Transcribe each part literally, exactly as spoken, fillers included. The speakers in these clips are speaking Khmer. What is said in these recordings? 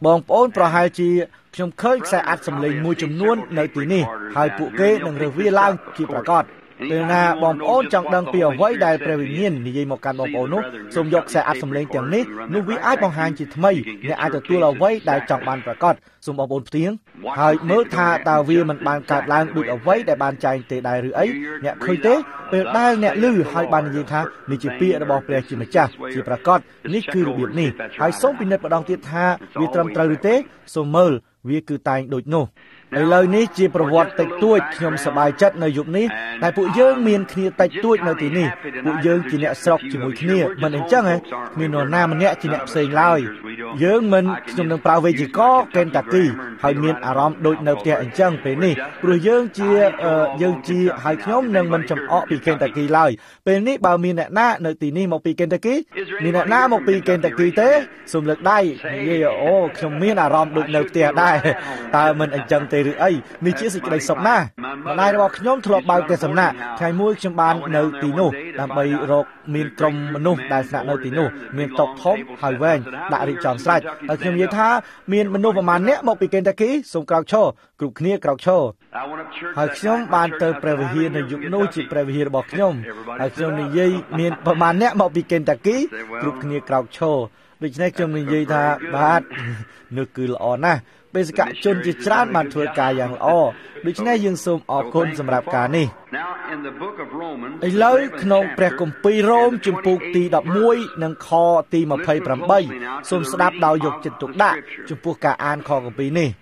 បងប្អូនប្រហែលជាខ្ញុំឃើញខ្សែអាត់សម្លេងមួយចំនួននៅទីនេះហើយពួកគេនឹងរើសវាឡើងជាប្រកាសពេលណាបងប្អូនចង់ដឹងពីអ្វីដែលព្រះវិញ្ញាណនិយាយមកកាន់បងប្អូននោះសូមយកខ្សែអាត់សម្លេងទាំងនេះនោះវាអាចបង្ហាញជាថ្មីអ្នកអាចទទួលអ្វីដែលចង់បានប្រកាសសូមបងប្អូនផ្ទៀងហើយមើលថាតើវាមិនបានកើតឡើងដូចអ្វីដែលបានចែងទេដែរឬអីអ្នកឃើញទេពេលដែលអ្នកឮហើយបាននិយាយថានេះជាពាក្យរបស់ព្រះជាម្ចាស់ជាប្រកាសនេះគឺរបៀបនេះហើយសូមពិនិត្យម្ដងទៀតថាវាត្រឹមត្រូវឬទេសូមមើលវាគឺតែងដូចនោះឥឡូវនេះជាប្រវត្តិតិចតួចខ្ញុំសប្បាយចិត្តនៅយុគនេះតែពួកយើងមានគ្នាតិចតួចនៅទីនេះពួកយើងជាអ្នកស្រុកជាមួយគ្នាមិនអញ្ចឹងហ៎គ្មាននរណាម្នាក់ជាអ្នកផ្សេងឡើយយើងមិនខ្ញុំនឹងប្រើវេយ្យាករណ៍កេនតាគីហើយមានអារម្មណ៍ដូចនៅផ្ទះអញ្ចឹងពេលនេះព្រោះយើងជាយើងជាហើយខ្ញុំនឹងមិនចំអកពីកេនតាគីឡើយពេលនេះបើមានអ្នកណានៅទីនេះមកពីកេនតាគីមានអ្នកណាមកពីកេនតាគីទេសូមលើកដៃនិយាយអូខ្ញុំមានអារម្មណ៍ដូចនៅផ្ទះដែរតើមិនអញ្ចឹងទេឬអីនេះជាសេចក្តីសុខណាស់ម្ដាយរបស់ខ្ញុំធ្លាប់បើកផ្ទះសំណាក់ថ្ងៃមួយខ្ញុំបាននៅទីនោះដើម្បីរកមានក្រុមមនុស្សដែលស្នាក់នៅទីនោះមានតុធំហើយវែងដាក់រៀបចំស្រេចហើយខ្ញុំនិយាយថាមានមនុស្សប្រមាណអ្នកមកពីកេនតាគីសូមក្រោកឈរគ្រប់គ្នាក្រោកឈរហើយខ្ញុំបានទៅព្រះវិហារនៅយុគនោះជាព្រះវិហាររបស់ខ្ញុំហើយខ្ញុំនិយាយមានប្រមាណអ្នកមកពីកេនតាគីគ្រប់គ្នាក្រោកឈរដូច្នេះខ្ញុំនិយាយថាបាទនោះគឺល្អណាស់បេសកជនជាច្រើនបានធ្វើការយ៉ាងល្អដូច្នេះយើងសូមអរគុណសម្រាប់ការនេះឥឡូវក្នុងព្រះគម្ពីររ៉ូមជំពូកទីដប់មួយនិងខទីម្ភៃប្រាំបីសូមស្ដាប់ដោយយកចិត្តទុកដាក់ចំពោះការអានខគម្ពីរនេះ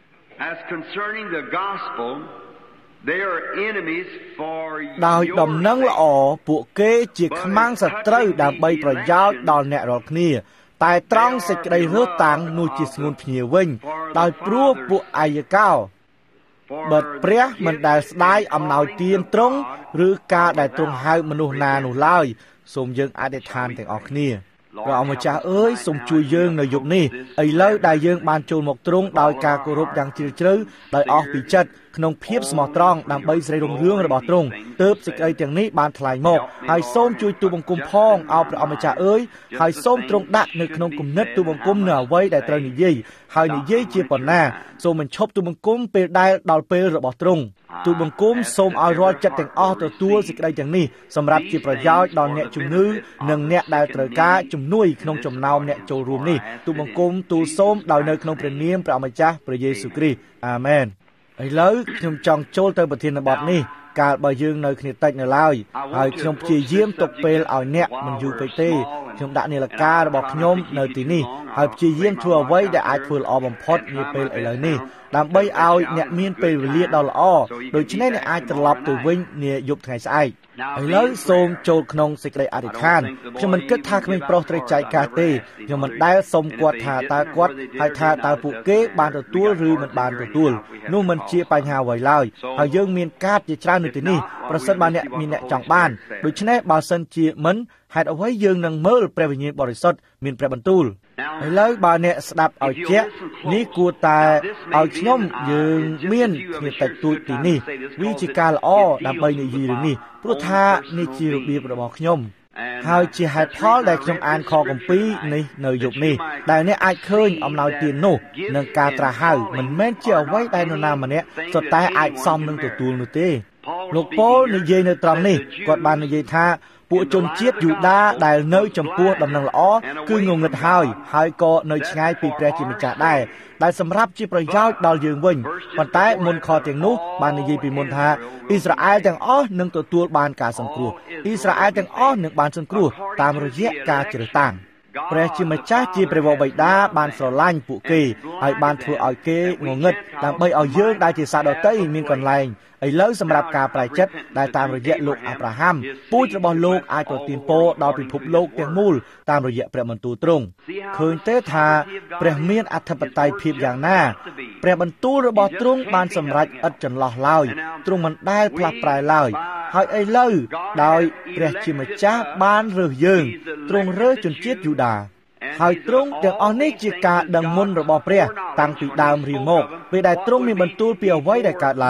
ដោយដំណឹងល្អពួកគេជាខ្មាំងសត្រូវដើម្បីប្រយោជន៍ដល់អ្នករាល់គ្នាតែត្រង់សេចក្តីរើសតាំងនោះជាស្ងួនភ្ញាវិញដោយព្រោះពួកអាយកោបើព្រះមិនដែលស្ដាយអំណោយទានទ្រង់ឬការដែលទ្រង់ហៅមនុស្សណានោះឡើយសូមយើងអធិដ្ឋានទាំងអស់គ្នាព្រះអង្គម្ចាស់អើយសូមជួយយើងនៅយប់នេះឥឡូវដែលយើងបានចូលមកទ្រង់ដោយការគោរពយ៉ាងជ្រាលជ្រៅដោយអស់ពីចិត្តក្នុងភាពស្មោះត្រង់ដើម្បីសេរីរុងរឿងរបស់ទ្រង់ទើបសេចក្តីទាំងនេះបានថ្លែងមកហើយសូមជួយទូបង្គំផងអោព្រះអង្គម្ចាស់អើយហើយសូមទ្រង់ដាក់នៅក្នុងគំនិតទូបង្គំនៅអ្វីដែលត្រូវនិយាយហើយនិយាយជាប៉ុណ្ណាសូមបញ្ឈប់ទូបង្គំពេលដែលដល់ពេលរបស់ទ្រង់ទូបង្គំសូមឲ្យរាល់ចិត្តទាំងអស់ទទួលសេចក្តីទាំងនេះសម្រាប់ជាប្រយោជន៍ដល់អ្នកជំងឺនិងអ្នកដែលត្រូវការជំនួយក្នុងចំណោមអ្នកចូលរួមនេះទូបង្គំទូលសូមដោយនៅក្នុងព្រះនាមព្រះម្ចាស់ព្រះយេស៊ូវគ្រីស្ទអាមែនឥឡូវខ្ញុំចង់ចូលទៅប្រធានបទនេះកាលបើយើងនៅគ្នាតិចនៅឡើយហើយខ្ញុំព្យាយាមទុកពេលឲ្យអ្នកមិនយូរពេកទេខ្ញុំដាក់នាឡិការបស់ខ្ញុំនៅទីនេះហើយព្យាយាមធ្វើអ្វីដែលអាចធ្វើល្អបំផុតនាពេលឥឡូវនេះដើម្បីឲ្យអ្នកមានពេលវេលាដ៏ល្អដូច្នេះអ្នកអាចត្រឡប់ទៅវិញនាយប់ថ្ងៃស្អែកឥឡូវសូមចូលក្នុងសេចក្តីអធិដ្ឋានខ្ញុំមិនគិតថាក្មេងប្រុសត្រូវចែកការទេខ្ញុំមិនដែលសុំគាត់ថាតើគាត់ហើយថាតើពួកគេបានទទួលឬមិនបានទទួលនោះមិនជាបញ្ហាអ្វីឡើយហើយយើងមានកាតជាច្រើននៅទីនេះប្រសិនបើអ្នកមានអ្នកចង់បានដូច្នេះបើសិនជាមិនហេតុអ្វីយើងនឹងមើលព្រះវិញ្ញាណបរិសុទ្ធមានព្រះបន្ទូលឥឡូវបើអ្នកស្ដាប់ឲ្យជាក់នេះគួរតែឲ្យខ្ញុំយើងមានគ្នាតិចតួចទីនេះវាជាការល្អដើម្បីនិយាយរឿងនេះព្រោះថានេះជារបៀបរបស់ខ្ញុំហើយជាហេតុផលដែលខ្ញុំអានខគម្ពីរនេះនៅយប់នេះដែលអ្នកអាចឃើញអំណោយទាននោះនិងការត្រាស់ហៅមិនមែនជាអ្វីដែលនរណាម្នាក់សុទ្ធតែអាចសមនឹងទទួលនោះទេលោកប៉ូលនិយាយនៅត្រង់នេះគាត់បាននិយាយថាពួកជនជាតិយូដាដែលនៅចំពោះដំណឹងល្អគឺងងឹតហើយហើយក៏នៅឆ្ងាយពីព្រះជាម្ចាស់ដែរដែលសម្រាប់ជាប្រយោជន៍ដល់យើងវិញប៉ុន្តែមុនខទាំងនោះបាននិយាយពីមុនថាអ៊ីស្រាអែលទាំងអស់នឹងទទួលបានការសង្គ្រោះអ៊ីស្រាអែលទាំងអស់នឹងបានសង្គ្រោះតាមរយៈការជ្រើសតាំងព្រះជាម្ចាស់ជាព្រះវរបិតាបានស្រឡាញ់ពួកគេហើយបានធ្វើឲ្យគេងងឹតដើម្បីឲ្យយើងដែលជាសាសដតីមានកន្លែងឥឡូវសម្រាប់ការប្រែចិត្តដែលតាមរយៈលោកអាប់រ៉ាហាំពូជរបស់លោកអាចប្រទានពរដល់ពិភពលោកទាំងមូលតាមរយៈព្រះបន្ទូលទ្រង់ឃើញទេថាព្រះមានអធិបតេយ្យភាពយ៉ាងណាព្រះបន្ទូលរបស់ទ្រង់បានសម្រេចឥតចន្លោះឡើយទ្រង់មិនដែលផ្លាស់ប្រែឡើយហើយឥឡូវដោយព្រះជាម្ចាស់បានរើសយើងទ្រង់រើសជនជាតិយូដាហើយទ្រង់ទាំងអស់នេះជាការដឹងមុនរបស់ព្រះតាំងពីដើមរៀងមកពេលដែលទ្រង់មានបន្ទូលពីអ្វីដែលកើតឡើង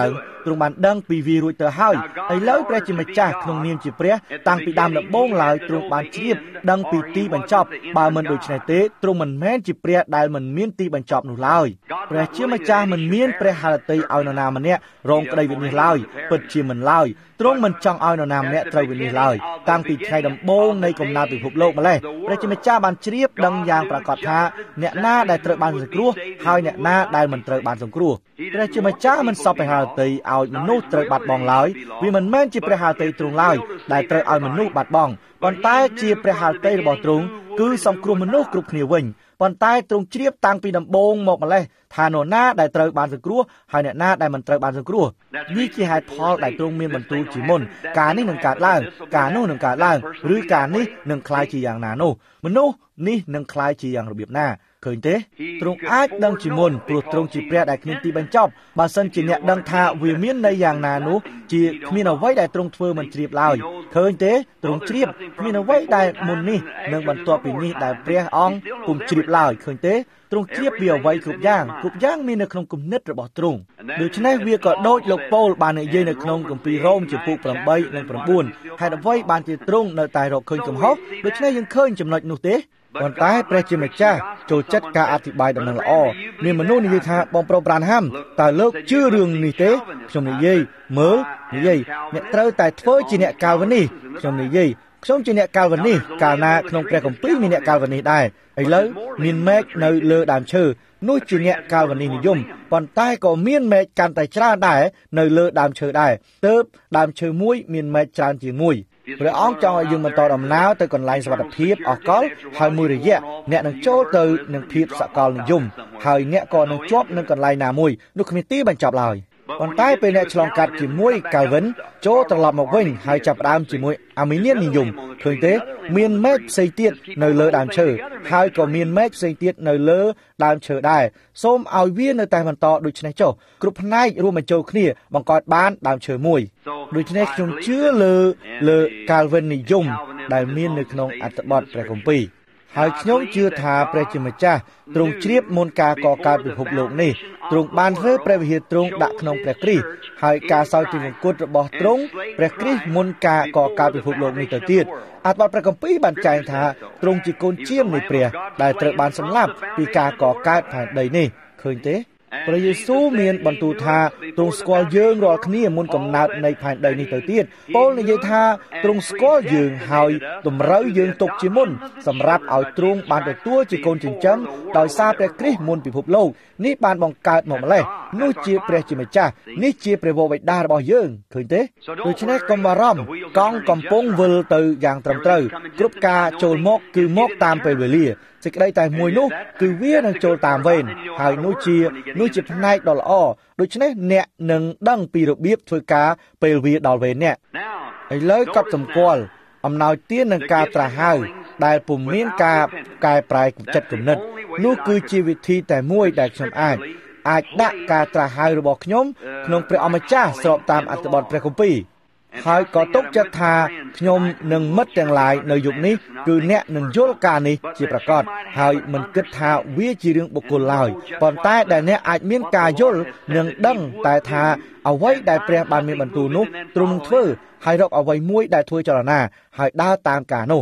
ទ្រង់បានដឹងពីវារួចទៅហើយឥឡូវព្រះជាម្ចាស់ក្នុងនាមជាព្រះតាំងពីដើមដំបូងឡើយទ្រង់បានជ្រាបដឹងពីទីបញ្ចប់បើមិនដូច្នេះទេទ្រង់មិនមែនជាព្រះដែលមិនមានទីបញ្ចប់នោះឡើយព្រះជាម្ចាស់មិនមានព្រះハរតីឲ្យនរណាម្នាក់រងក្តីវិនិច្ឆ័យឡើយពិតជាមិនឡើយទ្រង់មិនចង់ឲ្យនរណាម្នាក់ត្រូវវិនិច្ឆ័យឡើយតាំងពីថ្ងៃដំបូងនៃកំណើតពិភពលោកម្លេះព្រះជាម្ចាស់បានជ្រាបដឹងយ៉ាងប្រាកដថាអ្នកណាដែលត្រូវបានសង្គ្រោះហើយអ្នកណាដែលមិនត្រូវបានសង្គ្រោះព្រះជាម្ចាស់មិនសពព្រះハរតីឲ្យមនុស្សត្រូវបាត់បង់ឡើយវាមិនមែនជាព្រះハរតីទ្រង់ឡើយដែលត្រូវឲ្យមនុស្សបាត់បង់ប៉ុន្តែជាព្រះハរតីរបស់ទ្រង់គឺសង្គ្រោះមនុស្សគ្រប់គ្នាវិញប៉ុន្តែទ្រង់ជ្រាបតាំងពីដំបូងមកម្លេះថានរណាដែលត្រូវបានសង្គ្រោះហើយអ្នកណាដែលមិនត្រូវបានសង្គ្រោះនេះជាហេតុផលដែលទ្រង់មានបន្ទូលជាមុនការនេះនឹងកើតឡើងការនោះនឹងកើតឡើងឬការនេះនឹងคล้ายជាយ៉ាងណានោះមនុស្សនេះនឹងคล้ายជាយ៉ាងរបៀបណាឃើញទេទ្រង់អាចដឹងជាមុនព្រោះទ្រង់ជាព្រះដែលគ្មានទីបញ្ចប់បើសិនជាអ្នកដឹងថាវាមានន័យយ៉ាងណានោះជាគ្មានអ្វីដែលទ្រង់ធ្វើមិនជ្រាបឡើយឃើញទេទ្រង់ជ្រាបគ្មានអ្វីដែលមុននេះនឹងបន្ទាប់ពីនេះដែលព្រះអង្គពុំជ្រាបឡើយឃើញទេទ្រង់ជ្រាបពីអ្វីគ្រប់យ៉ាងគ្រប់យ៉ាងមាននៅក្នុងគំនិតរបស់ទ្រង់ដូច្នេះវាក៏ដូចលោកប៉ូលបាននិយាយនៅក្នុងគម្ពីររ៉ូមជំពូកប្រាំបីនិងប្រាំបួនហេតុអ្វីបានជាទ្រង់នៅតែរកឃើញកំហុសដូច្នេះយើងឃើញចំណុចនោះទេប៉ុន្តែព្រះជាម្ចាស់ចូលចិត្តការអធិប្បាយដំណឹងល្អមានមនុស្សនិយាយថាបងប្រុសប្រានហាំតើលោកជឿរឿងនេះទេខ្ញុំនិយាយមើលនិយាយអ្នកត្រូវតែធ្វើជាអ្នកកាល់វិនីខ្ញុំនិយាយខ្ញុំជាអ្នកកាល់វិនីកាលណាក្នុងព្រះគម្ពីរមានអ្នកកាល់វិនីដែរឥឡូវមានមែកនៅលើដើមឈើនោះជាអ្នកកាល់វិនីនិយមប៉ុន្តែក៏មានមែកកាន់តែច្រើនដែរនៅលើដើមឈើដែរទើបដើមឈើមួយមានមែកច្រើនជាងមួយព្រះអង្គចង់ឲ្យយើងបន្តដំណើរទៅកន្លែងសុវត្ថិភាពអកលហើយមួយរយៈអ្នកនឹងចូលទៅនឹងភាពសកលនិយមហើយអ្នកក៏នឹងជាប់នឹងកន្លែងណាមួយនោះគ្មានទីបញ្ចប់ឡើយប៉ុន្តែពេលអ្នកឆ្លងកាត់ជាមួយកាល់វិនចូលត្រឡប់មកវិញហើយចាប់ផ្ដើមជាមួយអាមីនៀននិយមឃើញទេមានមែកផ្សេងទៀតនៅលើដើមឈើហើយក៏មានមែកផ្សេងទៀតនៅលើដើមឈើដែរសូមឲ្យវានៅតែបន្តដូចនេះចុះគ្រប់ផ្នែករួមបញ្ចូលគ្នាបង្កើតបានដើមឈើមួយដូច្នេះខ្ញុំជឿលើលើកាល់វិននិយមដែលមាននៅក្នុងអត្ថបទព្រះគម្ពីរហើយខ្ញុំជឿថាព្រះជាម្ចាស់ទ្រង់ជ្រាបមុនការកកើតពិភពលោកនេះទ្រង់បានធ្វើព្រះវិហារទ្រង់ដាក់ក្នុងព្រះគ្រីស្ទហើយការសោយទិវង្គតរបស់ទ្រង់ព្រះគ្រីស្ទមុនការកកើតពិភពលោកនេះទៅទៀតអត្ថបទព្រះគម្ពីរបានចែងថាទ្រង់ជាកូនជាមនៃព្រះដែលត្រូវបានសម្លាប់ពីការកកើតផែនដីនេះឃើញទេព្រះយេស៊ូវមានបន្ទូលថាទ្រង់ស្គាល់យើងរាល់គ្នាមុនកំណើតនៃផែនដីនេះទៅទៀតពោលនិយាយថាទ្រង់ស្គាល់យើងហើយតម្រូវយើងទុកជាមុនសម្រាប់ឲ្យទ្រង់បានទទួលជាកូនចិញ្ចឹមដោយសារព្រះគ្រីស្ទមុនពិភពលោកនេះបានបង្កើតមកម្លេះនោះជាព្រះជាម្ចាស់នេះជាព្រះវរបិតារបស់យើងឃើញទេដូច្នេះកុំបារម្ភកង់កំពុងវិលទៅយ៉ាងត្រឹមត្រូវគ្រប់ការចូលមកគឺមកតាមពេលវេលាសេចក្តីតែមួយនោះគឺវានឹងចូលតាមវេនហើយនោះជានោះជាផ្នែកដ៏ល្អដូច្នេះអ្នកនឹងដឹងពីរបៀបធ្វើការពេលវាដល់វេនអ្នកឥឡូវកត់សម្គាល់អំណោយទាននឹងការត្រាស់ហៅដែលពុំមានការកែប្រែចិត្តគំនិតនោះគឺជាវិធីតែមួយដែលខ្ញុំអាចអាចដាក់ការត្រាស់ហៅរបស់ខ្ញុំក្នុងព្រះអម្ចាស់ស្របតាមអត្ថបទព្រះគម្ពីរហើយក៏ទុកចិត្តថាខ្ញុំនិងមិត្តទាំងឡាយនៅយុគនេះគឺអ្នកនឹងយល់ការនេះជាប្រកបហើយមិនគិតថាវាជារឿងបុគ្គលឡើយប៉ុន្តែដែលអ្នកអាចមានការយល់និងដឹងតែថាអ្វីដែលព្រះបានមានបន្ទូលនោះទ្រង់នឹងធ្វើហើយរកអ្វីមួយដែលធ្វើចលនាហើយដើរតាមការនោះ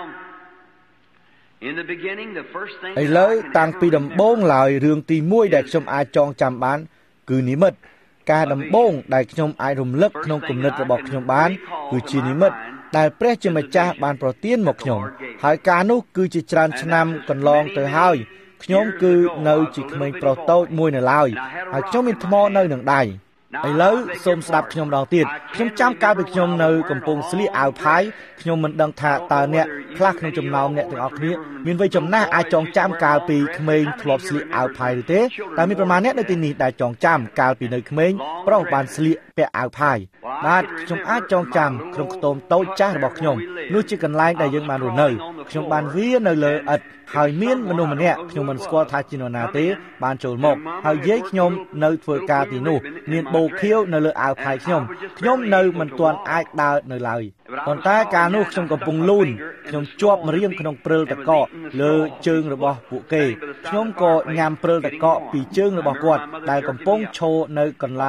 ឥឡូវតាំងពីដំបូងឡើយរឿងទីមួយដែលខ្ញុំអាចចងចាំបានគឺនិមិត្តការដំបូងដែលខ្ញុំអាចរំលឹកក្នុងគំនិតរបស់ខ្ញុំបានគឺជានិមិត្តដែលព្រះជាម្ចាស់បានប្រទានមកខ្ញុំហើយការនោះគឺជាច្រើនឆ្នាំកន្លងទៅហើយខ្ញុំគឺនៅជាក្មេងប្រុសតូចមួយនៅឡើយហើយខ្ញុំមានថ្មនៅនឹងដៃឥឡូវសូមស្ដាប់ខ្ញុំម្ដងទៀតខ្ញុំចាំកាលពីខ្ញុំនៅកំពង់ស្លៀកអាវផាយខ្ញុំមិនដឹងថាតើអ្នកខ្លះក្នុងចំណោមអ្នកទាំងអស់គ្នាមានវ័យចំណាស់អាចចងចាំកាលពីក្មេងធ្លាប់ស្លៀកអាវផាយឬទេតែមានប្រមាណអ្នកនៅទីនេះដែលចងចាំកាលពីនៅក្មេងប្រុសបានស្លៀកពាក់អាវផាយបាទខ្ញុំអាចចងចាំក្នុងខ្ទមតូចចាស់របស់ខ្ញុំនោះជាកន្លែងដែលយើងបានរស់នៅខ្ញុំបានវានៅលើឥដ្ឋហើយមានមនុស្សម្នាក់ខ្ញុំមិនស្គាល់ថាជានរណាទេបានចូលមកហើយយាយខ្ញុំនៅធ្វើការទីនោះមានបូខៀវនៅលើអាវផាយខ្ញុំខ្ញុំនៅមិនទាន់អាចដើរនៅឡើយប៉ុន្តែកាលនោះខ្ញុំកំពុងលូនខ្ញុំជាប់រៀងក្នុងព្រិលតកកលើជើងរបស់ពួកគេខ្ញុំក៏ញ៉ាំព្រិលតកកពីជើងរបស់គាត់ដែលកំពុងឈរនៅកន្លែង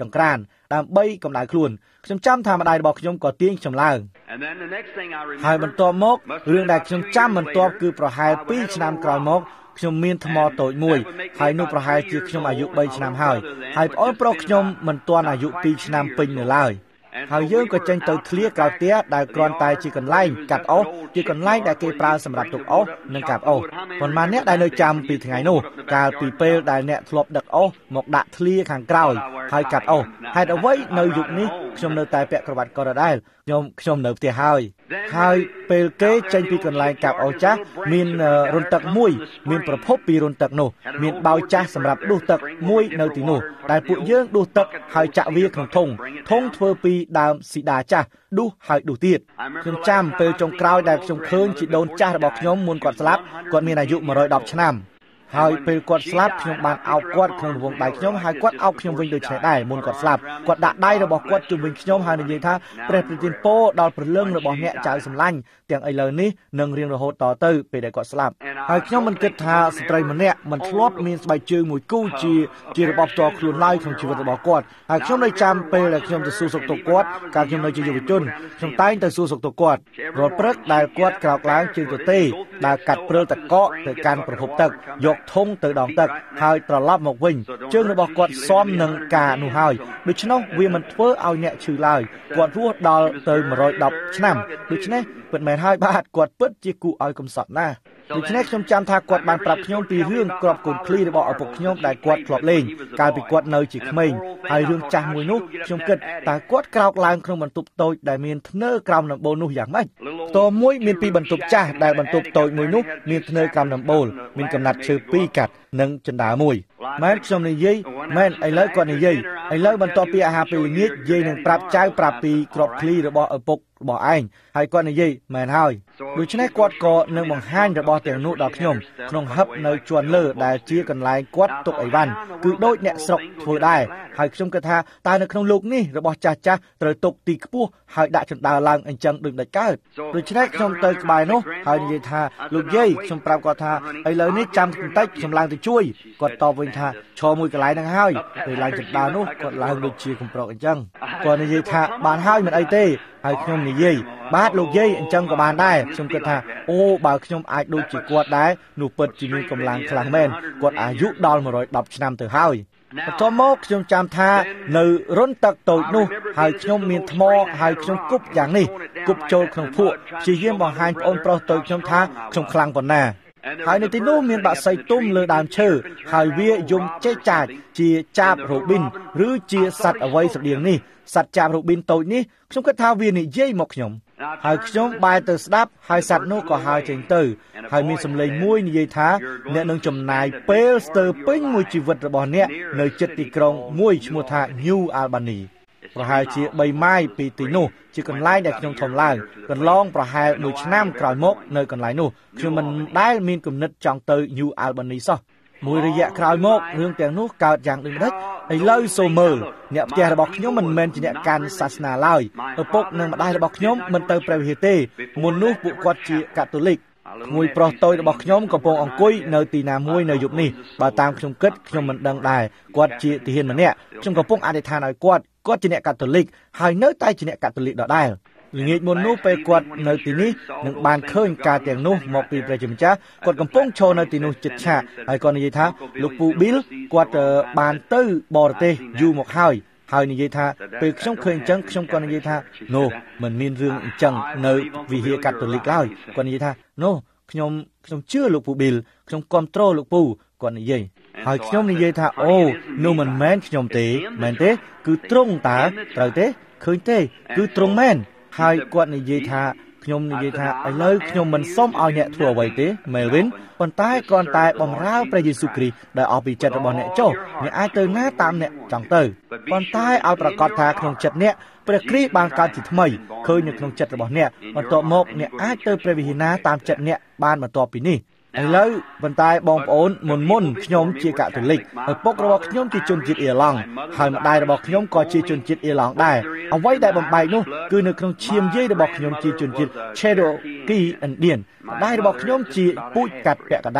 ចង្ក្រានដើម្បីកម្ដៅខ្លួនខ្ញុំចាំថាម្ដាយរបស់ខ្ញុំក៏ទាញខ្ញុំឡើងហើយបន្ទាប់មករឿងដែលខ្ញុំចាំបន្ទាប់គឺប្រហែលពីរឆ្នាំក្រោយមកខ្ញុំមានថ្មតូចមួយហើយនោះប្រហែលជាខ្ញុំអាយុបីឆ្នាំហើយហើយប្អូនប្រុសខ្ញុំមិនទាន់អាយុពីរឆ្នាំពេញនៅឡើយហើយយើងក៏ចេញទៅឃ្លាក្រៅផ្ទះដែលគ្រាន់តែជាកន្លែងកាត់អុសជាកន្លែងដែលគេប្រើសម្រាប់ទុកអុសនិងកាប់អុសប៉ុន្មានអ្នកដែលនៅចាំពីថ្ងៃនោះកាលពីពេលដែលអ្នកធ្លាប់ដឹកអុសមកដាក់ឃ្លាខាងក្រោយហើយកាត់អុសហេតុអ្វីនៅយុគនេះខ្ញុំនៅតែពាក់ក្រវ៉ាត់ក៏ដដែលខ្ញុំខ្ញុំនៅផ្ទះហើយហើយពេលគេចេញពីកន្លែងកាប់អុសចាស់មានរន្ធទឹកមួយមានប្រភពពីរន្ធទឹកនោះមានបោយចាស់សម្រាប់ដួសទឹកមួយនៅទីនោះដែលពួកយើងដួសទឹកហើយចាក់វាក្នុងធុងធុងធ្វើពីដើមស៊ីដាចាស់ដួសហើយដួសទៀតខ្ញុំចាំពេលចុងក្រោយដែលខ្ញុំឃើញជីដូនចាស់របស់ខ្ញុំមុនគាត់ស្លាប់គាត់មានអាយុមួយរយដប់ឆ្នាំហើយពេលគាត់ស្លាប់ខ្ញុំបានអោបគាត់ក្នុងរង្វង់ដៃខ្ញុំហើយគាត់អោបខ្ញុំវិញដូចគ្នាដែរមុនគាត់ស្លាប់គាត់ដាក់ដៃរបស់គាត់ជុំវិញខ្ញុំហើយនិយាយថាព្រះប្រទានពរដល់ព្រលឹងរបស់អ្នកចៅសម្លាញ់ទាំងឥឡូវនេះនឹងរៀងរហូតតទៅពេលដែលគាត់ស្លាប់ហើយខ្ញុំមិនគិតថាស្ត្រីម្នាក់មិនធ្លាប់មានស្បែកជើងមួយគូជាជារបស់ផ្ទាល់ខ្លួនឡើយក្នុងជីវិតរបស់គាត់ហើយខ្ញុំនៅចាំពេលដែលខ្ញុំទៅសួរសុខទុក្ខគាត់កាលខ្ញុំនៅជាយុវជនខ្ញុំតែងទៅសួរសុខទុក្ខគាត់រាល់ព្រឹកដែលគាត់ក្រោកឡើងជើងទទេដែលកាត់ព្រើលតកកទៅកាន់ប្រភពទឹកយកធុងទៅដងទឹកហើយត្រឡប់មកវិញជើងរបស់គាត់ស៊ាំនឹងការនោះហើយដូច្នោះវាមិនធ្វើឲ្យអ្នកឈឺឡើយគាត់រស់ដល់ទៅមួយរយដប់ឆ្នាំដូច្នេះពិតមែនហើយបាទគាត់ពិតជាគួរឲ្យកំសត់ណាស់ដូច្នេះខ្ញុំចាំថាគាត់បានប្រាប់ខ្ញុំពីរឿងគ្រាប់កូនឃ្លីរបស់ឪពុកខ្ញុំដែលគាត់ធ្លាប់លេងកាលពីគាត់នៅជាក្មេងហើយរឿងចាស់មួយនោះខ្ញុំគិតតើគាត់ក្រោកឡើងក្នុងបន្ទប់តូចដែលមានធ្នើក្រោមដំបូលនោះយ៉ាងម៉េចផ្ទាល់មួយមានពីរបន្ទប់ចាស់ដែលបន្ទប់តូចមួយនោះមានធ្នើក្រោមដំបូលមានកំណាត់ឈើពីរកាត់និងជណ្ដើរមួយមែនខ្ញុំនិយាយមែនឥឡូវគាត់និយាយឥឡូវបន្ទាប់ពីអាហារពេលល្ងាចយាយនឹងប្រាប់ចៅប្រាប់ពីគ្រាប់ឃ្លីរបស់ឪពុករបស់ឯងហើយគាត់និយាយមែនហើយដូច្នេះគាត់ក៏នឹងបង្ហាញរបស់ទាំងនោះដល់ខ្ញុំក្នុងហឹបនៅជាន់លើដែលជាកន្លែងគាត់ទុកអីវ៉ាន់គឺដូចអ្នកស្រុកធ្វើដែរហើយខ្ញុំគិតថាតើនៅក្នុងលោកនេះរបស់ចាស់ចាស់ត្រូវទុកទីខ្ពស់ហើយដាក់ជណ្ដើរឡើងអញ្ចឹងដូចដាច់កើតដូច្នេះខ្ញុំទៅក្បែរនោះហើយនិយាយថាលោកយាយខ្ញុំប្រាប់គាត់ថាឥឡូវនេះចាំបន្តិចខ្ញុំឡើងទៅជួយគាត់តបវិញថាឈរមួយកន្លែងហ្នឹងហើយពេលឡើងជណ្ដើរនោះគាត់ឡើងដូចជាកំប្រុកអញ្ចឹងគាត់និយាយថាបានហើយមិនអីទេហើយខ្ញុំនិយាយបាទលោកយាយអញ្ចឹងក៏បានដែរខ្ញុំគិតថាអូបើខ្ញុំអាចដូចជាគាត់ដែរនោះពិតជាមានកម្លាំងខ្លាំងមែនគាត់អាយុដល់មួយរយដប់ឆ្នាំទៅហើយបន្ទាប់មកខ្ញុំចាំថានៅរុនទឹកតូចនោះហើយខ្ញុំមានថ្មហើយខ្ញុំគប់យ៉ាងនេះគប់ចូលក្នុងភក់ព្យាយាមបង្ហាញប្អូនប្រុសតូចខ្ញុំថាខ្ញុំខ្លាំងប៉ុណ្ណាហើយនៅទីនោះមានបក្សីទុំលើដើមឈើហើយវាយំចេះចាចជាចាបរ៉ូប៊ីនឬជាសត្វអ្វីស្រដៀងនេះសត្វចាបរ៉ូប៊ីនតូចនេះខ្ញុំគិតថាវានិយាយមកខ្ញុំហើយខ្ញុំបែរទៅស្ដាប់ហើយសត្វនោះក៏ហើរចេញទៅហើយមានសំឡេងមួយនិយាយថាអ្នកនឹងចំណាយពេលស្ទើរពេញមួយជីវិតរបស់អ្នកនៅជិតទីក្រុងមួយឈ្មោះថា New Albany ប្រហែលជាបីម៉ាយពីទីនោះជាកន្លែងដែលខ្ញុំធំឡើងកន្លងប្រហែលមួយឆ្នាំក្រោយមកនៅកន្លែងនោះខ្ញុំមិនដែលមានគំនិតចង់ទៅ New Albany សោះមួយរយៈក្រោយមករឿងទាំងនោះកើតយ៉ាងដូចម្ដេចឥឡូវសូមមើលអ្នកផ្ទះរបស់ខ្ញុំមិនមែនជាអ្នកកាន់សាសនាឡើយឪពុកនិងម្ដាយរបស់ខ្ញុំមិនទៅព្រះវិហារទេមុននោះពួកគាត់ជាកាតូលិកមួយប្រុសតូចរបស់ខ្ញុំកំពុងអង្គុយនៅទីណាមួយនៅយប់នេះបើតាមខ្ញុំគិតខ្ញុំមិនដឹងដែរគាត់ជាទាហានម្នាក់ខ្ញុំកំពុងអធិដ្ឋានឲ្យគាត់គាត់ជាអ្នកកាតូលិកហើយនៅតែជាអ្នកកាតូលិកដដែលល្ងាចមុននោះពេលគាត់នៅទីនេះនឹងបានឃើញការទាំងនោះមកពីព្រះជាម្ចាស់គាត់កំពុងឈរនៅទីនោះជិតឆាកហើយគាត់និយាយថាលោកពូប៊ីលគាត់បានទៅបរទេសយូរមកហើយហើយនិយាយថាពេលខ្ញុំឃើញអញ្ចឹងខ្ញុំក៏និយាយថានោះមិនមានរឿងអញ្ចឹងនៅវិហារកាតូលិកឡើយគាត់និយាយថានោះខ្ញុំខ្ញុំជឿលោកពូប៊ីលខ្ញុំគ្រប់គ្រងលោកពូគាត់និយាយហើយខ្ញុំនិយាយថាអូនោះមិនមែនខ្ញុំទេមែនទេគឺត្រង់តើត្រូវទេឃើញទេគឺត្រង់មែនហើយគាត់និយាយថាខ្ញុំនិយាយថាឥឡូវខ្ញុំមិនសុំឲ្យអ្នកធ្វើអ្វីទេ Melvin ប៉ុន្តែគ្រាន់តែបម្រើព្រះយេស៊ូវគ្រីស្ទដែលអស់ពីចិត្តរបស់អ្នកចុះអ្នកអាចទៅណាតាមអ្នកចង់ទៅប៉ុន្តែឲ្យប្រកាសថាក្នុងចិត្តអ្នកព្រះគ្រីស្ទបានកើតជាថ្មីឃើញនៅក្នុងចិត្តរបស់អ្នកបន្ទាប់មកអ្នកអាចទៅព្រះវិហារណាតាមចិត្តអ្នកបានបន្ទាប់ពីនេះឥឡូវប៉ុន្តែបងប្អូនមុនមុនខ្ញុំជាកាតូលិកឪពុករបស់ខ្ញុំជាជនជាតិអ៊ីឡង់ហើយម្ដាយរបស់ខ្ញុំក៏ជាជនជាតិអ៊ីឡង់ដែរអ្វីដែលបំបែកនោះគឺនៅក្នុងឈាមយាយរបស់ខ្ញុំជាជនជាតិ Cherokee Indian ម្ដាយរបស់ខ្ញុំជាពូជកាត់ពាក់កណ្ដាល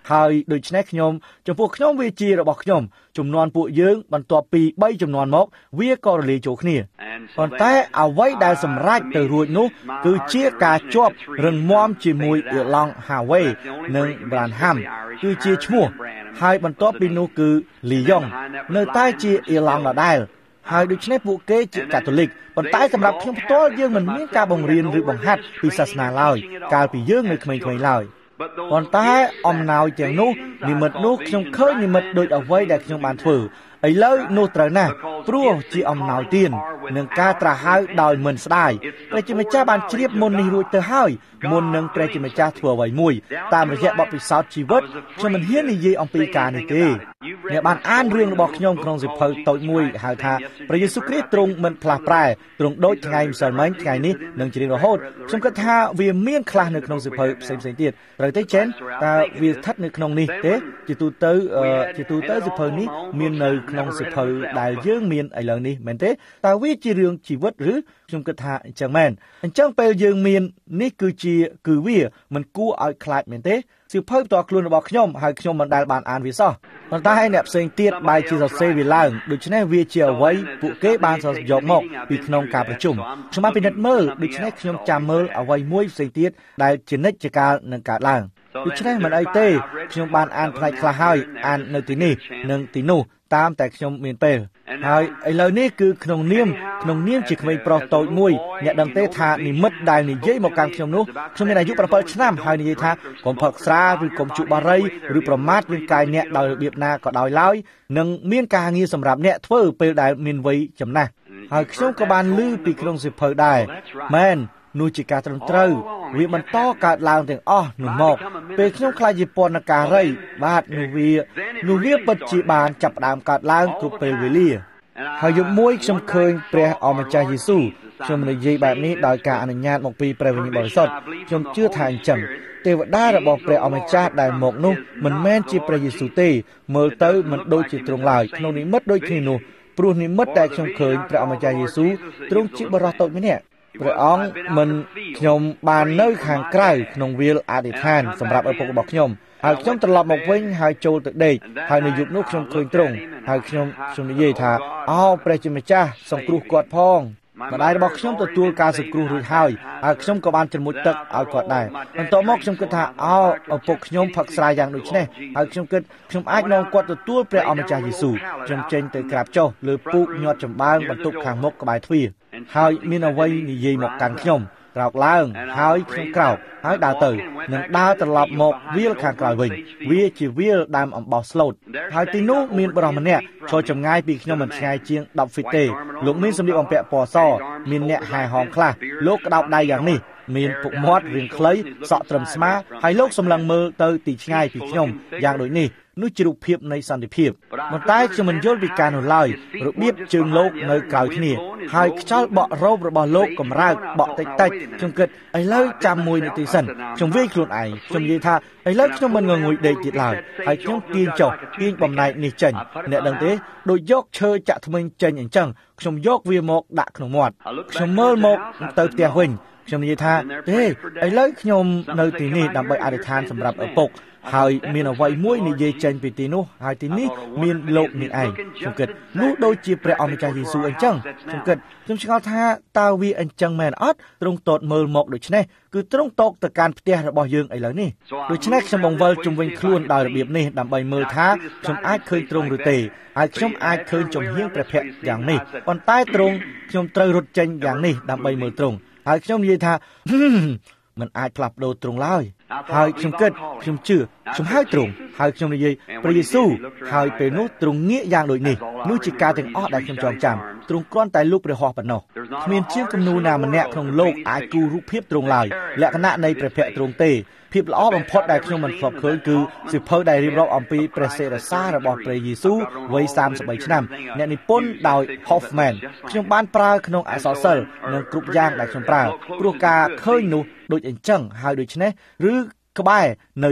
ហើយដូច្នេះខ្ញុំចំពោះខ្ញុំវាជារបស់ខ្ញុំចំនួនពួកយើងបន្ទាប់ពីបីចំនួនមកវាក៏រលាយចូលគ្នាប៉ុន្តែអ្វីដែលសម្រេចទៅរួចនោះគឺជាការជាប់រឹងមាំជាមួយអ៊ីឡង់ហាវេនិងប្រានហាំគឺជាឈ្មោះហើយបន្ទាប់ពីនោះគឺលីយ៉ុងនៅតែជាអ៊ីឡង់ដដែលហើយដូច្នេះពួកគេជាកាតូលិកប៉ុន្តែសម្រាប់ខ្ញុំផ្ទាល់យើងមិនមានការបង្រៀនឬបង្ហាត់ពីសាសនាឡើយកាលពីយើងនៅក្មេងៗឡើយប៉ុន្តែអំណោយទាំងនោះនិមិត្តនោះខ្ញុំឃើញនិមិត្តដូចអ្វីដែលខ្ញុំបានធ្វើឥឡូវនោះត្រូវណាស់ព្រោះជាអំណោយទាននឹងការត្រាស់ហៅដោយមិនស្ដាយព្រះជាម្ចាស់បានជ្រាបមុននេះរួចទៅហើយមុននឹងព្រះជាម្ចាស់ធ្វើអ្វីមួយតាមរយៈបទពិសោធន៍ជីវិតខ្ញុំមិនហ៊ាននិយាយអំពីការនេះទេអ្នកបានអានរឿងរបស់ខ្ញុំក្នុងសៀវភៅតូចមួយហៅថាព្រះយេស៊ូវគ្រីស្ទទ្រង់មិនផ្លាស់ប្រែទ្រង់ដូចថ្ងៃម្សិលមិញថ្ងៃនេះនិងជារៀងរហូតខ្ញុំគិតថាវាមានខ្លះនៅក្នុងសៀវភៅផ្សេងៗទៀតត្រូវទេចេនតើវាស្ថិតនៅក្នុងនេះទេជាទូទៅជាទូទៅសៀវភៅនេះមាននៅក្នុងសៀវភៅដែលយើងមានឥឡូវនេះមែនទេតើវាជារឿងជីវិតឬខ្ញុំគិតថាអញ្ចឹងមែនអញ្ចឹងពេលយើងមាននេះគឺជាគឺវាមិនគួរឲ្យខ្លាចមែនទេសៀវភៅផ្ទាល់ខ្លួនរបស់ខ្ញុំហើយខ្ញុំមិនដែលបានអានវាសោះប៉ុន្តែអ្នកផ្សេងទៀតបែរជាសរសេរវាឡើងដូច្នេះវាជាអ្វីពួកគេបានសរសេរយកមកពីក្នុងការប្រជុំខ្ញុំបានពិនិត្យមើលដូច្នេះខ្ញុំចាំមើលអ្វីមួយផ្សេងទៀតដែលជានិច្ចកាលនឹងកើតឡើងដូច្នេះមិនអីទេខ្ញុំបានអានផ្នែកខ្លះហើយអាននៅទីនេះនិងទីនោះតាមតែខ្ញុំមានពេលហើយឥឡូវនេះគឺក្នុងនាមក្នុងនាមជាក្មេងប្រុសតូចមួយអ្នកដឹងទេថានិមិត្តដែលនិយាយមកកាន់ខ្ញុំនោះខ្ញុំមានអាយុប្រាំ7ឆ្នាំហើយនិយាយថាកុំផឹកស្រាឬកុំជក់បារីឬប្រមាថរាងកាយអ្នកដោយរបៀបណាក៏ដោយឡើយនឹងមានការងារសម្រាប់អ្នកធ្វើពេលដែលមានវ័យចំណាស់ហើយខ្ញុំក៏បានឮពីក្នុងសៀវភៅដែរមែននោះជាការត្រឹមត្រូវវាបន្តកើតឡើងទាំងអស់នោះមកពេលខ្ញុំខ្លាចជាពន្ធការីបាទនោះវានោះវាពិតជាបានចាប់ផ្ដើមកើតឡើងគ្រប់ពេលវេលាហើយយប់មួយខ្ញុំឃើញព្រះអម្ចាស់យេស៊ូវខ្ញុំនិយាយបែបនេះដោយការអនុញ្ញាតមកពីព្រះវិញ្ញាណបរិសុទ្ធខ្ញុំជឿថាអញ្ចឹងទេវតារបស់ព្រះអម្ចាស់ដែលមកនោះមិនមែនជាព្រះយេស៊ូវទេមើលទៅមិនដូចជាទ្រង់ឡើយក្នុងនិមិត្តដូចគ្នានោះព្រោះនិមិត្តដែលខ្ញុំឃើញព្រះអម្ចាស់យេស៊ូវទ្រង់ជាបរិសុទ្ធតូចម្នាក់ព្រះអង្គមិនខ្ញុំបាននៅខាងក្រៅក្នុងវាលអធិដ្ឋានសម្រាប់ឪពុករបស់ខ្ញុំហើយខ្ញុំត្រឡប់មកវិញហើយចូលទៅដេកហើយនៅយប់នោះខ្ញុំឃើញទ្រង់ហើយខ្ញុំខ្ញុំនិយាយថាអោព្រះជាម្ចាស់សង្គ្រោះគាត់ផងម្ដាយរបស់ខ្ញុំទទួលការសង្គ្រោះរួចហើយហើយខ្ញុំក៏បានច្រមុជទឹកឲ្យគាត់ដែរបន្ទាប់មកខ្ញុំគិតថាអោឪពុកខ្ញុំផឹកស្រាយ៉ាងដូចនេះហើយខ្ញុំគិតខ្ញុំអាចនាំគាត់ទទួលព្រះអម្ចាស់យេស៊ូវខ្ញុំចេញទៅក្រាបចុះលើពូកញាត់ចម្បាំងបន្ទប់ខាងមុខក្បែរទ្វារហើយមានអ្វីនិយាយមកកាន់ខ្ញុំក្រោកឡើងហើយខ្ញុំក្រោកហើយដើរទៅនឹងដើរត្រឡប់មកវាលខាងក្រោយវិញវាជាវាលដើមអំបោះស្លូតហើយទីនោះមានបរិសម្នាក់ឈរចម្ងាយពីខ្ញុំមិនឆ្ងាយជាងដប់ហ្វីតទេលោកមានសម្លៀកបំពាក់ពណ៌សមានអ្នកហែហោមខ្លះលោកក្តោបដៃយ៉ាងនេះមានពុកមាត់រាងខ្លីសក់ត្រឹមស្មាហើយលោកសម្លឹងមើលទៅទីឆ្ងាយពីខ្ញុំយ៉ាងដូចនេះនោះជារូបភាពនៃសន្តិភាពប៉ុន្តែខ្ញុំមិនយល់ពីការនោះឡើយរបៀបជើងលោកនៅក្រៅគ្នាហើយខ្យល់បក់រ៉ូបរបស់លោកកម្រើកបក់តិចតិចខ្ញុំគិតឥឡូវចាំមួយនាទីសិនខ្ញុំវាយខ្លួនឯងខ្ញុំនិយាយថាឥឡូវខ្ញុំមិនងងុយដេកទៀតឡើយហើយខ្ញុំទាញចុះទាញបំណែកនេះចេញអ្នកដឹងទេដូចយកឈើចាក់ធ្មេញចេញអញ្ចឹងខ្ញុំយកវាមកដាក់ក្នុងមាត់ខ្ញុំមើលមកទៅផ្ទះវិញខ្ញុំនិយាយថាទេឥឡូវខ្ញុំនៅទីនេះដើម្បីអធិដ្ឋានសម្រាប់ឪពុកហើយមានអ្វីមួយនិយាយចេញពីទីនោះហើយទីនេះមានលោកនេះឯងខ្ញុំគិតនោះដូចជាព្រះអម្ចាស់យេស៊ូវអញ្ចឹងខ្ញុំគិតខ្ញុំឆ្ងល់ថាតើវាអញ្ចឹងមែនអត់ទ្រង់តតមើលមកដូច្នេះគឺទ្រង់តកទៅកាន់ផ្ទះរបស់យើងឥឡូវនេះដូច្នេះខ្ញុំបង្វិលជុំវិញខ្លួនដោយរបៀបនេះដើម្បីមើលថាខ្ញុំអាចឃើញទ្រង់ឬទេហើយខ្ញុំអាចឃើញចំហៀងព្រះភ័ក្ត្រយ៉ាងនេះប៉ុន្តែទ្រង់ខ្ញុំត្រូវរត់ចេញយ៉ាងនេះដើម្បីមើលទ្រង់ហើយខ្ញុំនិយាយថាមិនអាចផ្លាស់ប្ដូរទ្រង់ឡើយហើយខ្ញុំគិតខ្ញុំជឿខ្ញុំហៅទ្រង់ហើយខ្ញុំនិយាយព្រះយេស៊ូវហើយពេលនោះទ្រង់ងាកយ៉ាងដូចនេះនោះជាការទាំងអស់ដែលខ្ញុំចងចាំទ្រង់គ្រាន់តែលូកព្រះហស្ថប៉ុណ្ណោះគ្មានជាងគំនូរណាម្នាក់ក្នុងโลกអាចគូររូបភាពទ្រង់ឡើយលក្ខណៈនៃព្រះភ័ក្ត្រទ្រង់ទេភាពល្អបំផុតដែលខ្ញុំមិនធ្លាប់ឃើញគឺសៀវភៅដែលរៀបរាប់អំពីព្រះសិរសារបស់ព្រះយេស៊ូវវ័យសាមសិបបីឆ្នាំអ្នកនិពន្ធដោយ Hoffman ខ្ញុំបានប្រើក្នុងអក្សរសិល្ប៍និងគ្រប់យ៉ាងដែលខ្ញុំប្រើព្រោះការឃើញនោះដូចអញ្ចឹងហើយដូច្នេះឬក្បែរនៅចិត្ត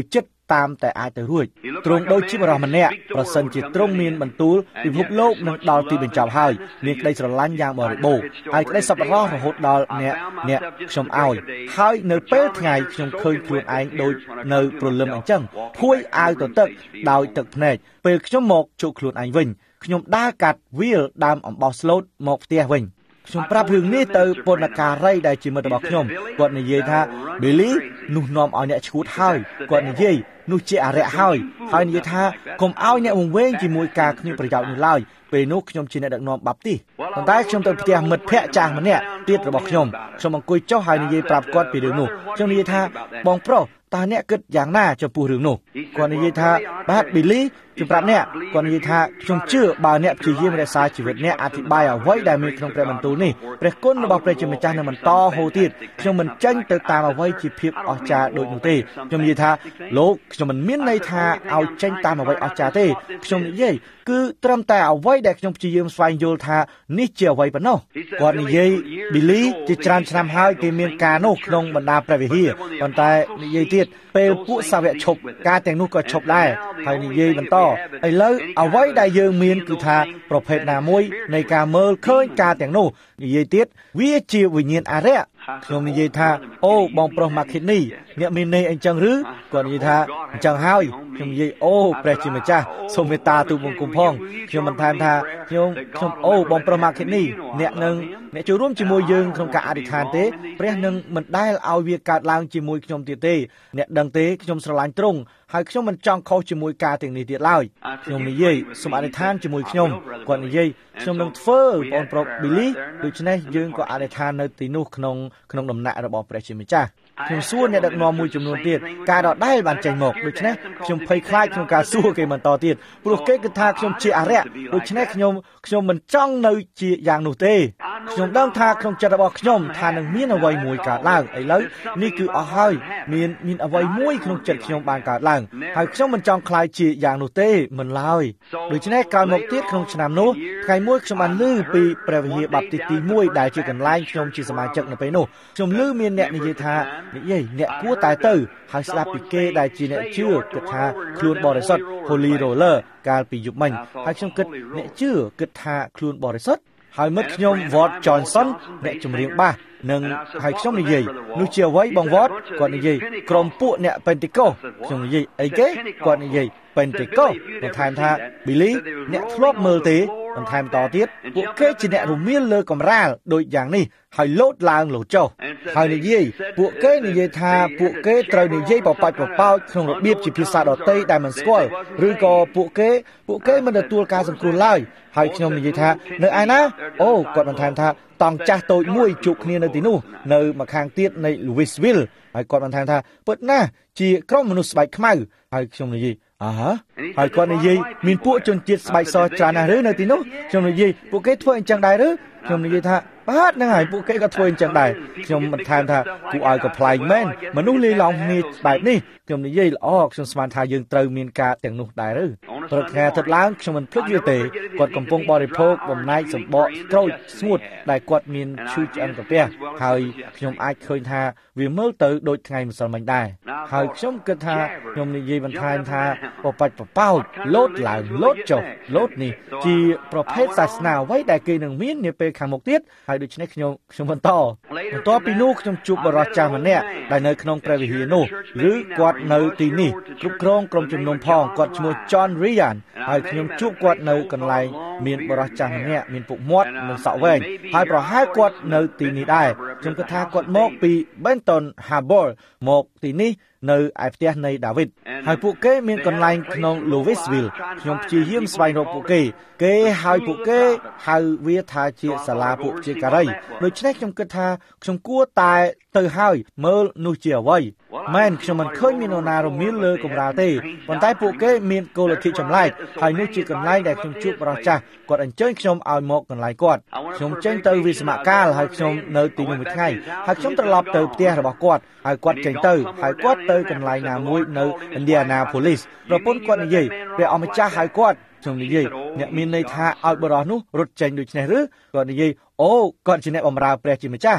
តាមតែអាចទៅរួចទ្រង់ដូចជាបរិសម្នាក់ប្រសិនជាទ្រង់មានបន្ទូលពិភពលោកនឹងដល់ទីបញ្ចប់ហើយមានក្តីស្រឡាញ់យ៉ាងបរិបូរណ៍ហើយក្តីសប្បុរសរហូតដល់អ្នកអ្នកខ្ញុំឲ្យហើយនៅពេលថ្ងៃខ្ញុំឃើញខ្លួនឯងដូចនៅព្រលឹមអញ្ចឹងភួយអាវទៅទឹកដោយទឹកភ្នែកពេលខ្ញុំមកជក់ខ្លួនឯងវិញខ្ញុំដើរកាត់វាលដើមអំបោះស្លូតមកផ្ទះវិញខ្ញុំប្រាប់រឿងនេះទៅពន្ធការីដែលជាមិត្តរបស់ខ្ញុំគាត់និយាយថា Billy នោះនាំឲ្យអ្នកឈួតហើយគាត់និយាយនោះជាអរិយហើយហើយនិយាយថាកុំឲ្យអ្នកវង្វេងជាមួយការគ្មានប្រយោជន៍នេះឡើយពេលនោះខ្ញុំជាអ្នកដឹកនាំបាប់ទីប៉ុន្តែខ្ញុំទៅផ្ទះមិត្តភ័ក្តិចាស់ម្នាក់ទៀតរបស់ខ្ញុំខ្ញុំអង្គុយចុះហើយនិយាយប្រាប់គាត់ពីរឿងនោះខ្ញុំនិយាយថាបងប្រុសតើអ្នកគិតយ៉ាងណាចំពោះរឿងនោះគាត់និយាយថាបាទ Billy ខ្ញុំប្រាប់អ្នកគាត់និយាយថាខ្ញុំជឿបើអ្នកព្យាយាមរក្សាជីវិតអ្នកអធិប្បាយអ្វីដែលមានក្នុងព្រះបន្ទូលនេះព្រះគុណរបស់ព្រះជាម្ចាស់នឹងបន្តហូរទៀតខ្ញុំមិនចេញទៅតាមអ្វីជាភាពអស្ចារ្យដូចនោះទេខ្ញុំនិយាយថាលោកខ្ញុំមិនមានន័យថាឲ្យចេញតាមអ្វីអស្ចារ្យទេខ្ញុំនិយាយគឺត្រឹមតែអ្វីដែលខ្ញុំព្យាយាមស្វែងយល់ថានេះជាអ្វីប៉ុណ្ណោះគាត់និយាយ Billy ជាច្រើនឆ្នាំហើយគេមានការនោះក្នុងបណ្ដាព្រះវិហារប៉ុន្តែនិយាយទៀតពេលពួកសាវកឈប់ការទាំងនោះក៏ឈប់ដែរហើយនិយាយបន្តឥឡូវអ្វីដែលយើងមានគឺថាប្រភេទណាមួយនៃការមើលឃើញការទាំងនោះនិយាយទៀតវាជាវិញ្ញាណអរិយខ្ញុំនិយាយថាអូបងប្រុស Markini អ្នកមានន័យអញ្ចឹងឬគាត់និយាយថាអញ្ចឹងហើយខ្ញុំនិយាយអូព្រះជាម្ចាស់សូមមេត្តាទូលបង្គំផងខ្ញុំបន្ថែមថាខ្ញុំខ្ញុំអូបងប្រុស Markini អ្នកនឹងអ្នកចូលរួមជាមួយយើងក្នុងការអធិដ្ឋានទេព្រះនឹងមិនដែលឲ្យវាកើតឡើងជាមួយខ្ញុំទៀតទេអ្នកដឹងទេខ្ញុំស្រឡាញ់ទ្រង់ហើយខ្ញុំមិនចង់ខុសជាមួយការទាំងនេះទៀតឡើយខ្ញុំនិយាយសូមអធិដ្ឋានជាមួយខ្ញុំគាត់និយាយខ្ញុំនឹងធ្វើបងប្រុស Billy ដូច្នេះយើងក៏អធិដ្ឋាននៅទីនោះក្នុងក្នុងដំណាក់របស់ព្រះជាម្ចាស់ខ្ញុំសួរអ្នកដឹកនាំមួយចំនួនទៀតការដដែលបានចេញមកដូច្នេះខ្ញុំភ័យខ្លាចក្នុងការសួរគេបន្តទៀតព្រោះគេគិតថាខ្ញុំជាអរិយដូច្នេះខ្ញុំខ្ញុំមិនចង់នៅជាយ៉ាងនោះទេខ្ញុំដឹងថាក្នុងចិត្តរបស់ខ្ញុំថានឹងមានអ្វីមួយកើតឡើងឥឡូវនេះគឺអស់ហើយមានមានអ្វីមួយក្នុងចិត្តខ្ញុំបានកើតឡើងហើយខ្ញុំមិនចង់ខ្លាចជាយ៉ាងនោះទេមិនឡើយដូច្នេះក្រោយមកទៀតក្នុងឆ្នាំនោះថ្ងៃមួយខ្ញុំបានឮពីព្រះវិហារបាប់ទីទីមួយដែលជាកន្លែងខ្ញុំជាសមាជិកនៅពេលនោះខ្ញុំឮមានអ្នកនិយាយថានិយាយអ្នកគួរតែទៅហើយស្ដាប់ពីគេដែលជាអ្នកជឿគិតថាខ្លួនបរិសុទ្ធ Holy Roller កាលពីយប់មិញហើយខ្ញុំគិតអ្នកជឿគិតថាខ្លួនបរិសុទ្ធហើយមិត្តខ្ញុំ Ward Johnson អ្នកចម្រៀងបាសនឹងហើយខ្ញុំនិយាយនោះជាអ្វីបង Ward គាត់និយាយក្រុមពួកអ្នក Pentecost ខ្ញុំនិយាយអីគេគាត់និយាយ Pentecost បន្ថែមថា Billy អ្នកធ្លាប់មើលទេបន្ថែមតទៀតពួកគេជាអ្នករមៀលលើកំរាលដូចយ៉ាងនេះហើយលោតឡើងលោតចុះហើយនិយាយពួកគេនិយាយថាពួកគេត្រូវនិយាយបបាច់បបោចក្នុងរបៀបជាភាសាដទៃដែលមិនស្គាល់ឬក៏ពួកគេពួកគេមិនទទួលការសង្គ្រោះឡើយហើយខ្ញុំនិយាយថានៅឯណាអូគាត់បន្ថែមថាតង់ចាស់តូចមួយជួបគ្នានៅទីនោះនៅម្ខាងទៀតនៃ Louisville ហើយគាត់បន្ថែមថាពិតណាស់ជាក្រុមមនុស្សស្បែកខ្មៅហើយខ្ញុំនិយាយអើហើយគាត់និយាយមានពួកជនជាតិស្បែកសច្រើនណាស់ឬនៅទីនោះខ្ញុំនិយាយពួកគេធ្វើអញ្ចឹងដែរឬខ្ញុំនិយាយថាបាទហ្នឹងហើយពួកគេក៏ធ្វើអញ្ចឹងដែរខ្ញុំបន្ថែមថាគួរឲ្យកំ pl ែងមែនមនុស្សលាយឡំគ្នាបែបនេះខ្ញុំនិយាយល្អខ្ញុំស្មានថាយើងត្រូវមានការទាំងនោះដែរឬព្រឹកថ្ងៃអាទិត្យឡើងខ្ញុំមិនភ្លេចវាទេគាត់កំពុងបរិភោគបំណែកសម្បកក្រូចស្ងួតដែលគាត់មានឈឺឆ្អឹងកាពះហើយខ្ញុំអាចឃើញថាវាមើលទៅដូចថ្ងៃម្សិលមិញដែរហើយខ្ញុំគិតថាខ្ញុំនិយាយបន្ថែមថាបបាច់បបោចលោតឡើងលោតចុះលោតនេះជាប្រភេទសាសនាអ្វីដែលគេនឹងមាននាពេលខាងមុខទៀតហើយដូច្នេះខ្ញុំខ្ញុំបន្តបន្ទាប់ពីនោះខ្ញុំជួបបរិសុទ្ធចាស់ម្នាក់ដែលនៅក្នុងព្រះវិហារនោះឬគាត់នៅទីនេះគ្រប់គ្រងក្រុមជំនុំផងគាត់ឈ្មោះ John Ryan ហើយខ្ញុំជួបគាត់នៅកន្លែងមានបរិសុទ្ធចាស់ម្នាក់មានពុកមាត់និងសក់វែងហើយប្រហែលគាត់នៅទីនេះដែរខ្ញុំគិតថាគាត់មកពី Benton Harbor មកទីនេះនៅឯផ្ទះនៃដាវីតហើយពួកគេមានកន្លែងក្នុង Louisville ខ្ញុំព្យាយាមស្វែងរកពួកគេគេហើយពួកគេហៅវាថាជាសាលាពួកជាការីដូច្នេះខ្ញុំគិតថាខ្ញុំគួរតែទៅហើយមើលនោះជាអ្វីមែនខ្ញុំមិនឃើញមាននរណារមៀលលើកម្រាលទេប៉ុន្តែពួកគេមានគោលលទ្ធិចម្លែកហើយនោះជាកន្លែងដែលខ្ញុំជួបបរិសុទ្ធចាស់គាត់អញ្ជើញខ្ញុំឲ្យមកកន្លែងគាត់ខ្ញុំចេញទៅវិស្សមកាលហើយខ្ញុំនៅទីនោះមួយថ្ងៃហើយខ្ញុំត្រឡប់ទៅផ្ទះរបស់គាត់ហើយគាត់ចេញទៅហើយគាត់ទៅកន្លែងណាមួយនៅ Indianapolis ប្រពន្ធគាត់និយាយព្រះអម្ចាស់ហៅគាត់ខ្ញុំនិយាយអ្នកមានន័យថាឲ្យបរិសុទ្ធនោះរត់ចេញដូចនេះឬគាត់និយាយអូគាត់ជាអ្នកបម្រើព្រះជាម្ចាស់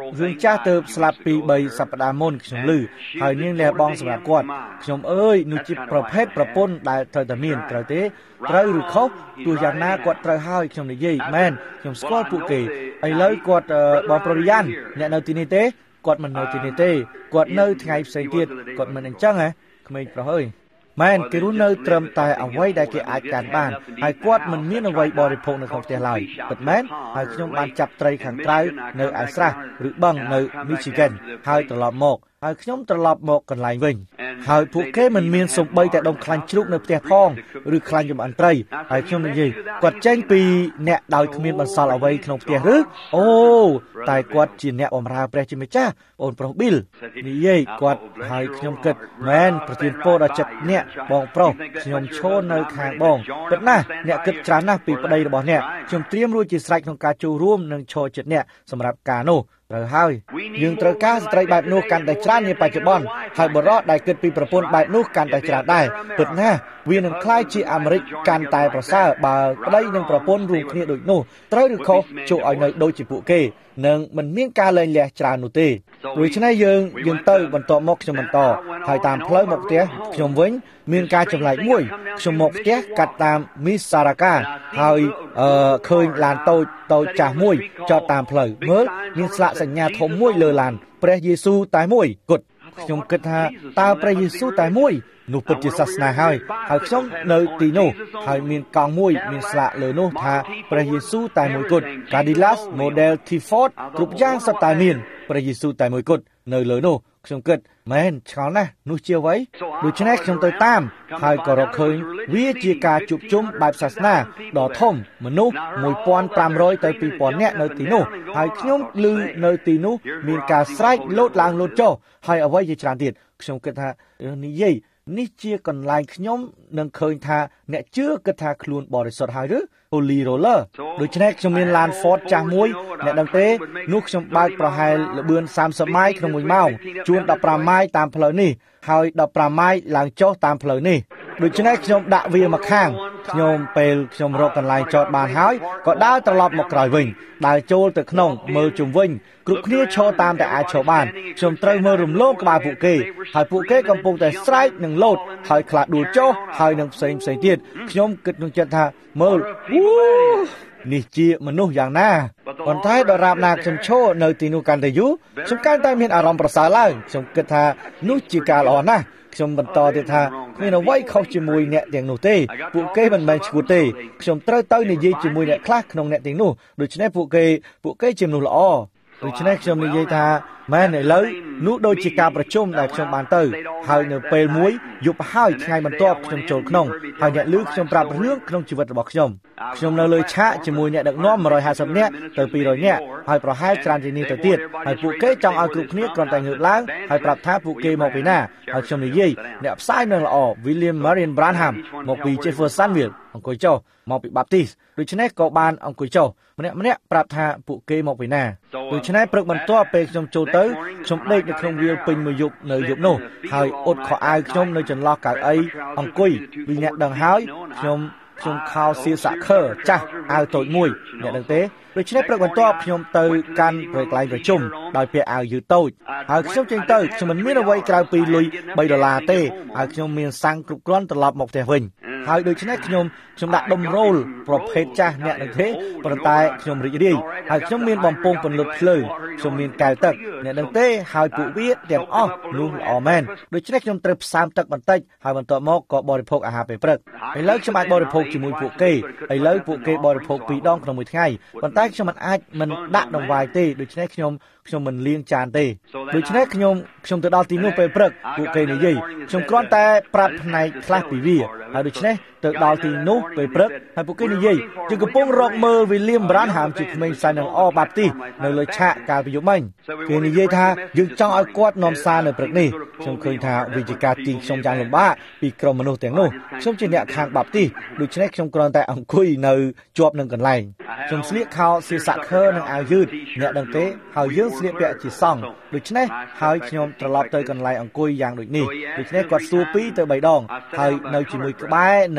រឿងចាស់ទៅស្លាប់ពីបីសប្តាហ៍មុនខ្ញុំឮហើយនាងលះបង់សម្រាប់គាត់ខ្ញុំអើយនោះជាប្រភេទប្រពន្ធដែលត្រូវតែមានត្រូវទេត្រូវឬខុសទោះយ៉ាងណាគាត់ត្រូវហើយខ្ញុំនិយាយមែនខ្ញុំស្គាល់ពួកគេឥឡូវគាត់បងប្រុសយ៉ាន់អ្នកនៅទីនេះទេគាត់មិននៅទីនេះទេគាត់នៅថ្ងៃផ្សេងទៀតគាត់មិនអញ្ចឹងហ៎ក្មេងប្រុសអើយមែនគេរស់នៅត្រឹមតែអ្វីដែលគេអាចកាន់បានហើយគាត់មិនមានអ្វីបរិភោគនៅក្នុងផ្ទះឡើយពិតមែនហើយខ្ញុំបានចាប់ត្រីខាងក្រៅនៅឯស្រះឬបឹងនៅ Michigan ហើយត្រឡប់មកហើយខ្ញុំត្រឡប់មកកន្លែងវិញហើយពួកគេមិនមានសូម្បីតែដុំខ្លាញ់ជ្រូកនៅផ្ទះផងឬខ្លាញ់ចម្អិនត្រីហើយខ្ញុំនិយាយគាត់ចេញពីអ្នកដោយគ្មានបន្សល់អ្វីក្នុងផ្ទះឬអូតែគាត់ជាអ្នកបម្រើព្រះជាម្ចាស់បងប្រុស Bill និយាយគាត់ហើយខ្ញុំគិតមែនប្រទានពរដល់ចិត្តអ្នកបងប្រុសខ្ញុំឈរនៅខាងបងពិតណាស់អ្នកគិតច្រើនណាស់ពីប្តីរបស់អ្នកខ្ញុំត្រៀមរួចជាស្រេចក្នុងការចូលរួមនិងឈរចិត្តអ្នកសម្រាប់ការនោះត្រូវហើយយើងត្រូវការស្ត្រីបែបនោះកាន់តែច្រើននាបច្ចុប្បន្នហើយបរិបទដែលគិតពីប្រពន្ធបែបនោះកាន់តែច្រើនដែរពិតណាស់វានឹងក្លាយជាអាមេរិកកាន់តែប្រសើរបើប្តីនិងប្រពន្ធរួមគ្នាដូចនោះត្រូវឬខុសចូលឲ្យនៅដូចជាពួកគេនឹងមិនមានការលែងលះច្រើននោះទេដូច្នេះយើងយើងទៅបន្តមកខ្ញុំបន្តហើយតាមផ្លូវមកផ្ទះខ្ញុំវិញមានការចម្លែកមួយខ្ញុំមកផ្ទះកាត់តាមមីសសារ៉ាកាហើយអឺឃើញឡានតូចតូចចាស់មួយចតតាមផ្លូវមើលមានស្លាកសញ្ញាធំមួយលើឡានព្រះយេស៊ូវតែមួយគត់ខ្ញុំគិតថាតើព្រះយេស៊ូវតែមួយនោះពិតជាសាសនាហើយហើយខ្ញុំនៅទីនោះហើយមានកង់មួយមានស្លាកលើនោះថាព្រះយេស៊ូវតែមួយគត់ Cadillac Model T Ford គ្រប់យ៉ាងសុទ្ធតែមានព្រះយេស៊ូវតែមួយគត់នៅលើនោះខ្ញុំគិតមែនឆ្ងល់ណាស់នោះជាអ្វីដូច្នេះខ្ញុំទៅតាមហើយក៏រកឃើញវាជាការជួបជុំបែបសាសនាដ៏ធំមនុស្សមួយពាន់ប្រាំរយទៅពីរពាន់នាក់នៅទីនោះហើយខ្ញុំឮនៅទីនោះមានការស្រែកលោតឡើងលោតចុះហើយអ្វីជាច្រើនទៀតខ្ញុំគិតថានិយាយនេះជាកន្លែងខ្ញុំនឹងឃើញថាអ្នកជឿគិតថាខ្លួនបរិសុទ្ធហើយឬ Holy Roller ដូច្នេះខ្ញុំមានឡាន Ford ចាស់មួយអ្នកដឹងទេនោះខ្ញុំបើកប្រហែលល្បឿនសាមសិបម៉ាយក្នុងមួយម៉ោងជួនដប់ប្រាំម៉ាយតាមផ្លូវនេះហើយដប់ប្រាំម៉ាយឡើងចុះតាមផ្លូវនេះដូច្នេះខ្ញុំដាក់វាមកខាងខ្ញុំពេលខ្ញុំរកកន្លែងចតបានហើយក៏ដើរត្រឡប់មកក្រោយវិញដើរចូលទៅក្នុងមើលជុំវិញគ្រប់គ្នាឈរតាមតែអាចឈរបានខ្ញុំត្រូវមើលរំលងក្បាលពួកគេហើយពួកគេកំពុងតែស្រែកនិងលោតហើយខ្លះដួលចុះហើយនឹងផ្សេងផ្សេងទៀតខ្ញុំគិតក្នុងចិត្តថាមើលនេះជាមនុស្សយ៉ាងណាប៉ុន្តែដរាបណាខ្ញុំឈរនៅទីនោះកាន់តែយូរខ្ញុំកាន់តែមានអារម្មណ៍ប្រសើរឡើងខ្ញុំគិតថានោះជាការល្អណាស់ខ្ញុំបន្តទៀតថាគ្មានអ្វីខុសជាមួយអ្នកទាំងនោះទេពួកគេមិនមែនឈួតទេខ្ញុំត្រូវទៅនិយាយជាមួយអ្នកខ្លះក្នុងអ្នកទាំងនោះដូច្នេះពួកគេពួកគេជាមនុស្សល្អដូច្នេះខ្ញុំនិយាយថាមែនឥឡូវនោះដូចជាការប្រជុំដែលខ្ញុំបានទៅហើយនៅពេលមួយយប់ហើយថ្ងៃបន្ទាប់ខ្ញុំចូលក្នុងហើយអ្នកឮខ្ញុំប្រាប់រឿងក្នុងជីវិតរបស់ខ្ញុំខ្ញុំនៅលើឆាកជាមួយអ្នកដឹកនាំមួយរយហាសិបនាក់ទៅពីរយនាក់ហើយប្រហែលច្រើនជាងនេះទៅទៀតហើយពួកគេចង់ឲ្យគ្រប់គ្នាគ្រាន់តែងើបឡើងហើយប្រាប់ថាពួកគេមកពីណាហើយខ្ញុំនិយាយអ្នកផ្សាយនឹងល្អ William Marion Branham មកពី Jeffersonville អង្គុយចុះមកពី Baptist ដូច្នេះក៏បានអង្គុយចុះម្នាក់ម្នាក់ប្រាប់ថាពួកគេមកពីណាដូច្នេះព្រឹកបន្ទាប់ពេលខ្ញុំចូលទៅខ្ញុំដេកនៅក្នុងវាលពេញមួយយប់នៅយប់នោះហើយអ៊ុតខោអាវខ្ញុំនៅចន្លោះកៅអីអង្គុយពីអ្នកដឹងហើយខ្ញុំខ្ញុំខោសៀសាក់ខើចាស់អាវតូចមួយអ្នកដឹងទេដូច្នេះព្រឹកបន្ទាប់ខ្ញុំទៅកាន់ប្រកន្លែងប្រជុំដោយពាក់អាវយឺតតូចហើយខ្ញុំចេញទៅខ្ញុំមិនមានអ្វីក្រៅពីលុយបីដុល្លារទេហើយខ្ញុំមានសាំងគ្រប់គ្រាន់ត្រឡប់មកផ្ទះវិញហើយដូច្នេះខ្ញុំខ្ញុំដាក់ដុំរ៉ូលប្រភេទចាស់អ្នកនឹងទេប៉ុន្តែខ្ញុំរីករាយហើយខ្ញុំមានបំពង់ពន្លត់ភ្លើងខ្ញុំមានកែវទឹកអ្នកនឹងទេហើយពួកវាទាំងអស់នោះល្អមែនដូច្នេះខ្ញុំត្រូវផ្សាមទឹកបន្តិចហើយបន្ទាប់មកក៏បរិភោគអាហារពេលព្រឹកឥឡូវខ្ញុំអាចបរិភោគជាមួយពួកគេឥឡូវពួកគេបរិភោគពីរដងក្នុងមួយថ្ងៃប៉ុន្តែខ្ញុំមិនអាចមិនដាក់ដង្វាយទេដូច្នេះខ្ញុំខ្ញុំមិនលាងចានទេដូច្នេះខ្ញុំខ្ញុំទៅដល់ទីនោះពេលព្រឹកពួកគេនិយាយខ្ញុំគ្រាន់តែប្រាប់ផ្នែកខ្លះពីវាហើយដូច្នេះទៅដល់ទីនោះពេលព្រឹកហើយពួកគេនិយាយយើងកំពុងរកមើល William Branham ជាក្មេងផ្សាយនឹងអបាប់ទីនៅលើឆាកកាលពីយប់មិញគេនិយាយថាយើងចង់ឲ្យគាត់នាំសារនៅព្រឹកនេះខ្ញុំឃើញថាវិជាការទីខ្ញុំយ៉ាងលំបាកពីក្រុមមនុស្សទាំងនោះខ្ញុំជាអ្នកខាងបាប់ទីដូច្នេះខ្ញុំគ្រាន់តែអង្គុយនៅជាប់នឹងកន្លែងខ្ញុំស្លៀកខោសៀសាក់ខើនិងអាវយឺតអ្នកដឹងទេហើយយើងស្លៀកពាក់ជាសង្ឃដូច្នេះហើយខ្ញុំត្រឡប់ទៅកន្លែងអង្គុយយ៉ាងដូចនេះដូច្នេះគាត់សួរពីរទៅបីដងហើយនៅជាមួយក្បែរនឹង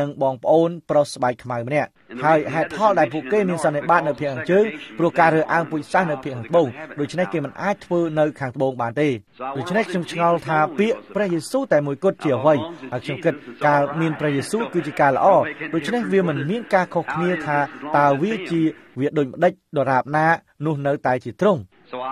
នឹងបងប្អូនប្រុសស្បែកខ្មៅម្នាក់ហើយហេតុផលដែលពួកគេមានសន្និបាតនៅភាគខាងជើងព្រោះការរើសអើងពូជសាសន៍នៅភាគខាងត្បូងដូច្នេះគេមិនអាចធ្វើនៅខាងត្បូងបានទេដូច្នេះខ្ញុំឆ្ងល់ថាពាក្យព្រះយេស៊ូវតែមួយគត់ជាអ្វីហើយខ្ញុំគិតការមានព្រះយេស៊ូវគឺជាការល្អដូច្នេះវាមិនមានការខុសគ្នាថាតើវាជាវាដូចម្ដេចដរាបណានោះនៅតែជាទ្រង់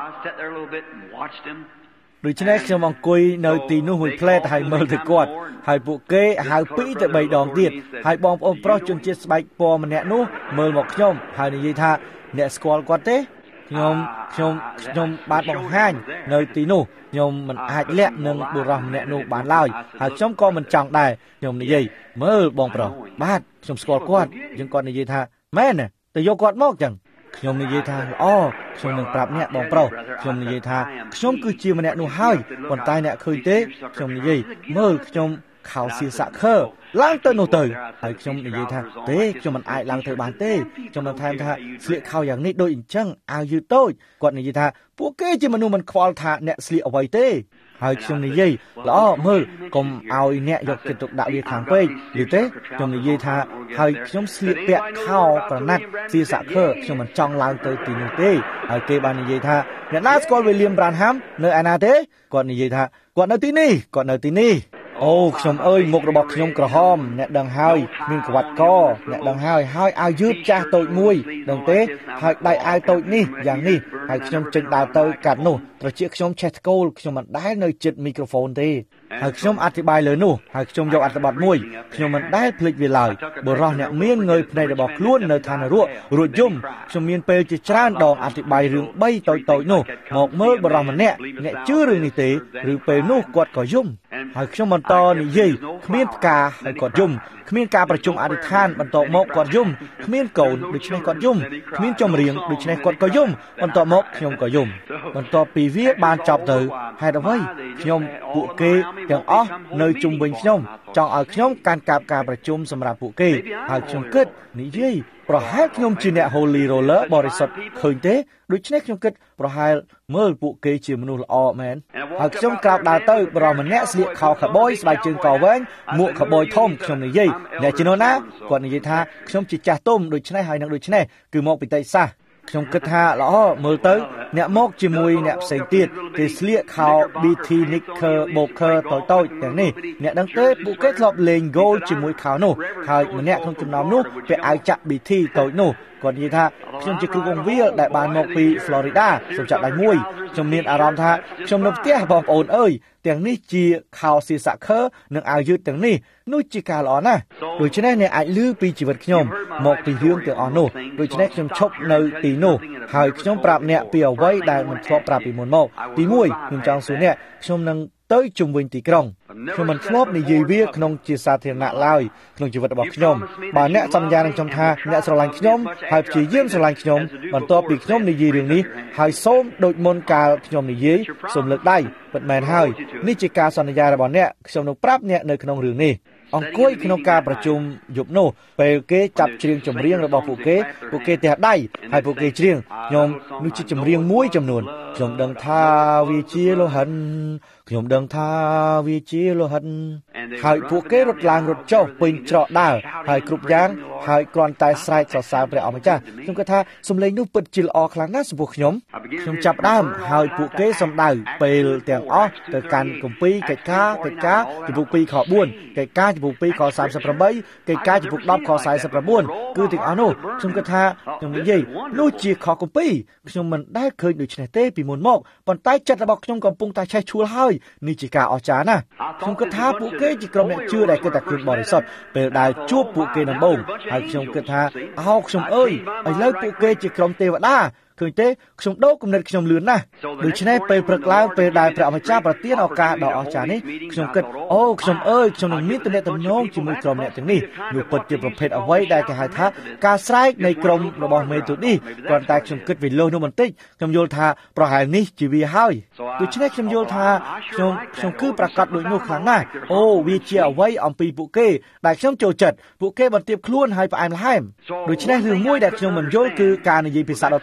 ដូច្នេះខ្ញុំអង្គុយនៅទីនោះមួយផ្លែតហើយមើលទៅគាត់ហើយពួកគេហៅពីរទៅបីដងទៀតហើយបងប្អូនប្រុសជនជាតិស្បែកពណ៌ម្នាក់នោះមើលមកខ្ញុំហើយនិយាយថាអ្នកស្គាល់គាត់ទេខ្ញុំខ្ញុំខ្ញុំបានបង្ហាញនៅទីនោះខ្ញុំមិនអាចលាក់នឹងបុរសម្នាក់នោះបានឡើយហើយខ្ញុំក៏មិនចង់ដែរខ្ញុំនិយាយមើលបងប្រុសបាទខ្ញុំស្គាល់គាត់យើងគាត់និយាយថាមែនទៅយកគាត់មកចឹងខ្ញុំនិយាយថាល្អខ្ញុំនឹងប្រាប់អ្នកបងប្រុសខ្ញុំនិយាយថាខ្ញុំគឺជាម្នាក់នោះហើយប៉ុន្តែអ្នកឃើញទេខ្ញុំនិយាយមើលខ្ញុំខោសៀសាក់ខើឡើងទៅនោះទៅហើយខ្ញុំនិយាយថាទេខ្ញុំមិនអាចឡើងទៅបានទេខ្ញុំបានថែមថាស្លៀកខោយ៉ាងនេះដូចអញ្ចឹងអាវយឺតតូចគាត់និយាយថាពួកគេជាមនុស្សមិនខ្វល់ថាអ្នកស្លៀកអ្វីទេហើយខ្ញុំនិយាយល្អមើលកុំឲ្យអ្នកយកចិត្តទុកដាក់វាខាងពេកយល់ទេខ្ញុំនិយាយថាហើយខ្ញុំស្លៀកពាក់ខោក្រណាត់សៀសាក់ខើខ្ញុំមិនចង់ឡើងទៅទីនោះទេហើយគេបាននិយាយថាអ្នកណាស្គាល់វីលៀមប្រានហាំនៅឯណាទេគាត់និយាយថាគាត់នៅទីនេះគាត់នៅទីនេះអូខ្ញុំអើយមុខរបស់ខ្ញុំក្រហមអ្នកដឹងហើយមានក្បាច់កអ្នកដឹងហើយហើយអាវយឺតចាស់តូចមួយដឹងទេហើយដៃអាវតូចនេះយ៉ាងនេះហើយខ្ញុំចេញដើរទៅកាត់នោះត្រចៀកខ្ញុំឆេះថ្កូលខ្ញុំមិនដែលនៅជិតមីក្រូហ្វូនទេហើយខ្ញុំអធិប្បាយលើនោះហើយខ្ញុំយកអត្ថបទមួយខ្ញុំមិនដែលភ្លេចវាឡើយបុរសអ្នកមានងើយភ្នែករបស់ខ្លួននៅឋាននរករួចយំខ្ញុំមានពេលជាច្រើនដងអធិប្បាយរឿងបីតូចតូចនោះមកមើលបុរសម្នាក់អ្នកជឿរឿងនេះទេឬពេលនោះគាត់ក៏យំហើយខ្ញុំបន្តនិយាយគ្មានផ្កាហើយគាត់យំគ្មានការប្រជុំអធិដ្ឋានបន្តមកគាត់យំគ្មានកូនដូច្នេះគាត់យំគ្មានចម្រៀងដូច្នេះគាត់ក៏យំបន្តមកខ្ញុំក៏យំបន្ទាប់ពីវាបានចប់ទៅហេតុអ្វីខ្ញុំពួកគេទាំងអស់នៅជុំវិញខ្ញុំចង់ឲ្យខ្ញុំកាន់កាប់ការប្រជុំសម្រាប់ពួកគេហើយខ្ញុំគិតនិយាយប្រហែលខ្ញុំជាអ្នក Holy Roller បរិសុទ្ធឃើញទេដូច្នេះខ្ញុំគិតប្រហែលមើលពួកគេជាមនុស្សល្អមែនហើយខ្ញុំក្រោកដើរទៅបរិសម្នាក់ស្លៀកខោខប៊យស្បែកជើងកវែងមួកខប៊យធំខ្ញុំនិយាយអ្នកជានោះណាគាត់និយាយថាខ្ញុំជាចាស់ទុំដូច្នេះហើយនឹងដូច្នេះគឺមកពីតេសាសខ្ញុំគិតថាល្អមើលទៅអ្នកមកជាមួយអ្នកផ្សេងទៀតគេស្លៀកខោ ប៊ី ធី Knicker Boker តូចតូចទាំងនេះអ្នកដឹងទេពួកគេធ្លាប់លេង Goal ជាមួយខោនោះហើយម្នាក់ក្នុងចំណោមនោះពាក់អាវចាក់ ប៊ី ធី តូចនោះគាត់និយាយថាខ្ញុំជាគ្រូវង្សវាលដែលបានមកពី Florida សូមចាក់ដៃមួយខ្ញុំមានអារម្មណ៍ថាខ្ញុំនៅផ្ទះបងប្អូនអើយទាំងនេះជាខោសៀសាក់ខើនិងអាវយឺតទាំងនេះនោះជាការល្អណាស់ដូច្នេះអ្នកអាចឮពីជីវិតខ្ញុំមកពីរឿងទាំងអស់នោះដូច្នេះខ្ញុំឈប់នៅទីនោះហើយខ្ញុំប្រាប់អ្នកពីអ្វីដែលមិនធ្លាប់ប្រាប់ពីមុនមកទីមួយខ្ញុំចង់សួរអ្នកខ្ញុំនឹងទៅជុំវិញទីក្រុងខ្ញុំមិនធ្លាប់និយាយវាក្នុងជាសាធារណៈឡើយក្នុងជីវិតរបស់ខ្ញុំបើអ្នកសន្យានឹងខ្ញុំថាអ្នកស្រឡាញ់ខ្ញុំហើយព្យាយាមស្រឡាញ់ខ្ញុំបន្ទាប់ពីខ្ញុំនិយាយរឿងនេះហើយសូមដូចមុនកាលខ្ញុំនិយាយសូមលើកដៃពិតមែនហើយនេះជាការសន្យារបស់អ្នកខ្ញុំនឹងប្រាប់អ្នកនៅក្នុងរឿងនេះអង្គុយក្នុងការប្រជុំយប់នោះពេលគេចាប់ច្រៀងចម្រៀងរបស់ពួកគេពួកគេទះដៃហើយពួកគេច្រៀងខ្ញុំនោះជាចម្រៀងមួយចំនួនខ្ញុំដឹងថាវាជាលោហិនខ្ញុំដឹងថាវាជាលោហិនហើយពួកគេរត់ឡើងរត់ចុះពេញច្រកដើរហើយគ្រប់យ៉ាងហើយគ្រាន់តែស្រែកសរសើរព្រះអម្ចាស់ខ្ញុំគិតថាសំឡេងនោះពិតជាល្អខ្លាំងណាស់ចំពោះខ្ញុំខ្ញុំចាប់ដើមហើយពួកគេសំដៅពេលទាំងអស់ទៅកាន់គម្ពីរកិច្ចការកិច្ចការចំពោះពីរខបួនកិច្ចការចំពោះពីរខសាមសិបប្រាំបីកិច្ចការចំពោះដប់ខសែនសិបប្រាំបួនគឺទាំងអស់នោះខ្ញុំគិតថាខ្ញុំនិយាយនោះជាខគម្ពីរខ្ញុំមិនដែលឃើញដូច្នេះទេពីមុនមកប៉ុន្តែចិត្តរបស់ខ្ញុំកំពុងតែឆេះឆួលហើយនេះជាការអស្ចារ្យណាស់ខ្ញុំគិតថាពួកគេជាក្រុមអ្នកជឿដែលគិតតែខ្លួនបរិសុទ្ធពេលដែលជួបពួកគេដំបូងហើយខ្ញុំគិតថាអោខ្ញុំអើយឥឡូវពួកគេជាក្រុមទេវតាឃើញទេខ្ញុំដូរគំនិតខ្ញុំលឿនណាស់ដូច្នេះពេលព្រឹកឡើងពេលដែលព្រះអម្ចាស់ប្រទានឱកាសដ៏អស្ចារ្យនេះខ្ញុំគិតអូខ្ញុំអើយខ្ញុំនឹងមានទំនាក់ទំនងជាមួយក្រុមអ្នកទាំងនេះនោះពិតជាប្រភេទអ្វីដែលគេហៅថាការស្រែកនៃក្រុមរបស់មេទូឌីគ្រាន់តែខ្ញុំគិតវិលោះនោះបន្តិចខ្ញុំយល់ថាប្រហែលនេះជាវាហើយដូច្នេះខ្ញុំយល់ថាខ្ញុំខ្ញុំគឺប្រកាសដូចនោះខ្លាំងណាស់អូវាជាអ្វីអំពីពួកគេដែលខ្ញុំចូលចិត្តពួកគេបន្ទាបខ្លួនហើយផ្អែមល្ហែមដូច្នេះរឿងមួយដែលខ្ញុំមិនយល់គឺការនិយាយភាសាដទៃ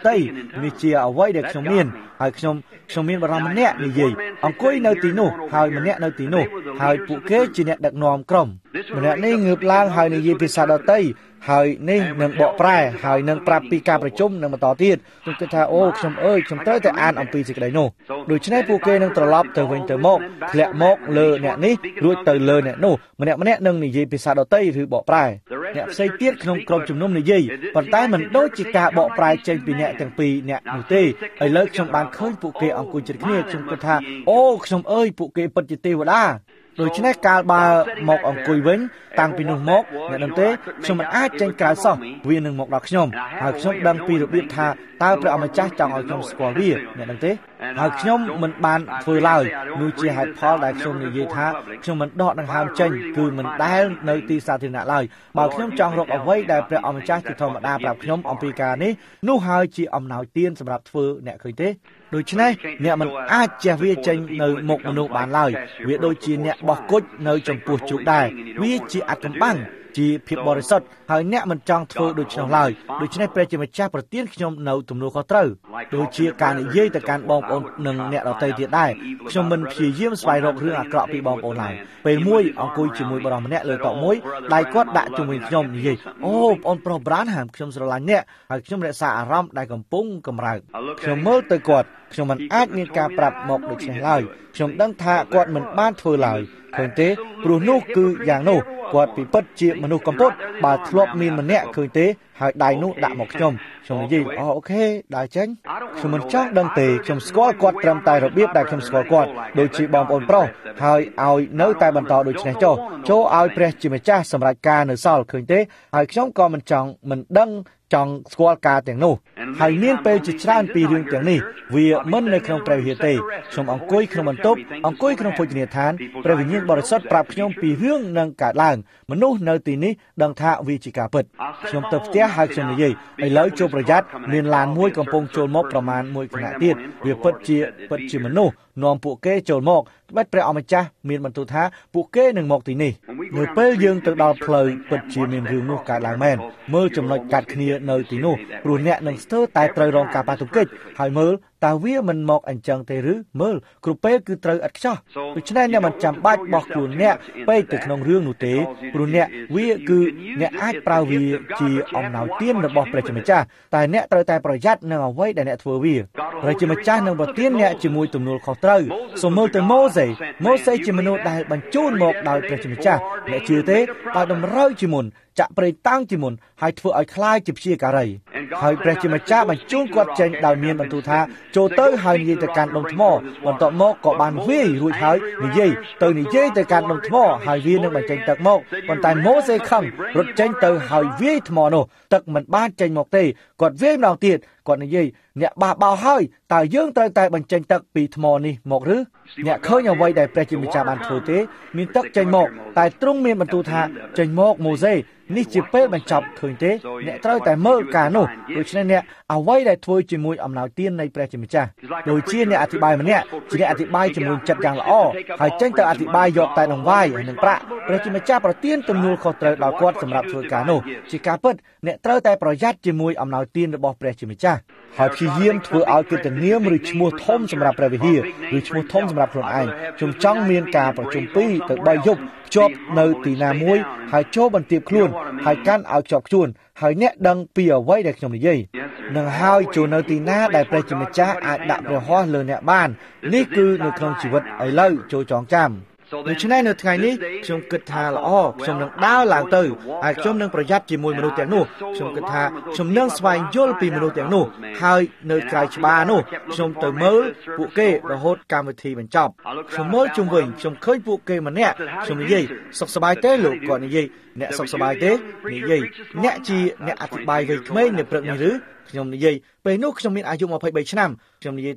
នេះជាអ្វីដែលខ្ញុំមានហើយខ្ញុំខ្ញុំមានបារម្ភម្នាក់និយាយអង្គុយនៅទីនោះហើយម្នាក់នៅទីនោះហើយពួកគេជាអ្នកដឹកនាំក្រុមម្នាក់នេះងើបឡើងហើយនិយាយភាសាដទៃហើយនេះនឹងបកប្រែហើយនឹងប្រាប់ពីការប្រជុំនឹងបន្តទៀតខ្ញុំគិតថាអូខ្ញុំអើយខ្ញុំត្រូវតែអានអំពីសេចក្តីនោះដូច្នេះពួកគេនឹងត្រឡប់ទៅវិញទៅមកធ្លាក់មកលើអ្នកនេះរួចទៅលើអ្នកនោះម្នាក់ម្នាក់នឹងនិយាយភាសាដទៃឬបកប្រែអ្នកផ្សេងទៀតក្នុងក្រុមជំនុំនិយាយប៉ុន្តែមិនដូចជាការបកប្រែចេញពីអ្នកទាំងពីរអ្នកនោះទេឥឡូវខ្ញុំបានឃើញពួកគេអង្គុយជិតគ្នាខ្ញុំគិតថាអូខ្ញុំអើយពួកគេពិតជាទេវតាដូច្នេះកាលបើមកអង្គុយវិញតាំងពីនោះមកអ្នកនឹងទេខ្ញុំមិនអាចចេញក្រៅសោះវានឹងមកដល់ខ្ញុំហើយខ្ញុំដឹងពីរបៀបថាតើព្រះអម្ចាស់ចង់ឲ្យខ្ញុំស្គាល់វាអ្នកនឹងទេហើយខ្ញុំមិនបានធ្វើឡើយនោះជាហេតុផលដែលខ្ញុំនិយាយថាខ្ញុំមិនដកដង្ហើមចេញគឺមិនដែលនៅទីសាធារណៈឡើយបើខ្ញុំចង់រកអ្វីដែលព្រះអម្ចាស់ជាធម្មតាប្រាប់ខ្ញុំអំពីការនេះនោះហើយជាអំណោយទានសម្រាប់ធ្វើអ្នកឃើញទេដូច្នេះអ្នកមិនអាចជះវាចេញនៅមុខមនុស្សបានឡើយវាដូចជាអ្នកបោះគុជនៅចំពោះជូកដែរវាជាអាថ៌កំបាំងជាភាពបរិសុទ្ធហើយអ្នកមិនចង់ធ្វើដូច្នោះឡើយដូច្នេះព្រះជាម្ចាស់ប្រទានខ្ញុំនៅទំនួលខុសត្រូវដូចជាការនិយាយទៅកាន់បងប្អូននិងអ្នកដទៃទៀតដែរខ្ញុំមិនព្យាយាមស្វែងរករឿងអាក្រក់ពីបងប្អូនឡើយពេលមួយអង្គុយជាមួយបរិសម្នាក់លើតុមួយដៃគាត់ដាក់ជាមួយខ្ញុំនិយាយអូបងប្អូនប្រុសប្រានហាមខ្ញុំស្រឡាញ់អ្នកហើយខ្ញុំរក្សាអារម្មណ៍ដែលកំពុងកម្រើកខ្ញុំមើលទៅគាត់ខ្ញុំមិនអាចមានការប្រាប់មកដូចនេះឡើយខ្ញុំដឹងថាគាត់មិនបានធ្វើឡើយឃើញទេព្រោះនោះគឺយ៉ាងនោះគាត់ពិពិតជាមនុស្សកំពត់បើធ្លាប់មានម្នាក់ឃើញទេហើយដៃនោះដាក់មកខ្ញុំខ្ញុំនិយាយអូអូខេដើរចេញខ្ញុំមិនចង់ដឹងទេខ្ញុំស្គាល់គាត់ត្រឹមតែរបៀបដែលខ្ញុំស្គាល់គាត់ដូចជាបងប្អូនប្រុសហើយឲ្យនៅតែបន្តដូចនេះចុះចូលឲ្យព្រះជាម្ចាស់សម្រាប់ការនៅសល់ឃើញទេហើយខ្ញុំក៏មិនចង់មិនដឹងចង់ស្គាល់ការទាំងនោះហើយមានពេលជាច្រើនពីរឿងទាំងនេះវាមិននៅក្នុងព្រះវិហារទេខ្ញុំអង្គុយក្នុងបន្ទប់អង្គុយក្នុងភោជនីយដ្ឋានព្រះវិញ្ញាណបរិសុទ្ធប្រាប់ខ្ញុំពីរឿងនឹងកើតឡើងមនុស្សនៅទីនេះដឹងថាវាជាការពិតខ្ញុំទៅផ្ទះហើយខ្ញុំនិយាយឥឡូវចូលប្រយ័ត្នមានឡានមួយកំពុងចូលមកប្រមាណមួយខណៈទៀតវាពិតជាពិតជាមនុស្សនាំពួកគេចូលមកត្បិតព្រះអម្ចាស់មានបន្ទូលថាពួកគេនឹងមកទីនេះនៅពេលយើងទៅដល់ផ្លូវពិតជាមានរឿងនោះកើតឡើងមែនមើលចំណុចកាត់គ្នានៅទីនោះព្រោះអ្នកនឹងស្ទើរតែត្រូវរងការប៉ះទង្គិចហើយមើលតើវាមិនមកអញ្ចឹងទេឬមើលគ្រប់ពេលគឺត្រូវឥតខ្ចោះដូច្នេះអ្នកមិនចាំបាច់បោះខ្លួនអ្នកពេកទៅក្នុងរឿងនោះទេព្រោះអ្នកវាគឺអ្នកអាចប្រើវាជាអំណោយទានរបស់ព្រះជាម្ចាស់តែអ្នកត្រូវតែប្រយ័ត្ននឹងអ្វីដែលអ្នកធ្វើវាព្រះជាម្ចាស់នឹងប្រទានអ្នកជាមួយទំនួលខុសត្រូវសូមមើលទៅម៉ូសេម៉ូសេជាមនុស្សដែលបញ្ជូនមកដោយព្រះជាម្ចាស់អ្នកជឿទេដោយតម្រូវជាមុនចាក់ប្រេងតាំងជាមុនហើយធ្វើឲ្យคล้ายជាព្យាការីហើយព្រះជាម្ចាស់បញ្ជូនគាត់ចេញដោយមានបន្ទូលថាចូលទៅហើយនិយាយទៅកាន់ដុំថ្មបន្ទាប់មកក៏បានវាយរួចហើយនិយាយទៅនិយាយទៅកាន់ដុំថ្មហើយវានឹងបញ្ចេញទឹកមកប៉ុន្តែម៉ូសេខឹងរត់ចេញទៅហើយវាយថ្មនោះទឹកមិនបានចេញមកទេគាត់វាយម្ដងទៀតគាត់និយាយអ្នកបះបោហើយតើយើងត្រូវតែបញ្ចេញទឹកពីថ្មនេះមកឬអ្នកឃើញអ្វីដែលព្រះជាម្ចាស់បានធ្វើទេមានទឹកចេញមកតែទ្រង់មានបន្ទូលថាចេញមកម៉ូសេនេះជាពេលបញ្ចប់ឃើញទេអ្នកត្រូវតែមើលការនោះដូច្នេះអ្នកអ្វីដែលធ្វើជាមួយអំណោយទាននៃព្រះជាម្ចាស់ដូចជាអ្នកអធិប្បាយម្នាក់ជាអ្នកអធិប្បាយជំរុញចិត្តយ៉ាងល្អហើយចេញទៅអធិប្បាយយកតែដង្វាយហើយនឹងប្រាក់ព្រះជាម្ចាស់ប្រទានទំនួលខុសត្រូវដល់គាត់សម្រាប់ធ្វើការនោះជាការពិតអ្នកត្រូវតែប្រយ័ត្នជាមួយអំណោយទានរបស់ព្រះជាម្ចាស់ហើយព្យាយាមធ្វើឲ្យកិត្តិនាមឬឈ្មោះធំសម្រាប់ព្រះវិហារឬឈ្មោះធំសម្រាប់ខ្លួនឯងខ្ញុំចង់មានការប្រជុំពីរទៅបីយប់ជាប់នៅទីណាមួយហើយចូលបន្ទាបខ្លួនហើយកាន់ឲ្យជាប់ខ្លួនហើយអ្នកដឹងពីអ្វីដែលខ្ញុំនិយាយនឹងហើយចូលនៅទីណាដែលព្រះជាម្ចាស់អាចដាក់ព្រះហស្ថលើអ្នកបាននេះគឺនៅក្នុងជីវិតឥឡូវចូលចងចាំដូច្នេះនៅថ្ងៃនេះខ្ញុំគិតថាល្អខ្ញុំនឹងដើរឡើងទៅហើយខ្ញុំនឹងប្រយ័ត្នជាមួយមនុស្សទាំងនោះខ្ញុំគិតថាខ្ញុំនឹងស្វែងយល់ពីមនុស្សទាំងនោះហើយនៅក្រៅច្បារនោះខ្ញុំទៅមើលពួកគេរហូតកម្មវិធីបញ្ចប់ខ្ញុំមើលជុំវិញខ្ញុំឃើញពួកគេម្នាក់ខ្ញុំនិយាយសុខសប្បាយទេលោកគាត់និយាយអ្នកសុខសប្បាយទេនិយាយអ្នកជាអ្នកអធិប្បាយវ័យក្មេងនៅព្រឹកនេះឬខ្ញុំនិយាយពេលនោះខ្ញុំមានអាយុยี่สิบสามឆ្នាំខ្ញុំនិយាយថា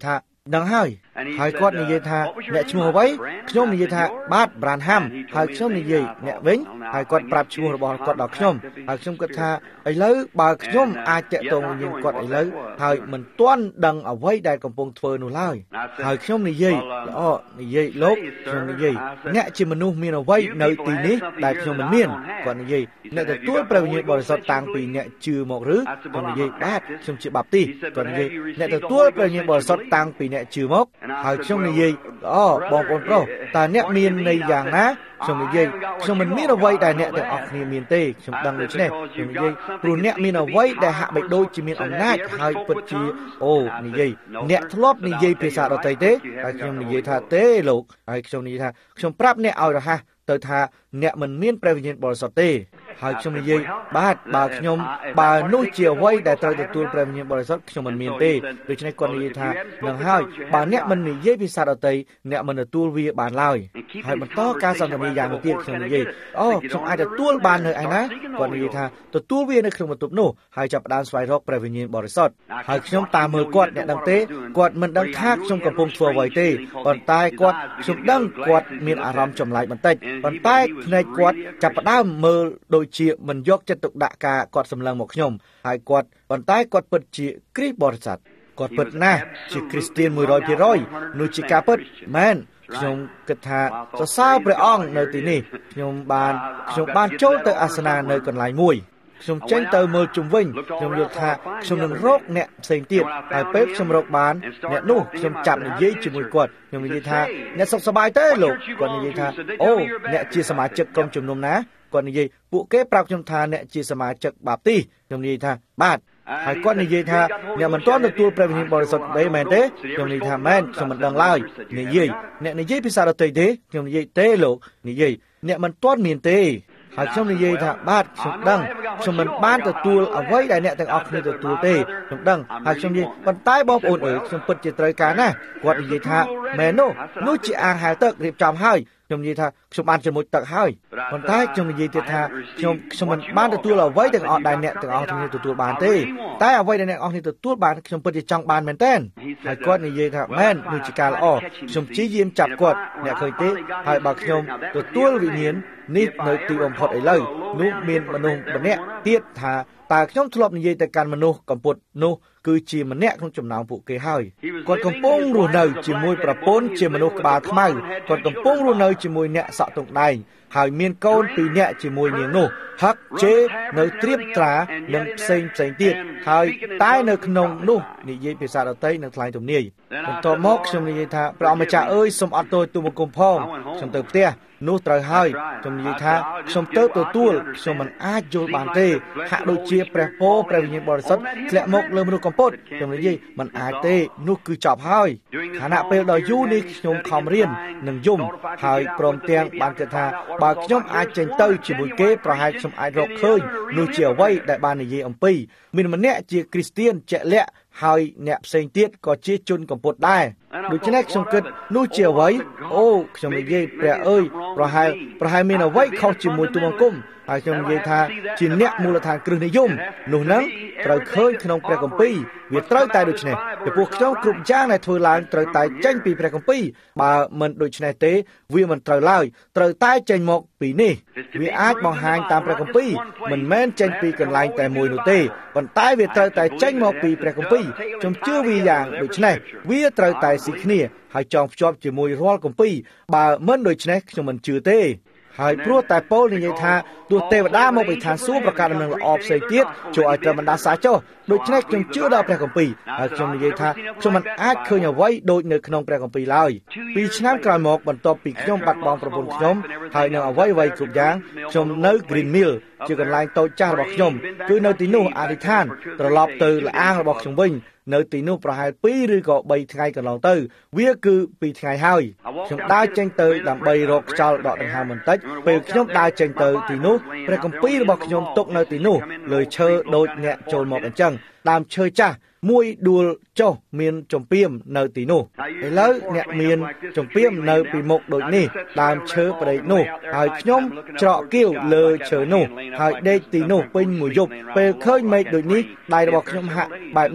ដឹងហើយហើយគាត់និយាយថាអ្នកឈ្មោះអ្វីខ្ញុំនិយាយថាបាទ Branham ហើយខ្ញុំនិយាយអ្នកវិញហើយគាត់ប្រាប់ឈ្មោះរបស់គាត់ដល់ខ្ញុំហើយខ្ញុំគិតថាឥឡូវបើខ្ញុំអាចតាក់ទងនឹងគាត់ឥឡូវហើយមិនទាន់ដឹងអ្វីដែលកំពុងធ្វើនោះឡើយហើយខ្ញុំនិយាយល្អនិយាយលោកខ្ញុំនិយាយអ្នកជាមនុស្សមានអ្វីនៅទីនេះដែលខ្ញុំមិនមានគាត់និយាយអ្នកទទួលព្រះវិញ្ញាណបរិសុទ្ធតាំងពីអ្នកជឿមកឬខ្ញុំនិយាយបាទខ្ញុំជាបាប់ទីគាត់និយាយអ្នកទទួលព្រះវិញ្ញាណបរិសុទ្ធតាំងពីអ្នកជឿមកហើយខ្ញុំនិយាយល្អបងប្អូនប្រុសតើអ្នកមានន័យយ៉ាងណាខ្ញុំនិយាយខ្ញុំមិនមានអ្វីដែលអ្នកទាំងអស់គ្នាមានទេខ្ញុំដឹងដូច្នេះខ្ញុំនិយាយព្រោះអ្នកមានអ្វីដែលហាក់បីដូចជាមានអំណាចហើយពិតជាអូនិយាយអ្នកធ្លាប់និយាយភាសាដទៃទេហើយខ្ញុំនិយាយថាទេលោកហើយខ្ញុំនិយាយថាខ្ញុំប្រាប់អ្នកឲ្យរហ័សទៅថាអ្នកមិនមានព្រះវិញ្ញាណបរិសុទ្ធទេហើយខ្ញុំនិយាយបាទបើខ្ញុំបើនោះជាអ្វីដែលត្រូវទទួលព្រះវិញ្ញាណបរិសុទ្ធខ្ញុំមិនមានទេដូច្នេះគាត់និយាយថានឹងហើយបើអ្នកមិននិយាយភាសាដទៃអ្នកមិនទទួលវាបានឡើយហើយបន្តការសន្ទនាយ៉ាងមួយទៀតខ្ញុំនិយាយអូខ្ញុំអាចទទួលបាននៅឯណាគាត់និយាយថាទទួលវានៅក្នុងបន្ទប់នោះហើយចាប់ផ្ដើមស្វែងរកព្រះវិញ្ញាណបរិសុទ្ធហើយខ្ញុំតាមមើលគាត់អ្នកដឹងទេគាត់មិនដឹងថាខ្ញុំកំពុងធ្វើអ្វីទេប៉ុន្តែគាត់ខ្ញុំដឹងគាត់មានអារម្មណ៍ចម្លែកបន្តិចប៉ុន្តែភ្នែកគាត់ចាប់ផ្ដើមមើលដូចជាមិនយកចិត្តទុកដាក់ការគាត់សម្លឹងមកខ្ញុំហើយគាត់ប៉ុន្តែគាត់ពិតជាគ្រីស្ទបរិស័ទគាត់ពិតណាស់ជាគ្រីស្ទាន មួយរយភាគរយ នោះជាការពិតមែនខ្ញុំគិតថាសរសើរព្រះអង្គនៅទីនេះខ្ញុំបានខ្ញុំបានចូលទៅអាសនៈនៅកន្លែងមួយខ្ញុំចេញទៅមើលជុំវិញខ្ញុំយល់ថាខ្ញុំនឹងរកអ្នកផ្សេងទៀតហើយពេលខ្ញុំរកបានអ្នកនោះខ្ញុំចាប់និយាយជាមួយគាត់ខ្ញុំនិយាយថាអ្នកសុខសប្បាយទេលោកគាត់និយាយថាអូអ្នកជាសមាជិកក្រុមជំនុំណាគាត់និយាយពួកគេប្រាប់ខ្ញុំថាអ្នកជាសមាជិកបាបទីខ្ញុំនិយាយថាបាទហើយគាត់និយាយថាអ្នកមិនទាន់ទទួលព្រះវិញ្ញាណបរិសុទ្ធទេមែនទេខ្ញុំនិយាយថាមែនខ្ញុំមិនដឹងឡើយនិយាយអ្នកនិយាយភាសាដទៃទេខ្ញុំនិយាយទេលោកនិយាយអ្នកមិនទាន់មានទេហើយខ្ញុំនិយាយថាបាទខ្ញុំដឹងខ្ញុំមិនបានទទួលអ្វីដែលអ្នកទាំងអស់គ្នាទទួលទេខ្ញុំដឹងហើយខ្ញុំនិយាយប៉ុន្តែបងប្អូនអើយខ្ញុំពិតជាត្រូវការណាស់គាត់និយាយថាមែននោះនោះជាអាងហែលទឹករៀបចំហើយខ្ញុំនិយាយថាខ្ញុំបានជាមួយទឹកហើយប៉ុន្តែខ្ញុំនិយាយទៀតថាខ្ញុំខ្ញុំមិនបានទទួលអ្វីទាំងអស់ដែលអ្នកទាំងអស់គ្នាទទួលបានទេតែអ្វីដែលអ្នកទាំងអស់គ្នាទទួលបានខ្ញុំពិតជាចង់បានមែនទែនហើយគាត់និយាយថាមែននោះជាការល្អខ្ញុំព្យាយាមចាប់គាត់អ្នកឃើញទេហើយបើខ្ញុំទទួលវិញ្ញាណនេះនៅទីបំផុតឥឡូវនោះមានមនុស្សម្នាក់ទៀតថាតើខ្ញុំធ្លាប់និយាយទៅកាន់មនុស្សកំពត់នោះគឺជាម្នាក់ក្នុងចំណោមពួកគេហើយគាត់កំពុងរស់នៅជាមួយប្រពន្ធជាមនុស្សក្បាលខ្មៅគាត់កំពុងរស់នៅជាមួយអ្នកសក់ទង់ដែងហើយមានកូនពីរនាក់ជាមួយនាងនោះហឹកជេរនៅត្រៀបត្រានិងផ្សេងផ្សេងទៀតហើយតែនៅក្នុងនោះនិយាយភាសាដទៃនិងថ្លែងទំនាយបន្ទាប់មកខ្ញុំនិយាយថាព្រះអង្គម្ចាស់អើយសូមអត់ទោសទូបង្គំផងខ្ញុំទៅផ្ទះនោះត្រូវហើយខ្ញុំនិយាយថាខ្ញុំទៅទទួលខ្ញុំមិនអាចយល់បានទេហាក់ដូចជាព្រះពរព្រះវិញ្ញាណបរិសុទ្ធធ្លាក់មកលើមនុស្សកំពត់ខ្ញុំនិយាយមិនអាចទេនោះគឺចប់ហើយខណៈពេលដល់យូរនេះខ្ញុំខំរៀននិងយំហើយព្រមទាំងបានគិតថាបើខ្ញុំអាចចេញទៅជាមួយគេប្រហែលខ្ញុំអាចរកឃើញនោះជាអ្វីដែលបាននិយាយអំពីមានម្នាក់ជាគ្រីស្ទានជាក់លាក់ហើយអ្នកផ្សេងទៀតក៏ជាជនកំពត់ដែរដូច្នេះខ្ញុំគិតនោះជាអ្វីអូខ្ញុំនិយាយព្រះអើយប្រហែលប្រហែលមានអ្វីខុសជាមួយទូបង្គំហើយខ្ញុំនិយាយថាជាអ្នកមូលដ្ឋានគ្រឹះនិយមនោះនឹងត្រូវឃើញក្នុងព្រះគម្ពីរវាត្រូវតែដូច្នេះពីព្រោះខ្ញុំគ្រប់យ៉ាងដែលធ្វើឡើងត្រូវតែចេញពីព្រះគម្ពីរបើមិនដូច្នេះទេវាមិនត្រូវឡើយត្រូវតែចេញមកពីនេះវាអាចបង្ហាញតាមព្រះគម្ពីរមិនមែនចេញពីកន្លែងតែមួយនោះទេប៉ុន្តែវាត្រូវតែចេញមកពីព្រះគម្ពីរខ្ញុំជឿវាយ៉ាងដូច្នេះវាត្រូវតែស៊ីគ្នាហើយចងភ្ជាប់ជាមួយរាល់គម្ពីរបើមិនដូច្នេះខ្ញុំមិនជឿទេហើយព្រោះតែប៉ូលនិយាយថាទោះទេវតាមកពីឋានសួគ៌ប្រកាសដំណឹងល្អផ្សេងទៀតជួយឲ្យត្រូវបណ្ដាសាចុះដូច្នេះខ្ញុំជឿដល់ព្រះគម្ពីរហើយខ្ញុំនិយាយថាខ្ញុំមិនអាចឃើញអ្វីដូចនៅក្នុងព្រះគម្ពីរឡើយពីរឆ្នាំក្រោយមកបន្ទាប់ពីខ្ញុំបាត់បង់ប្រពន្ធខ្ញុំហើយនៅអ្វីអ្វីគ្រប់យ៉ាងខ្ញុំនៅ Green Mill ជាកន្លែងតូចចាស់របស់ខ្ញុំគឺនៅទីនោះអធិដ្ឋានត្រឡប់ទៅលអាងរបស់ខ្ញុំវិញនៅទីនោះប្រហែលពីរឬក៏បីថ្ងៃកន្លងទៅវាគឺពីរថ្ងៃហើយខ្ញុំដើរចេញទៅដើម្បីរកខ្យល់ដកដង្ហើមបន្តិចពេលខ្ញុំដើរចេញទៅទីនោះព្រះគម្ពីររបស់ខ្ញុំទុកនៅទីនោះលើឈើដូចអ្នកចូលមកអញ្ចឹងដើមឈើចាស់មួយដួលចុះមានចំពាមនៅទីនោះឥឡូវអ្នកមានចំពាមនៅពីមុខដូចនេះដើមឈើប្រេកនោះហើយខ្ញុំច្រកគៀវលើឈើនោះហើយដេកទីនោះពេញមួយយប់ពេលឃើញមេឃដូចនេះដៃរបស់ខ្ញុំហាក់បែបនេះ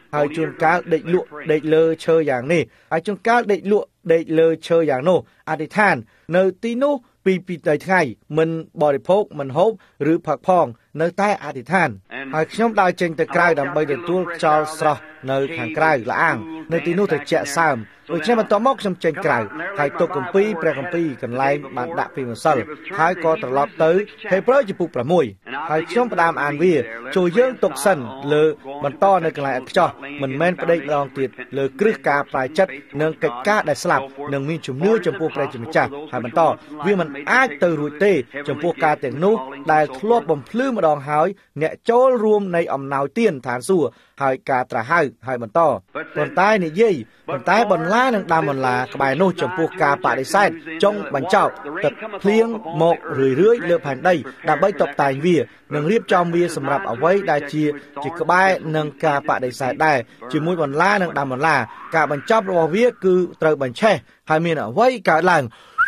ហើយជួនកាលដេកលក់ដេកលើឈើយ៉ាងនេះហើយជួនកាលដេកលក់ដេកលើឈើយ៉ាងនោះអធិដ្ឋាននៅទីនោះពីពីរថ្ងៃមិនបរិភោគមិនហូបឬផឹកផងនៅតែអធិដ្ឋានហើយខ្ញុំដើរចេញទៅក្រៅដើម្បីទទួលខ្យល់ស្រស់នៅខាងក្រៅល្អាងនៅទីនោះត្រជាក់សើមដូច្នេះបន្ទាប់មកខ្ញុំចេញក្រៅហើយទុកគម្ពីរព្រះគម្ពីរកន្លែងបានដាក់ពីម្សិលហើយក៏ត្រឡប់ទៅហេព្រើរចំពុកប្រាំមួយហើយខ្ញុំផ្ដើមអានវាចូលយើងទុកសិនលើបន្តនៅកន្លែងឥតខ្ចោះមិនមែនផ្ដេកម្ដងទៀតលើគ្រឹះការប្រាជ្ញនិងកិច្ចការដែលស្លាប់និងមានជំនឿចំពោះព្រះជាម្ចាស់ហើយបន្តវាមិនអាចទៅរួចទេចំពោះការទាំងនោះដែលធ្លាប់បំភ្លឺម្ដងហើយអ្នកចូលរួមនៃអំណោយទានឋានសួគ៌ហើយការត្រាស់ហៅហើយបន្តប៉ុន្តែនិយាយប៉ុន្តែបន្លានឹងដាំបន្លាក្បែរនោះចំពោះការបដិសេធចុងបញ្ចប់ទឹកភ្លៀងមករឿយរឿយលើផែនដីដើម្បីតុបតែងវានិងរៀបចំវាសម្រាប់អ្វីដែលជាជាក្បែរនឹងការបដិសេធដែរជាមួយបន្លានឹងដាំបន្លាការបញ្ចប់របស់វាគឺត្រូវបញ្ឆេះហើយមានអ្វីកើតឡើង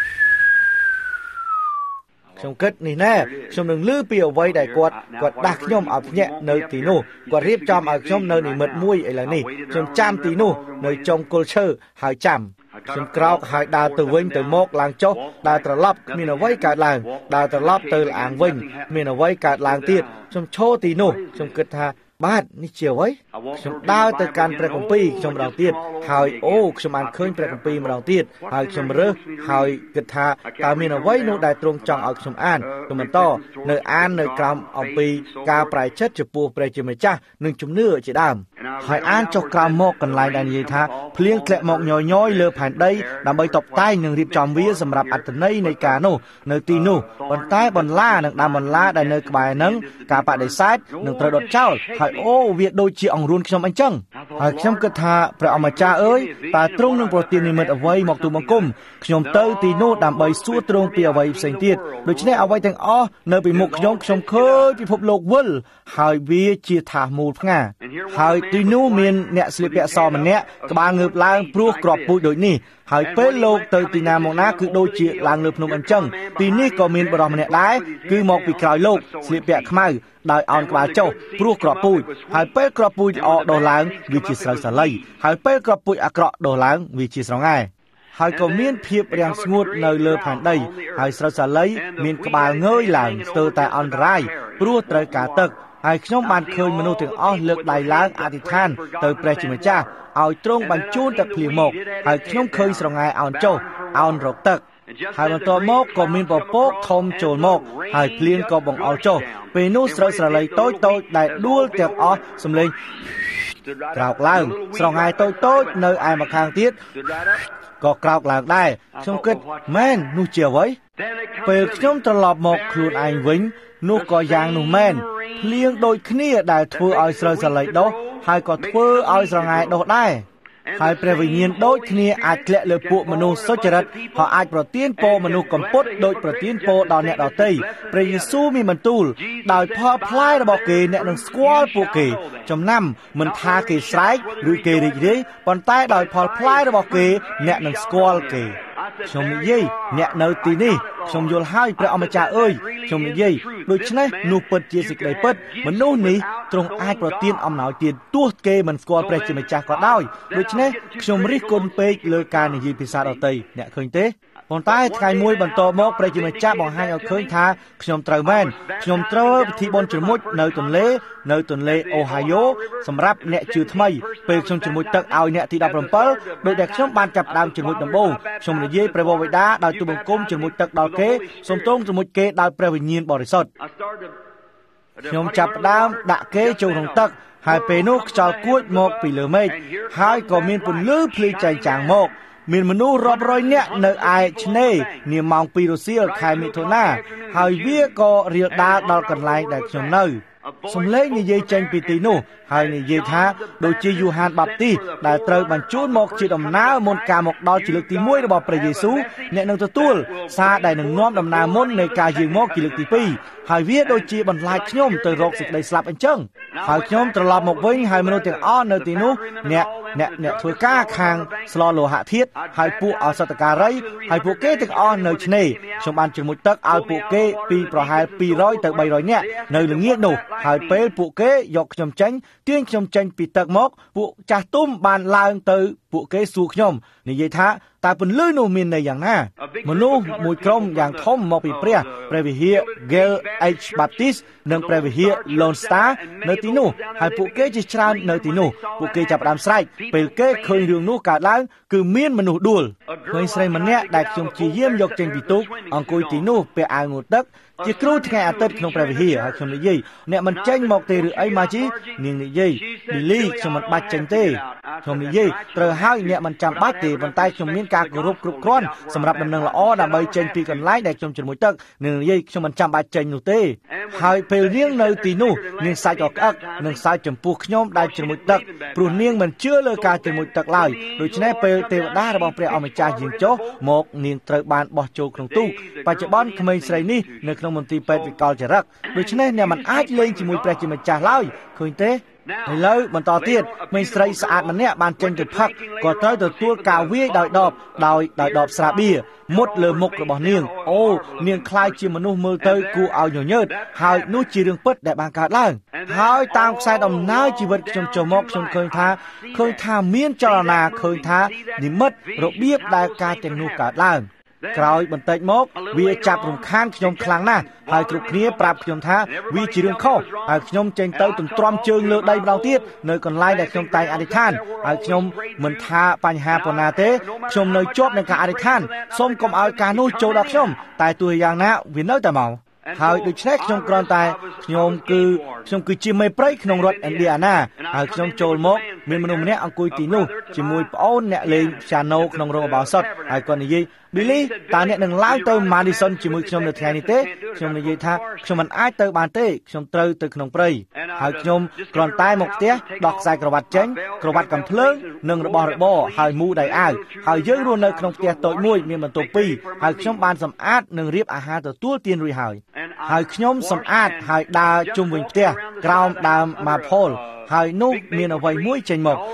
ខ្ញុំគិតនេះណែខ្ញុំនឹងឮពីអ្វីដែលគាត់គាត់ដាស់ខ្ញុំឲ្យភ្ញាក់នៅទីនោះគាត់រៀបចំឲ្យខ្ញុំនៅនិមិត្តមួយឥឡូវនេះខ្ញុំចាំទីនោះនៅចុងគល់ឈើហើយចាំខ្ញុំក្រោកហើយដើរទៅវិញទៅមកឡើងចុះដើរត្រឡប់គ្មានអ្វីកើតឡើងដើរត្រឡប់ទៅល្អាងវិញគ្មានអ្វីកើតឡើងទៀតខ្ញុំឈរទីនោះខ្ញុំគិតថាបាទនេះជាអ្វីខ្ញុំដើរទៅកាន់ព្រះគម្ពីរខ្ញុំម្ដងទៀតហើយអូខ្ញុំបានឃើញព្រះគម្ពីរម្ដងទៀតហើយខ្ញុំរើសហើយគិតថាតើមានអ្វីនោះដែលទ្រង់ចង់ឲ្យខ្ញុំអានខ្ញុំបន្តនៅអាននៅក្រោមអំពីការប្រែចិត្តចំពោះព្រះជាម្ចាស់និងជំនឿជាដើមហើយអានចុះក្រោមមកកន្លែងដែលនិយាយថាភ្លៀងធ្លាក់មកញយញយលើផែនដីដើម្បីតុបតែងនិងរៀបចំវាសម្រាប់អត្ថន័យនៃការនោះនៅទីនោះប៉ុន្តែបន្លានិងដាំបន្លាដែលនៅក្បែរនឹងការបដិសេធនឹងត្រូវដុតចោលហើយអូវាដូចជាអង្រួនខ្ញុំអញ្ចឹងហើយខ្ញុំគិតថាព្រះអម្ចាស់អើយតើទ្រង់នឹងប្រទាននិមិត្តអ្វីមកទូលបង្គំខ្ញុំទៅទីនោះដើម្បីសួរទ្រង់ពីអ្វីផ្សេងទៀតដូច្នេះអ្វីទាំងអស់នៅពីមុខខ្ញុំខ្ញុំឃើញពិភពលោកវិលហើយវាជាថាសមូលផ្ងាហើយទីនោះមានអ្នកស្លៀកពាក់សម្នាក់ក្បាលងើបឡើងព្រោះក្របពូជដូចនេះហើយពេលលោកទៅទីណាមកណាគឺដូចជាឡើងលើភ្នំអញ្ចឹងទីនេះក៏មានបរិសម្នាក់ដែរគឺមកពីក្រោយលោកស្លៀកពាក់ខ្មៅដោយអោនក្បាលចុះព្រោះក្របពូជហើយពេលក្របពូជល្អដុះឡើងវាជាស្រូវសាលីហើយពេលក្របពូជអាក្រក់ដុះឡើងវាជាស្រងែហើយក៏មានភាពរាំងស្ងួតនៅលើផែនដីហើយស្រូវសាលីមានក្បាលងើយឡើងស្ទើរតែអន្តរាយព្រោះត្រូវការទឹកហើយខ្ញុំបានឃើញមនុស្សទាំងអស់លើកដៃឡើងអធិដ្ឋានទៅព្រះជាម្ចាស់ឲ្យទ្រង់បញ្ជូនទឹកភ្លៀងមកហើយខ្ញុំឃើញស្រងែអោនចុះអោនរកទឹកហើយបន្ទាប់មកក៏មានពពកធំចូលមកហើយភ្លៀងក៏បង្អុរចុះពេលនោះស្រូវស្រឡីតូចតូចដែលដួលទាំងអស់សំឡេងក្រោកឡើងស្រងែតូចតូចនៅឯម្ខាងទៀតក៏ក្រោកឡើងដែរខ្ញុំគិតមែននោះជាអ្វីពេលខ្ញុំត្រឡប់មកខ្លួនឯងវិញនោះក៏យ៉ាងនោះមែនភ្លៀងដូចគ្នាដែលធ្វើឲ្យស្រូវសាលីដុះហើយក៏ធ្វើឲ្យស្រងែដុះដែរហើយព្រះវិញ្ញាណដូចគ្នាអាចធ្លាក់លើពួកមនុស្សសុចរិតហើយអាចប្រទានពរមនុស្សកំពត់ដូចប្រទានពរដល់អ្នកដទៃព្រះយេស៊ូវមានបន្ទូលដោយផលផ្លែរបស់គេអ្នកនឹងស្គាល់ពួកគេចំណាំមិនថាគេស្រែកឬគេរីករាយប៉ុន្តែដោយផលផ្លែរបស់គេអ្នកនឹងស្គាល់គេខ្ញុំនិយាយអ្នកនៅទីនេះខ្ញុំយល់ហើយព្រះអម្ចាស់អើយខ្ញុំនិយាយដូច្នេះនោះពិតជាសេចក្តីពិតមនុស្សនេះទ្រង់អាចប្រទានអំណោយទានទោះគេមិនស្គាល់ព្រះជាម្ចាស់ក៏ដោយដូច្នេះខ្ញុំរិះគន់ពេកលើការនិយាយភាសាដទៃអ្នកឃើញទេប៉ុន្តែថ្ងៃមួយបន្តមកព្រះជាម្ចាស់បង្ហាញឲ្យឃើញថាខ្ញុំត្រូវមែនខ្ញុំត្រូវពិធីបុណ្យជ្រមុជនៅទន្លេនៅទន្លេអូហាយ៉ូសម្រាប់អ្នកជឿថ្មីពេលខ្ញុំជ្រមុជទឹកឲ្យអ្នកទីដប់ប្រាំbảyដោយដែលខ្ញុំបានចាប់ដើមជ្រមុជដំបូងខ្ញុំនិយាយព្រះវរបិតាដោយទូលបង្គំជ្រមុជទឹកដល់គេសូមទ្រង់ជ្រមុជគេដោយព្រះវិញ្ញាណបរិសុទ្ធខ្ញុំចាប់ដើមដាក់គេចូលក្នុងទឹកហើយពេលនោះខ្យល់គួចមកពីលើមេឃហើយក៏មានពន្លឺភ្លឺចែងចាំងមកមានមនុស្សរាប់រយនាក់នៅឯឆ្នេរនាម៉ោងពីររសៀលខែមិថុនាហើយវាក៏រាលដាលដល់កន្លែងដែលខ្ញុំនៅសំឡេងនិយាយចេញពីទីនោះហើយនិយាយថាដូចជាយូហានបាប់ទីសដែលត្រូវបញ្ជូនមកជាដំណើរមុនការមកដល់ជាលើកទីមួយរបស់ព្រះយេស៊ូវអ្នកនឹងទទួលសារដែលនឹងនាំដំណើរមុននៃការយាងមកជាលើកទីពីរហើយវាដូចជាបន្លាចខ្ញុំទៅរកសេចក្តីស្លាប់អញ្ចឹងហើយខ្ញុំត្រឡប់មកវិញហើយមនុស្សទាំងអស់នៅទីនោះអ្នកអ្នកអ្នកធ្វើការខាងស្លលោហៈធាតុហើយពួកអសតការីហើយពួកគេទាំងអស់នៅឆ្នេរខ្ញុំបានជ្រមុជទឹកឲ្យពួកគេពីប្រហែលពីររយទៅបីរយនាក់នៅល្ងាចនោះហើយពេលពួកគេយកខ្ញុំចេញទាញខ្ញុំចេញពីទឹកមកពួកចាស់ទុំបានឡើងទៅពួកគេសួរខ្ញុំនិយាយថាតើពន្លឺនោះមានន័យយ៉ាងណាមនុស្សមួយក្រុមយ៉ាងធំមកពីព្រះព្រះវិហារ Gale H Baptist និងព្រះវិហារ Lone Star នៅទីនោះហើយពួកគេជាច្រើននៅទីនោះពួកគេចាប់ផ្ដើមស្រែកពេលគេឃើញរឿងនោះកើតឡើងគឺមានមនុស្សដួលឃើញស្រីម្នាក់ដែលខ្ញុំជាយាមយកចេញពីទូកអង្គុយទីនោះពាក់អាវងូទឹកជាគ្រូថ្ងៃអាទិត្យក្នុងព្រះវិហារហើយខ្ញុំនិយាយអ្នកមិនចេញមកទេឬអីមកជីនាងនិយាយ Billy ខ្ញុំមិនបាច់ចេញទេខ្ញុំនិយាយត្រូវហើយអ្នកមិនចាំបាច់ទេប៉ុន្តែខ្ញុំមានការគោរពគ្រប់គ្រាន់សម្រាប់ដំណឹងល្អដើម្បីចេញពីកន្លែងដែលខ្ញុំជ្រមុជទឹកនាងនិយាយខ្ញុំមិនចាំបាច់ចេញនោះទេហើយពេលនាងនៅទីនោះនាងសាច់ក៏ក្អឹកនិងសើចចំពោះខ្ញុំដែលជ្រមុជទឹកព្រោះនាងមិនជឿលើការជ្រមុជទឹកឡើយដូច្នេះពេលទេវតារបស់ព្រះអម្ចាស់យាងចុះមកនាងត្រូវបានបោះចូលក្នុងទូកបច្ចុប្បន្នក្មេងស្រីនេះនៅក្នុងមន្ទីរពេទ្យវិកលចរិតដូច្នេះអ្នកមិនអាចលេងជាមួយព្រះជាម្ចាស់ឡើយឃើញទេឥឡូវបន្តទៀតក្មេងស្រីស្អាតម្នាក់បានចេញទៅផឹកក៏ត្រូវទទួលការវាយដោយដបដោយដោយដបស្រាបៀរមុតលើមុខរបស់នាងអូនាងคล้ายជាមនុស្សមើលទៅគួរឲ្យញញើតហើយនោះជារឿងពិតដែលបានកើតឡើងហើយតាមខ្សែដំណើរជីវិតខ្ញុំចុះមកខ្ញុំឃើញថាឃើញថាមានចលនាឃើញថានិមិត្តរបៀបដែលការទាំងនោះកើតឡើងក្រោយបន្តិចមកវាចាប់រំខានខ្ញុំខ្លាំងណាស់ហើយគ្រប់គ្នាប្រាប់ខ្ញុំថាវាជារឿងខុសហើយខ្ញុំចេញទៅទន្ទ្រាំជើងលើដីម្ដងទៀតនៅកន្លែងដែលខ្ញុំតែងអធិដ្ឋានហើយខ្ញុំមិនថាបញ្ហាប៉ុណ្ណាទេខ្ញុំនៅជាប់នឹងការអធិដ្ឋានសូមកុំឲ្យការនោះចូលដល់ខ្ញុំតែទោះយ៉ាងណាវានៅតែមកហើយដូច្នេះខ្ញុំគ្រាន់តែខ្ញុំគឺខ្ញុំគឺជាមេព្រៃក្នុងរដ្ឋឥណ្ឌាណាហើយខ្ញុំចូលមកមានមនុស្សម្នាក់អង្គុយទីនោះជាមួយប្អូនអ្នកលេងព្យ៉ាណូក្នុងរោងអបោសុតហើយគាត់និយាយ Billy តើអ្នកនឹងឡើងទៅ Madison ជាមួយខ្ញុំនៅថ្ងៃនេះទេខ្ញុំនិយាយថាខ្ញុំមិនអាចទៅបានទេខ្ញុំត្រូវទៅក្នុងព្រៃហើយខ្ញុំគ្រាន់តែមកផ្ទះដោះខ្សែក្រវ៉ាត់ចេញក្រវ៉ាត់កំភ្លើងនិងរបស់របរហើយមូដៃអាវហើយយើងរស់នៅក្នុងផ្ទះតូចមួយមានបន្ទប់ពីរហើយខ្ញុំបានសម្អាតនិងរៀបអាហារទទួលទានរួចហើយហើយខ្ញុំសម្អាតហើយដើរជុំវិញផ្ទះក្រោមដើម Maple ហើយនោះមានអ្វីមួយចេញមក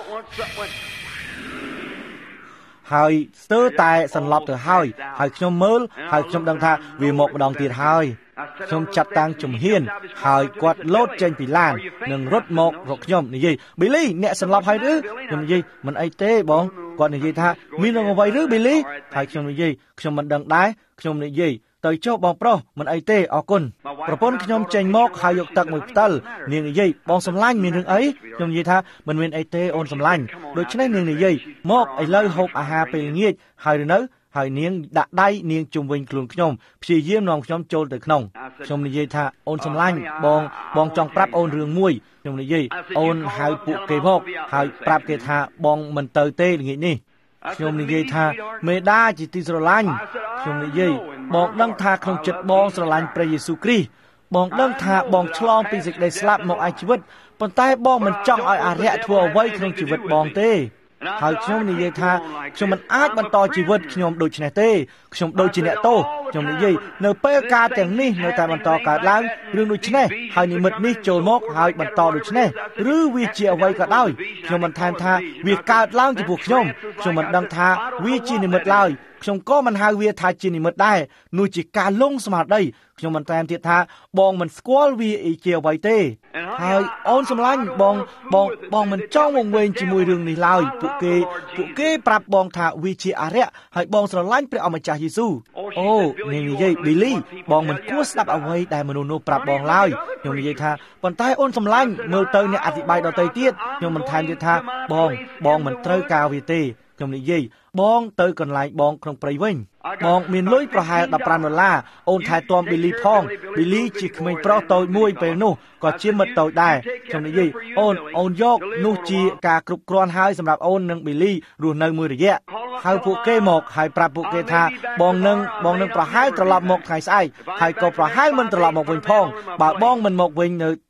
ហើយស្ទើរតែសន្លប់ទៅហើយហើយខ្ញុំមើលហើយខ្ញុំដឹងថាវាមកម្ដងទៀតហើយខ្ញុំចាត់តាំងជំហានហើយគាត់លោតចេញពីឡាននិងរត់មករកខ្ញុំនិយាយ Billy អ្នកសន្លប់ហើយឬខ្ញុំនិយាយមិនអីទេបងគាត់និយាយថាមានរឿងអ្វីឬ Billy ហើយខ្ញុំនិយាយខ្ញុំមិនដឹងដែរខ្ញុំនិយាយទៅចុះបងប្រុសមិនអីទេអរគុណប្រពន្ធខ្ញុំចេញមកហើយយកទឹកមួយផ្តិលនាងនិយាយបងសម្លាញ់មានរឿងអីខ្ញុំនិយាយថាមិនមានអីទេអូនសម្លាញ់ដូច្នេះនាងនិយាយមកឥឡូវហូបអាហារពេលល្ងាចហើយនៅហើយនាងដាក់ដៃនាងជុំវិញខ្លួនខ្ញុំព្យាយាមនាំខ្ញុំចូលទៅក្នុងខ្ញុំនិយាយថាអូនសម្លាញ់បងបងចង់ប្រាប់អូនរឿងមួយខ្ញុំនិយាយអូនហៅពួកគេមកហើយប្រាប់គេថាបងមិនទៅទេល្ងាចនេះខ្ញុំនិយាយថាមេដាជាទីស្រឡាញ់ខ្ញុំនិយាយបងដឹងថាក្នុងចិត្តបងស្រឡាញ់ព្រះយេស៊ូវគ្រីស្ទបងដឹងថាបងឆ្លងពីសេចក្តីស្លាប់មកឯជីវិតប៉ុន្តែបងមិនចង់ឲ្យអារក្សធ្វើអ្វីក្នុងជីវិតបងទេហើយខ្ញុំនិយាយថាខ្ញុំមិនអាចបន្តជីវិតខ្ញុំដូចនេះទេខ្ញុំដូចជាអ្នកទោសខ្ញុំនិយាយនៅពេលការទាំងនេះនៅតែបន្តកើតឡើងរឿងដូចនេះហើយនិមិត្តនេះចូលមកហើយបន្តដូចនេះឬវាជាអ្វីក៏ដោយខ្ញុំមិនថែមថាវាកើតឡើងចំពោះខ្ញុំខ្ញុំមិនដឹងថាវាជានិមិត្តឡើយខ្ញុំក៏មិនហៅវាថាជានិមិត្តដែរនោះជាការលងស្មារតីខ្ញុំមិនតាមទៀតថាបងមិនស្គាល់វាជាអ្វីទេហើយអូនសម្លាញ់បងបងបងមិនចង់វង្វេងជាមួយរឿងនេះឡើយពួកគេពួកគេប្រាប់បងថាវាជាអារក្សហើយបងស្រឡាញ់ព្រះអម្ចាស់យេស៊ូវអូនាងនិយាយ Billy បងមិនគួរស្ដាប់អ្វីដែលមនុស្សនោះប្រាប់បងឡើយខ្ញុំនិយាយថាប៉ុន្តែអូនសម្លាញ់មើលទៅអ្នកអធិប្បាយដទៃទៀតខ្ញុំមិនថែមទៀតថាបងបងមិនត្រូវការវាទេខ្ញុំនិយាយបងទៅកន្លែងបងក្នុងព្រៃវិញបងមានលុយប្រហែលដប់ប្រាំដុល្លារអូនថែទាំ Billy ផង Billy ជាក្មេងប្រុសតូចមួយពេលនោះក៏ជាមិត្តតូចដែរខ្ញុំនិយាយអូនអូនយកនោះជាការគ្រប់គ្រាន់ហើយសម្រាប់អូននិង Billy រស់នៅមួយរយៈហៅពួកគេមកហើយប្រាប់ពួកគេថាបងនឹងបងនឹងប្រហែលត្រឡប់មកថ្ងៃស្អែកហើយក៏ប្រហែលមិនត្រឡប់មកវិញផងបើបងមិនមកវិញនៅ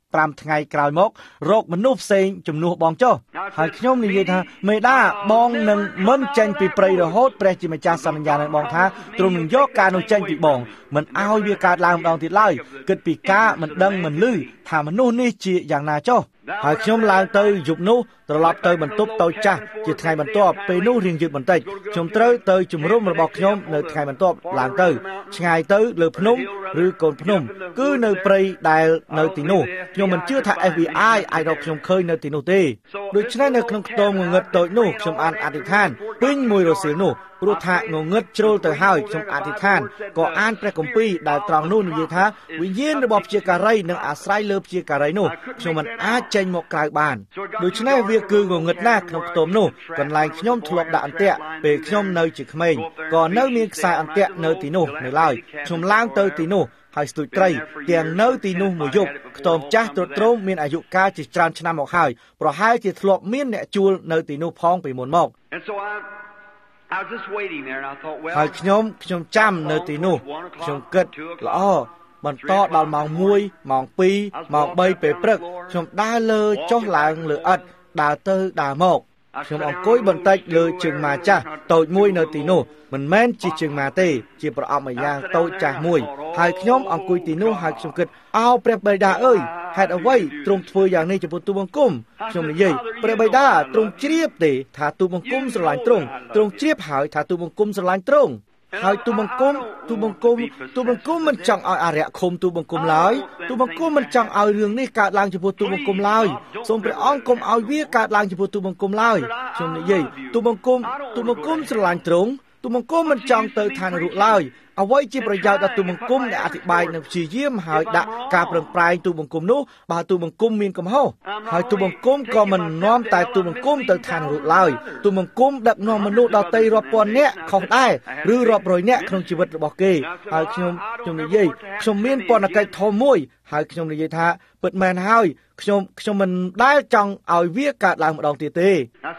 ប្រាំថ្ងៃក្រោយមករកមនុស្សផ្សេងជំនួសបងចុះហើយខ្ញុំនិយាយថាមេដាបងនឹងមិនចេញពីព្រៃរហូតព្រះជាម្ចាស់សន្យានឹងបងថាទ្រង់នឹងយកការនោះចេញពីបងមិនឲ្យវាកើតឡើងម្ដងទៀតឡើយគិតពីការមិនដឹងមិនឮថាមនុស្សនេះជាយ៉ាងណាចុះហើយខ្ញុំឡើងទៅយប់នោះត្រឡប់ទៅបន្ទប់តូចចាស់ជាថ្ងៃបន្ទាប់ពេលនោះរៀងយឺតបន្តិចខ្ញុំត្រូវទៅជំរុំរបស់ខ្ញុំនៅថ្ងៃបន្ទាប់ឡើងទៅឆ្ងាយទៅលើភ្នំឬកូនភ្នំគឺនៅព្រៃដែលនៅទីនោះខ្ញុំមិនជឿថា F B I អាចរកខ្ញុំឃើញនៅទីនោះទេដូច្នេះនៅក្នុងខ្ទមងងឹតតូចនោះខ្ញុំអានអធិដ្ឋានពេញមួយរសៀលនោះព្រោះថាងងឹតជ្រុលទៅហើយខ្ញុំអធិដ្ឋានក៏អានព្រះគម្ពីរដែលត្រង់នោះនិយាយថាវិញ្ញាណរបស់ព្យាការីនឹងអាស្រ័យលើព្យាការីនោះខ្ញុំមិនអាចចេញមកក្រៅបានដូច្នេះវាគឺងងឹតណាស់ក្នុងខ្ទមនោះកន្លែងខ្ញុំធ្លាប់ដាក់អន្ទាក់ពេលខ្ញុំនៅជាក្មេងក៏នៅមានខ្សែអន្ទាក់នៅទីនោះនៅឡើយខ្ញុំឡើងទៅទីនោះហើយស្ទូចត្រីទាំងនៅទីនោះមួយយប់ខ្ទមចាស់ទ្រុឌទ្រោមមានអាយុកាលជាច្រើនឆ្នាំមកហើយប្រហែលជាធ្លាប់មានអ្នកជួលនៅទីនោះផងពីមុនមកហើយខ្ញុំខ្ញុំចាំនៅទីនោះខ្ញុំគិតល្អបន្តដល់ម៉ោងមួយម៉ោងពីរម៉ោងបីពេលព្រឹកខ្ញុំដើរលើចុះឡើងលើឥដ្ឋដើរទៅដើរមកខ្ញុំអង្គុយបន្តិចលើជើងម៉ាចាស់តូចមួយនៅទីនោះមិនមែនជាជើងម៉ាទេជាប្រអប់មួយយ៉ាងតូចចាស់មួយហើយខ្ញុំអង្គុយទីនោះហើយខ្ញុំគិតអោព្រះបិតាអើយហេតុអ្វីទ្រង់ធ្វើយ៉ាងនេះចំពោះទូបង្គំខ្ញុំនិយាយព្រះបិតាទ្រង់ជ្រាបទេថាទូបង្គំស្រឡាញ់ទ្រង់ទ្រង់ជ្រាបហើយថាទូបង្គំស្រឡាញ់ទ្រង់ហើយទូបង្គំទូបង្គំទូបង្គំមិនចង់ឲ្យអរិយឃុំទូបង្គំឡើយទូបង្គំមិនចង់ឲ្យរឿងនេះកើតឡើងចំពោះទូបង្គំឡើយសូមព្រះអង្គកុំឲ្យវាកើតឡើងចំពោះទូបង្គំឡើយខ្ញុំនិយាយទូបង្គំទូបង្គំស្រឡាញ់ទ្រង់ទូបង្គំមិនចង់ទៅឋាននរកឡើយអ្វីជាប្រយោជន៍ដល់ទូបង្គំដែលអធិប្បាយនឹងព្យាយាមហើយដាក់ការប្រឹងប្រែងទូបង្គំនោះបើទូបង្គំមានកំហុសហើយទូបង្គំក៏មិននាំតែទូបង្គំទៅឋាននរកឡើយទូបង្គំដឹកនាំមនុស្សដទៃរាប់ពាន់នាក់ខុសដែរឬរាប់រយនាក់ក្នុងជីវិតរបស់គេហើយខ្ញុំខ្ញុំនិយាយខ្ញុំមានពន្ធកិច្ចធំមួយហើយខ្ញុំនិយាយថាពិតមែនហើយខ្ញុំខ្ញុំមិនដែលចង់ឲ្យវាកើតឡើងម្ដងទៀតទេ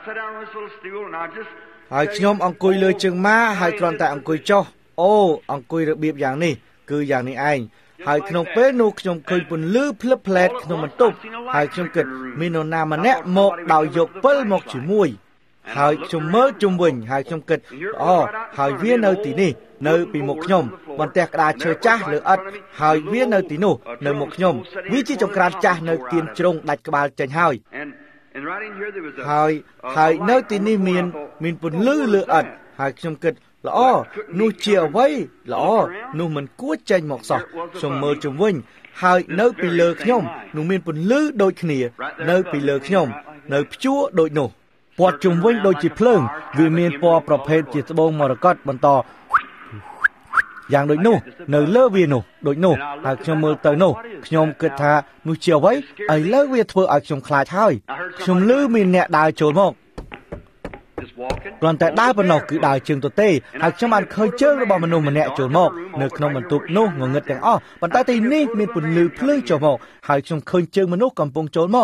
ហើយខ្ញុំអង្គុយលើជើងម៉ាហើយគ្រាន់តែអង្គុយចុះអូអង្គុយរបៀបយ៉ាងនេះគឺយ៉ាងនេះឯងហើយក្នុងពេលនោះខ្ញុំឃើញពន្លឺភ្លឹបភ្លែតក្នុងបន្ទប់ហើយខ្ញុំគិតមាននរណាម្នាក់មកដោយយកពិលមកជាមួយហើយខ្ញុំមើលជុំវិញហើយខ្ញុំគិតអូហើយវានៅទីនេះនៅពីមុខខ្ញុំបន្ទះក្តារឈើចាស់លើឥដ្ឋហើយវានៅទីនោះនៅមុខខ្ញុំវាជាចង្ក្រានចាស់នៅទៀនជ្រុងដាច់ក្បាលចេញហើយហើយហើយនៅទីនេះមានមានពន្លឺលើឥដ្ឋហើយខ្ញុំគិតល្អនោះជាអ្វីល្អនោះមិនគួរចេញមកសោះខ្ញុំមើលជុំវិញហើយនៅពីលើខ្ញុំនោះមានពន្លឺដូចគ្នានៅពីលើខ្ញុំនៅព្យួរដូចនោះព័ទ្ធជុំវិញដូចជាភ្លើងវាមានពណ៌ប្រភេទជាត្បូងមរកតបន្តយ៉ាងដូចនោះនៅលើវានោះដូចនោះហើយខ្ញុំមើលទៅនោះខ្ញុំគិតថានោះជាអ្វីឥឡូវវាធ្វើឲ្យខ្ញុំខ្លាចហើយខ្ញុំឮមានអ្នកដើរចូលមកគ្រាន់តែដើរប៉ុណ្ណោះគឺដើរជើងទទេហើយខ្ញុំបានឃើញជើងរបស់មនុស្សម្នាក់ចូលមកនៅក្នុងបន្ទប់នោះងងឹតទាំងអស់ប៉ុន្តែទីនេះមានពន្លឺភ្លឺចូលមកហើយខ្ញុំឃើញជើងមនុស្សកំពុងចូលមក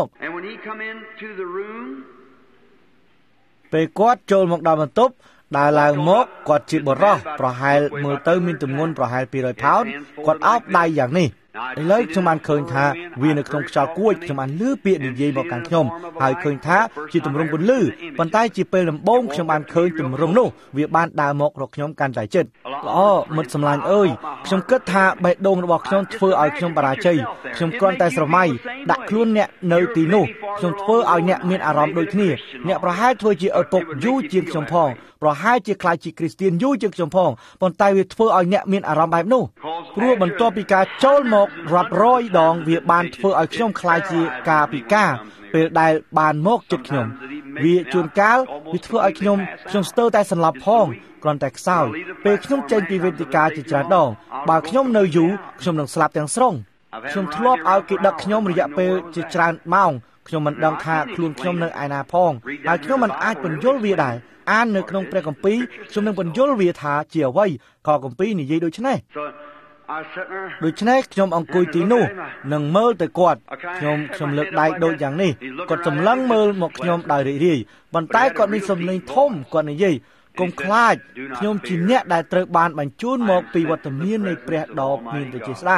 ពេលគាត់ចូលមកដល់បន្ទប់ដើរឡើងមកគាត់ជាបុរសប្រហែលមើលទៅមានទម្ងន់ប្រហែលពីររយផោនគាត់អោបដៃយ៉ាងនេះឥឡូវខ្ញុំបានឃើញថាវានៅក្នុងខ្យល់គួចខ្ញុំបានឮពាក្យនិយាយមកកាន់ខ្ញុំហើយឃើញថាជាទម្រង់ពន្លឺប៉ុន្តែជាពេលដំបូងខ្ញុំបានឃើញទម្រង់នោះវាបានដើរមករកខ្ញុំកាន់តែជិតល្អមិត្តសម្លាញ់អើយខ្ញុំគិតថាបេះដូងរបស់ខ្ញុំធ្វើឲ្យខ្ញុំបរាជ័យខ្ញុំគ្រាន់តែស្រមៃដាក់ខ្លួនអ្នកនៅទីនោះខ្ញុំធ្វើឲ្យអ្នកមានអារម្មណ៍ដូចគ្នាអ្នកប្រហែលធ្វើជាឪពុកយូរជាងខ្ញុំផងប្រហែលជាខ្លាចជាគ្រីស្ទានយូរជាងខ្ញុំផងប៉ុន្តែវាធ្វើឲ្យអ្នកមានអារម្មណ៍បែបនោះព្រោះបន្ទាប់ពីការចូលមករាប់រយដងវាបានធ្វើឲ្យខ្ញុំខ្លាចជាការពិការពេលដែលបានមកជិតខ្ញុំវាជួនកាលវាធ្វើឲ្យខ្ញុំខ្ញុំស្ទើរតែសន្លប់ផងគ្រាន់តែខ្សោយពេលខ្ញុំចេញពីវេទិកាជាច្រើនដងបើខ្ញុំនៅយូរខ្ញុំនឹងស្លាប់ទាំងស្រុងខ្ញុំធ្លាប់ឲ្យគេដឹកខ្ញុំរយៈពេលជាច្រើនម៉ោងខ្ញុំមិនដឹងថាខ្លួនខ្ញុំនៅឯណាផងហើយខ្ញុំមិនអាចបញ្យល់វាដែរអាននៅក្នុងព្រះគម្ពីរខ្ញុំនឹងបញ្យល់វាថាជាអ្វីខគម្ពីរនិយាយដូចនេះដូច្នេះខ្ញុំអង្គុយទីនោះនឹងមើលទៅគាត់ខ្ញុំខ្ញុំលើកដៃដូចយ៉ាងនេះគាត់សម្លឹងមើលមកខ្ញុំដោយរីករាយប៉ុន្តែគាត់មានសំឡេងធំគាត់និយាយកុំខ្លាចខ្ញុំជាអ្នកដែលត្រូវបានបញ្ជូនមកពីវត្តមាននៃព្រះដ៏មានទេស្តា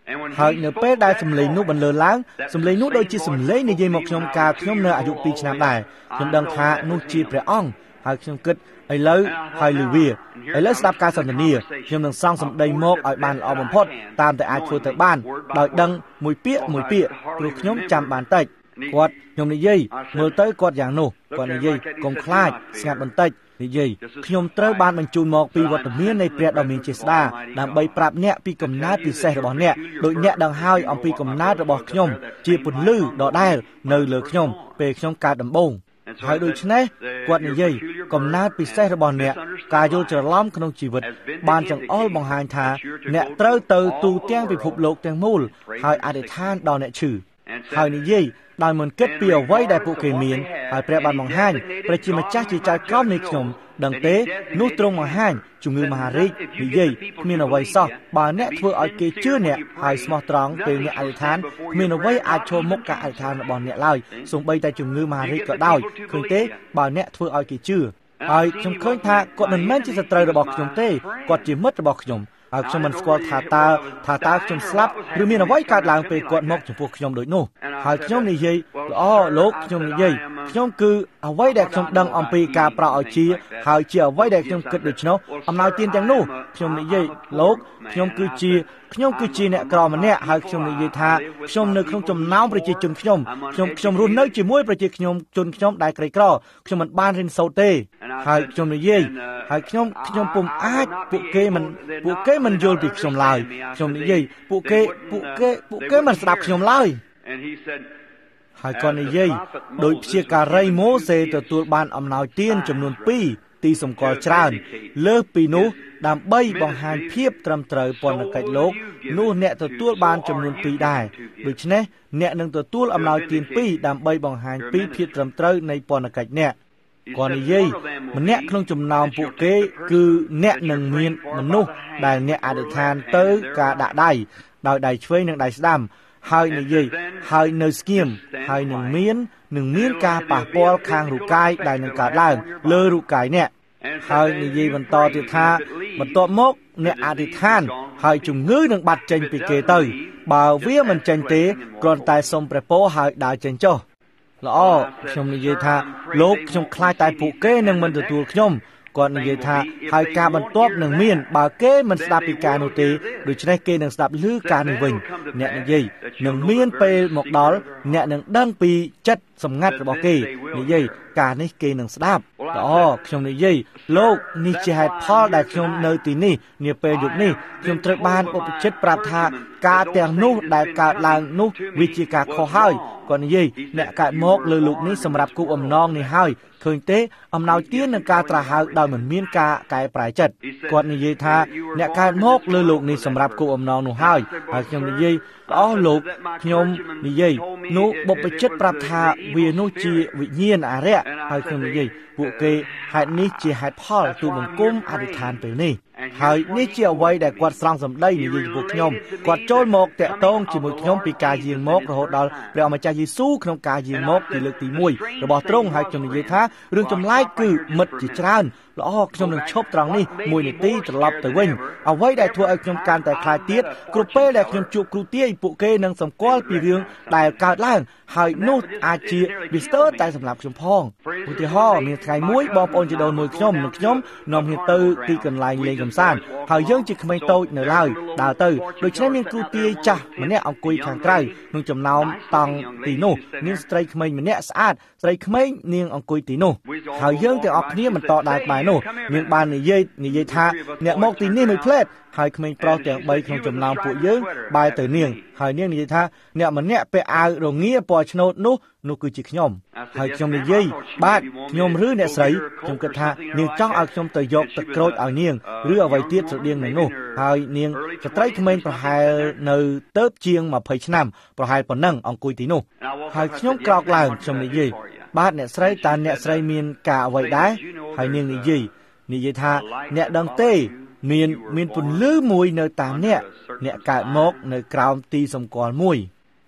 ហើយនៅពេលដែលសម្លេងនោះបន្លឺឡើងសម្លេងនោះដូចជាសម្លេងនិយាយមកខ្ញុំកាលខ្ញុំនៅអាយុពីរឆ្នាំដែរខ្ញុំដឹងថានោះជាព្រះអង្គហើយខ្ញុំគិតឥឡូវហើយលឺវាឥឡូវស្ដាប់ការសន្ទនាខ្ញុំនឹងសង់សម្ដីមកឲ្យបានល្អបំផុតតាមតែអាចធ្វើទៅបានដោយដឹងមួយពាក្យមួយពាក្យព្រោះខ្ញុំចាំបានតិចគាត់ខ្ញុំនិយាយមើលទៅគាត់យ៉ាងនោះគាត់និយាយកុំខ្លាចស្ងាត់បន្តិចនិយាយខ្ញុំត្រូវបានបញ្ជូនមកពីវត្តមាននៃព្រះដ៏មានចេស្តាដើម្បីប្រាប់អ្នកពីកំណើតពិសេសរបស់អ្នកដោយអ្នកដឹងហើយអំពីកំណើតរបស់ខ្ញុំជាពន្លឺដដែលនៅលើខ្ញុំពេលខ្ញុំកើតដំបូងហើយដូច្នេះគាត់និយាយកំណើតពិសេសរបស់អ្នកការយល់ច្រឡំក្នុងជីវិតបានចង្អុលបង្ហាញថាអ្នកត្រូវទៅទូទាំងពិភពលោកទាំងមូលហើយអធិដ្ឋានដល់អ្នកឈឺហើយនិយាយដោយមិនគិតពីអ្វីដែលពួកគេមានហើយព្រះបានបង្ហាញព្រះជាម្ចាស់ជាចៅក្រមនៃខ្ញុំដឹងទេនោះទ្រង់បង្ហាញជំងឺមហារីកនិយាយគ្មានអ្វីសោះបើអ្នកធ្វើឲ្យគេជឿអ្នកហើយស្មោះត្រង់ពេលអ្នកអធិដ្ឋានគ្មានអ្វីអាចឈរមុខការអធិដ្ឋានរបស់អ្នកឡើយសូម្បីតែជំងឺមហារីកក៏ដោយឃើញទេបើអ្នកធ្វើឲ្យគេជឿហើយខ្ញុំឃើញថាគាត់មិនមែនជាសត្រូវរបស់ខ្ញុំទេគាត់ជាមិត្តរបស់ខ្ញុំហើយខ្ញុំមិនស្គាល់ថាតើថាតើខ្ញុំស្លាប់ឬមានអ្វីកើតឡើងពេលគាត់មកចំពោះខ្ញុំដូចនោះហើយខ្ញុំនិយាយល្អលោកខ្ញុំនិយាយខ្ញុំគឺអ្វីដែលខ្ញុំដឹងអំពីការប្រោសឲ្យជាហើយជាអ្វីដែលខ្ញុំគិតដូច្នោះអំណោយទានទាំងនោះខ្ញុំនិយាយលោកខ្ញុំគឺជាខ្ញុំគឺជាអ្នកក្រម្នាក់ហើយខ្ញុំនិយាយថាខ្ញុំនៅក្នុងចំណោមប្រជាជនខ្ញុំខ្ញុំខ្ញុំរស់នៅជាមួយប្រជាខ្ញុំជនខ្ញុំដែលក្រីក្រខ្ញុំមិនបានរៀនសូត្រទេហើយខ្ញុំនិយាយហើយខ្ញុំខ្ញុំពុំអាចពួកគេមិនពួកគេមិនយល់ពីខ្ញុំឡើយខ្ញុំនិយាយពួកគេពួកគេពួកគេមិនស្ដាប់ខ្ញុំឡើយហើយគាត់និយាយដោយព្យាការីម៉ូសេទទួលបានអំណោយទានចំនួនពីរទីសម្គាល់ច្រើនលើសពីនោះដើម្បីបង្ហាញភាពត្រឹមត្រូវពន្ធកិច្ចលោកនោះអ្នកទទួលបានចំនួនពីរដែរដូច្នេះអ្នកនឹងទទួលអំណោយទានពីរដើម្បីបង្ហាញពីភាពត្រឹមត្រូវនៃពន្ធកិច្ចអ្នកគាត់និយាយម្នាក់ក្នុងចំណោមពួកគេគឺអ្នកនឹងមានមនុស្សដែលអ្នកអធិដ្ឋានទៅការដាក់ដៃដោយដៃឆ្វេងនិងដៃស្ដាំហើយនិយាយហើយនៅស្ងៀមហើយនឹងមាននឹងមានការប៉ះពាល់ខាងរូបកាយដែលនឹងកើតឡើងលើរូបកាយអ្នកហើយនិយាយបន្តទៀតថាបន្ទាប់មកអ្នកអធិដ្ឋានហើយជំងឺនឹងបាត់ចេញពីគេទៅបើវាមិនចេញទេគ្រាន់តែសុំព្រះពរហើយដើរចេញចុះល្អខ្ញុំនិយាយថាលោកខ្ញុំខ្លាចតែពួកគេនឹងមិនទទួលខ្ញុំគាត់និយាយថាហើយការបន្ទាប់នឹងមានបើគេមិនស្ដាប់ពីការនោះទេដូច្នេះគេនឹងស្ដាប់ឮការនេះវិញអ្នកនិយាយនឹងមានពេលមកដល់អ្នកនឹងដឹងពីចិត្តសម្ងាត់របស់គេនិយាយការនេះគេនឹងស្ដាប់ល្អខ្ញុំនិយាយលោកនេះជាហេតុផលដែលខ្ញុំនៅទីនេះនាពេលយប់នេះខ្ញុំត្រូវបានឧបជិតប្រាប់ថាការទាំងនោះដែលកើតឡើងនោះវាជាការខុសហើយគាត់និយាយអ្នកកើតមកលើលោកនេះសម្រាប់គូអំណងនេះហើយឃើញទេអំណោយទាននឹងការត្រាស់ហៅដោយមិនមានការកែប្រែចិត្តគាត់និយាយថាអ្នកកើតមកលើលោកនេះសម្រាប់គូអំណងនោះហើយហើយខ្ញុំនិយាយអស់លោកខ្ញុំនិយាយនោះបុព្វជិតប្រាប់ថាវានោះជាវិញ្ញាណអារក្សហើយខ្ញុំនិយាយពួកគេហេតុនេះជាហេតុផលទូលបង្គំអធិដ្ឋានពេលនេះហើយនេះជាអ្វីដែលគាត់ស្រង់សម្ដីនិយាយចំពោះខ្ញុំគាត់ចូលមកតាក់ទងជាមួយខ្ញុំពីការយាងមករហូតដល់ព្រះម្ចាស់យេស៊ូវក្នុងការយាងមកពីលើកទីមួយរបស់ទ្រង់ហើយខ្ញុំនិយាយថារឿងចម្លែកគឺមិត្តជាច្រើនល្អខ្ញុំនឹងឈប់ត្រង់នេះមួយនាទីត្រឡប់ទៅវិញអ្វីដែលធ្វើឲ្យខ្ញុំកាន់តែខ្លាចទៀតគ្រប់ពេលដែលខ្ញុំជួបគ្រូទាយពួកគេនឹងសម្គាល់ពីរឿងដែលកើតឡើងហើយនោះអាចជាវីស្ទ័រតែសម្រាប់ខ្ញុំផងឧទាហរណ៍មានថ្ងៃមួយបងប្អូនជីដូនមួយខ្ញុំនិងខ្ញុំនាំគ្នាទៅទីកន្លែងលេងកម្សាន្តហើយយើងជាក្មេងតូចនៅឡើយដើរទៅដូច្នេះមានគ្រូទាយចាស់ម្នាក់អង្គុយខាងក្រៅក្នុងចំណោមតង់ទីនោះមានស្ត្រីក្មេងម្នាក់ស្អាតស្រីក្មេងនាងអង្គុយទីនោះហើយយើងទាំងអស់គ្នាបន្តដើរក្បែរនោះនាងបាននិយាយនិយាយថាអ្នកមកទីនេះមួយផ្លែតហើយក្មេងប្រុសទាំងបីក្នុងចំណោមពួកយើងបែរទៅនាងហើយនាងនិយាយថាអ្នកម្នាក់ពាក់អាវរងាពណ៌ឆ្នោតនោះនោះគឺជាខ្ញុំហើយខ្ញុំនិយាយបាទខ្ញុំឬអ្នកស្រីខ្ញុំគិតថានាងចង់ឲ្យខ្ញុំទៅយកទឹកក្រូចឲ្យនាងឬអ្វីទៀតស្រដៀងនឹងនោះហើយនាងស្ត្រីក្មេងប្រហែលនៅទៅជាងម្ភៃឆ្នាំប្រហែលប៉ុណ្ណឹងអង្គុយទីនោះហើយខ្ញុំក្រោកឡើងខ្ញុំនិយាយបាទអ្នកស្រីតើអ្នកស្រីមានការអ្វីដែរហើយនាងនិយាយនិយាយថាអ្នកដឹងទេមានមានពន្លឺមួយនៅតាមអ្នកអ្នកកើតមកនៅក្រោមទីសម្គាល់មួយ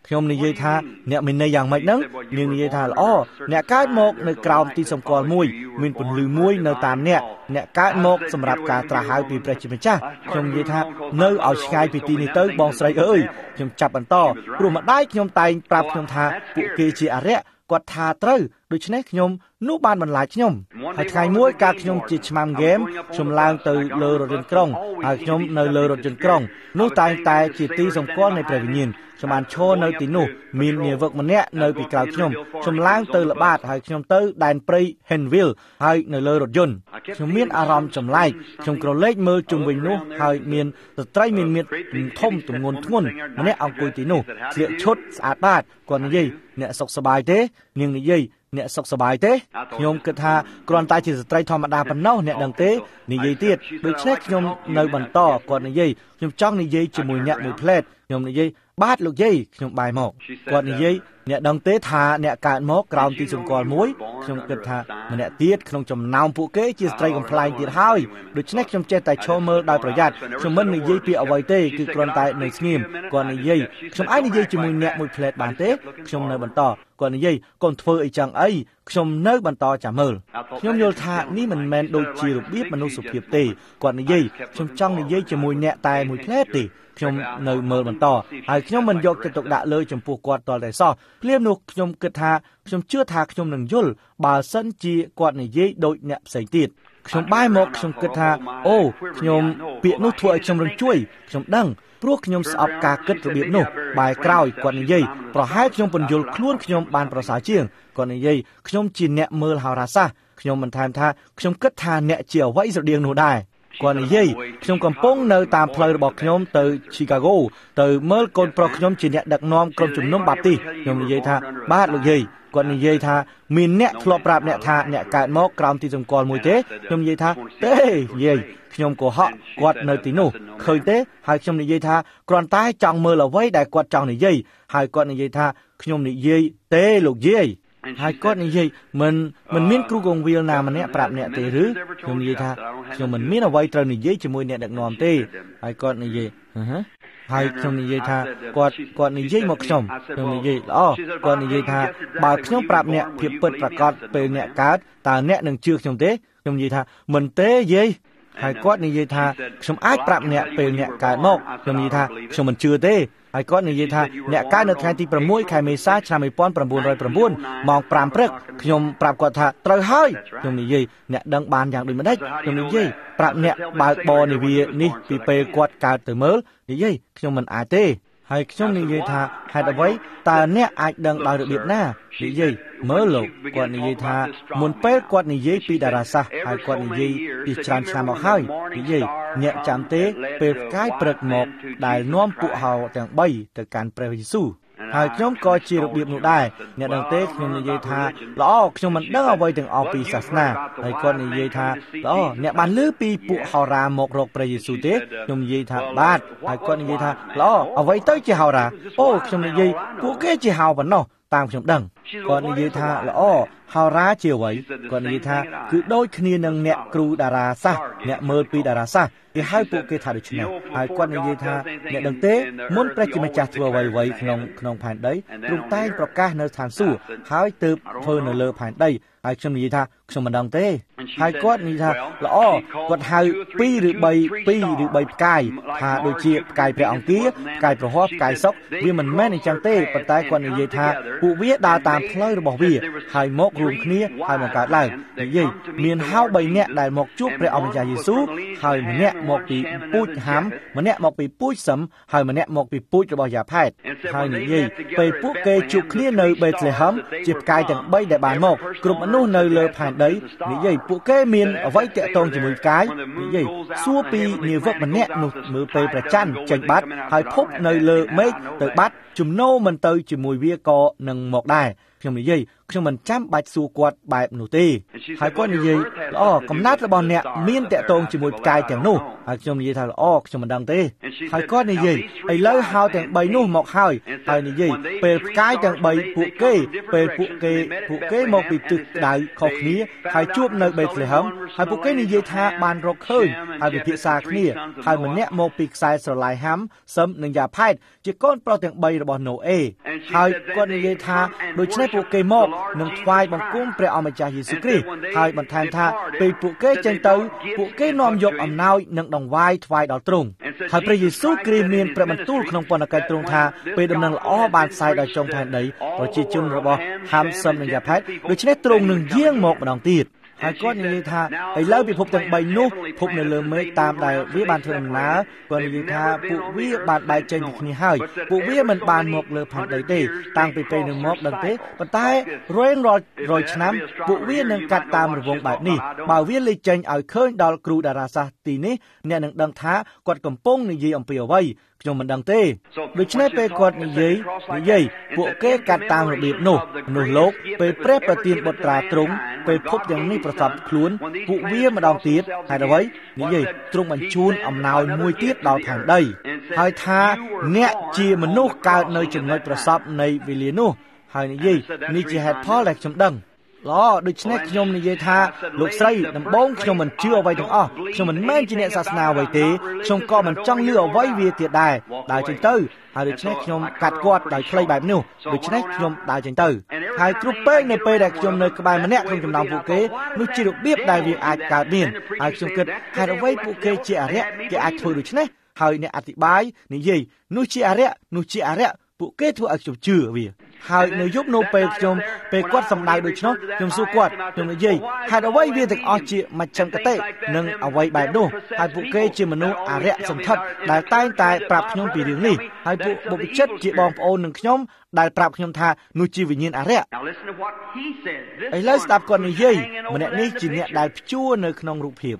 ខ្ញុំនិយាយថាអ្នកមានន័យយ៉ាងម៉េចហ្នឹងនាងនិយាយថាល្អអ្នកកើតមកនៅក្រោមទីសម្គាល់មួយមានពន្លឺមួយនៅតាមអ្នកអ្នកកើតមកសម្រាប់ការត្រាស់ហៅពីព្រះជាម្ចាស់ខ្ញុំនិយាយថានៅឲ្យឆ្ងាយពីទីនេះទៅបងស្រីអើយខ្ញុំចាប់បន្តព្រោះម្ដាយខ្ញុំតែងប្រាប់ខ្ញុំថាពួកគេជាអរិយគាត់ថាត្រូវដូច្នេះខ្ញុំនោះបានបន្លាចខ្ញុំហើយថ្ងៃមួយកាលខ្ញុំជាឆ្មាំហ្គេមខ្ញុំឡើងទៅលើរថយន្តក្រុងហើយខ្ញុំនៅលើរថយន្តក្រុងនោះតែងតែជាទីសម្គាល់នៃព្រះវិញ្ញាណខ្ញុំបានឈរនៅទីនោះមាននាវិកម្នាក់នៅពីក្រោយខ្ញុំខ្ញុំឡើងទៅល្បាតហើយខ្ញុំទៅដែនព្រៃ Henville ហើយនៅលើរថយន្តខ្ញុំមានអារម្មណ៍ចម្លែកខ្ញុំក្រឡេកមើលជុំវិញនោះហើយមានស្ត្រីមានមាឌធំទម្ងន់ធ្ងន់ម្នាក់អង្គុយទីនោះស្លៀកឈុតស្អាតបាតគាត់និយាយអ្នកសុខសប្បាយទេនាងនិយាយអ្នកសុខសប្បាយទេខ្ញុំគិតថាគ្រាន់តែជាស្ត្រីធម្មតាប៉ុណ្ណោះអ្នកដឹងទេនិយាយទៀតដូច្នេះខ្ញុំនៅបន្តគាត់និយាយខ្ញុំចង់និយាយជាមួយអ្នកមួយផ្លែតខ្ញុំនិយាយបាទលោកយាយខ្ញុំបាយមកគាត់និយាយអ្នកដឹងទេថាអ្នកកើតមកក្រោមទីសម្គាល់មួយខ្ញុំគិតថាម្នាក់ទៀតក្នុងចំណោមពួកគេជាស្ត្រីកំ pl ែងទៀតហើយដូច្នេះខ្ញុំចេះតែឈរមើលដោយប្រយ័ត្នខ្ញុំមិននិយាយពីអ្វីទេគឺគ្រាន់តែនៅស្ងៀមគាត់និយាយខ្ញុំអាចនិយាយជាមួយអ្នកមួយផ្លែតបានទេខ្ញុំនៅបន្តគាត់និយាយកូនធ្វើអីចឹងអីខ្ញុំនៅបន្តចាំមើលខ្ញុំយល់ថានេះមិនមែនដូចជារបៀបមនុស្សសុភាពទេគាត់និយាយខ្ញុំចង់និយាយជាមួយអ្នកតែមួយផ្លែតទេខ្ញុំនៅមើលបន្តហើយខ្ញុំមិនយកចិត្តទុកដាក់លើចំពោះគាត់តតែសោះភ្លាមនោះខ្ញុំគិតថាខ្ញុំជឿថាខ្ញុំនឹងយល់បើសិនជាគាត់និយាយដូចអ្នកផ្សេងទៀតខ្ញុំបាយមកខ្ញុំគិតថាអូខ្ញុំពាក្យនោះធ្វើឲ្យខ្ញុំរញ្ជួយខ្ញុំដឹងព្រោះខ្ញុំស្អប់ការគិតរបៀបនោះបែរក្រោយគាត់និយាយប្រហែលខ្ញុំពន្យល់ខ្លួនខ្ញុំបានប្រសើរជាងគាត់និយាយខ្ញុំជាអ្នកមើលហោរាសាស្ត្រខ្ញុំមិនថែមថាខ្ញុំគិតថាអ្នកជាអ្វីស្រដៀងនោះដែរគាត់និយាយខ្ញុំកំពុងនៅតាមផ្លូវរបស់ខ្ញុំទៅ Chicago ទៅមើលកូនប្រុសខ្ញុំជាអ្នកដឹកនាំក្រុមជំនុំបាបទីខ្ញុំនិយាយថាបាទលោកយាយគាត់និយាយថាមានអ្នកធ្លាប់ប្រាប់អ្នកថាអ្នកកើតមកក្រោមទីសម្គាល់មួយទេខ្ញុំនិយាយថាទេយាយខ្ញុំកុហកគាត់នៅទីនោះឃើញទេហើយខ្ញុំនិយាយថាគ្រាន់តែចង់មើលអ្វីដែលគាត់ចង់និយាយហើយគាត់និយាយថាខ្ញុំនិយាយទេលោកយាយហើយគាត់និយាយមិនមិនមានគ្រូកងវិលណាម្នាក់ប្រាប់អ្នកទេឬខ្ញុំនិយាយថាខ្ញុំមិនមានអ្វីត្រូវនិយាយជាមួយអ្នកដឹកនាំទេហើយគាត់និយាយហ៎ហើយខ្ញុំនិយាយថាគាត់គាត់និយាយមកខ្ញុំខ្ញុំនិយាយល្អគាត់និយាយថាបើខ្ញុំប្រាប់អ្នកភាពពិតប្រាកដពេលអ្នកកើតតើអ្នកនឹងជឿខ្ញុំទេខ្ញុំនិយាយថាមិនទេយាយហើយគាត់និយាយថាខ្ញុំអាចប្រាប់អ្នកពេលអ្នកកើតមកខ្ញុំនិយាយថាខ្ញុំមិនជឿទេហើយគាត់និយាយថាអ្នកកើតនៅថ្ងៃទី6ខែមេសាឆ្នាំnineteen oh nineម៉ោងfiveព្រឹកខ្ញុំប្រាប់គាត់ថាត្រូវហើយខ្ញុំនិយាយអ្នកដឹងបានយ៉ាងដូចម្ដេចខ្ញុំនិយាយប្រាប់អ្នកបើកបរនាវានេះពីពេលគាត់កើតទៅមើលនិយាយខ្ញុំមិនអាចទេហើយខ្ញុំនិយាយថាហេតុអ្វីតើអ្នកអាចដឹងដោយរបៀបណានិយាយមើលលោកគាត់និយាយថាមុនពេលគាត់និយាយពីតារាសាស្ត្រហើយគាត់និយាយពីច្រើនឆ្នាំមកហើយនិយាយអ្នកចាំទេពេលផ្កាយព្រឹកមកដែលនាំពួកហោទាំង3ទៅកាន់ព្រះយេស៊ូវហើយខ្ញុំក៏ជារបៀបនោះដែរអ្នកដឹងទេខ្ញុំនិយាយថាល្អខ្ញុំមិនដឹងអ្វីទាំងអស់ពីសាសនាហើយគាត់និយាយថាល្អអ្នកបានឮពីពួកហោរាមករកព្រះយេស៊ូវទេខ្ញុំនិយាយថាបាទហើយគាត់និយាយថាល្អអ្វីទៅជាហោរាអូខ្ញុំនិយាយពួកគេជាហោប៉ុណ្ណោះតាមខ្ញុំដឹងគាត់និយាយថាល្អហោរាជាអ្វីគាត់និយាយថាគឺដូចគ្នានឹងអ្នកគ្រូតារាសាស្ត្រអ្នកមើលពីតារាសាស្ត្រគេហៅពួកគេថាដូច្នេះហើយគាត់និយាយថាអ្នកដឹងទេមុនព្រះជាម្ចាស់ធ្វើអ្វីៗក្នុងក្នុងផែនដីទ្រង់តែងប្រកាសនៅឋានសួគ៌ហើយទើបធ្វើនៅលើផែនដីហើយខ្ញុំនិយាយថាខ្ញុំមិនដឹងទេហើយគាត់និយាយថាល្អគាត់ហៅពីរឬបីពីរឬបីផ្កាយថាដូចជាផ្កាយព្រះអង្គាផ្កាយប្រហោះផ្កាយសុកវាមិនមែនអញ្ចឹងទេប៉ុន្តែគាត់និយាយថាពួកវាដើរតាមផ្លូវរបស់វាហើយមករួមគ្នាហើយបង្កើតឡើងនិយាយមានហៅបីនាក់ដែលមកជួបព្រះអម្ចាស់យេស៊ូវហើយម្នាក់មកពីពូជហាំម្នាក់មកពីពូជសឹមហើយម្នាក់មកពីពូជរបស់យ៉ាផែតហើយនិយាយពេលពួកគេជួបគ្នានៅបេតលេហឹមជាផ្កាយទាំងបីដែលបានមកគ្រប់មនុស្សនៅលើផែនដីនិយាយពួកគេមានអ្វីតាក់ទងជាមួយផ្កាយនិយាយសួរពីនាវិកម្នាក់នោះមើលពេលព្រះច័ន្ទចេញបាត់ហើយភពនៅលើមេឃទៅបាត់ជំនោមិនទៅជាមួយវាក៏នឹងមកដែរខ្ញុំនិយាយខ្ញុំមិនចាំបាច់សួរគាត់បែបនោះទេហើយគាត់និយាយល្អកំណត់របស់អ្នកមានតាក់ទងជាមួយផ្កាយទាំងនោះហើយខ្ញុំនិយាយថាល្អខ្ញុំមិនដឹងទេហើយគាត់និយាយឥឡូវហៅទាំងបីនោះមកហើយហើយនិយាយពេលផ្កាយទាំងបីពួកគេពេលពួកគេពួកគេមកពីទិសដៅខុសគ្នាហើយជួបនៅបេតលេហឹមហើយពួកគេនិយាយថាបានរកឃើញហើយពិភាក្សាគ្នាហើយម្នាក់មកពីខ្សែស្រឡាយហាំសឹមនិងយ៉ាផែតជាកូនប្រុសទាំងបីរបស់ណូអេហើយគាត់និយាយថាដូច្នេះពួកគេមកនឹងថ្វាយបង្គំព្រះអម្ចាស់យេស៊ូវគ្រីស្ទហើយបន្ថែមថាពេលពួកគេចេញទៅពួកគេនាំយកអំណោយនិងដង្វាយថ្វាយដល់ទ្រង់ហើយព្រះយេស៊ូវគ្រីស្ទមានព្រះបន្ទូលក្នុងពន្ធកិច្ចទ្រង់ថាពេលដំណឹងល្អបានផ្សាយដល់ចុងផែនដីប្រជាជនរបស់ហាំសឹមនិងយ៉ាផែតដូច្នេះទ្រង់នឹងយាងមកម្ដងទៀតហើយគាត់និយាយថាឥឡូវពិភពទាំងបីនោះភពនៅលើមេឃតាមដែលវាបានធ្វើដំណើរគាត់និយាយថាពួកវាបានបែកចេញពីគ្នាហើយពួកវាមិនបានមកលើផែនដីទេតាំងពីពេលនឹងមកដឹងទេប៉ុន្តែរៀងរាល់រយឆ្នាំពួកវានឹងកាត់តាមរង្វង់បែបនេះបើវាលេចចេញឲ្យឃើញដល់គ្រូតារាសាស្ត្រទីនេះអ្នកនឹងដឹងថាគាត់កំពុងនិយាយអំពីអ្វីខ្ញុំមិនដឹងទេដូច្នេះពេលគាត់និយាយនិយាយពួកគេកាត់តាមរបៀបនោះមនុស្សលោកពេលព្រះប្រទានបុត្រាទ្រង់ពេលភពទាំងនេះប្រសពខ្លួនពួកវាម្ដងទៀតហេតុអ្វីនិយាយទ្រង់បញ្ជូនអំណោយមួយទៀតដល់ផែនដីហើយថាអ្នកជាមនុស្សកើតនៅចំណុចប្រសពនៃវេលានោះហើយនិយាយនេះជាហេតុផលដែលខ្ញុំដឹងល្អដូច្នេះខ្ញុំនិយាយថាលោកស្រីដំបងខ្ញុំមិនជឿអ្វីទាំងអស់ខ្ញុំមិនមែនជាអ្នកសាសនាអ្វីទេខ្ញុំក៏មិនចង់លឺអ្វីវាទៀតដែរដើរចេញទៅហើយដូច្នេះខ្ញុំកាត់គាត់ដោយខ្លីបែបនោះដូច្នេះខ្ញុំដើរចេញទៅហើយគ្រប់ពេលនៅពេលដែលខ្ញុំនៅក្បែរម្នាក់ក្នុងចំណោមពួកគេនោះជារបៀបដែលវាអាចកើតមានហើយខ្ញុំគិតហេតុអ្វីពួកគេជាអរិយគេអាចធ្វើដូច្នេះហើយអ្នកអធិប្បាយនិយាយនោះជាអរិយនោះជាអរិយពួកគេធ្វើឲ្យខ្ញុំជឿវាហើយនៅយប់នោះពេលខ្ញុំពេលគាត់សម្ដៅដូច្នោះខ្ញុំសួរគាត់ខ្ញុំនិយាយហេតុអ្វីវាទាំងអស់ជាមជ្ឈិមកតេនិងអ្វីបែបនោះហើយពួកគេជាមនុស្សអរិយសន្ធិដ្ឋដែលតែងតែប្រាប់ខ្ញុំពីរឿងនេះហើយពួកបុព្វជិតជាបងប្អូននឹងខ្ញុំដែលប្រាប់ខ្ញុំថានោះជាវិញ្ញាណអរិយឥឡូវស្ដាប់គាត់និយាយម្នាក់នេះជាអ្នកដែលព្យួរនៅក្នុងរូបភាព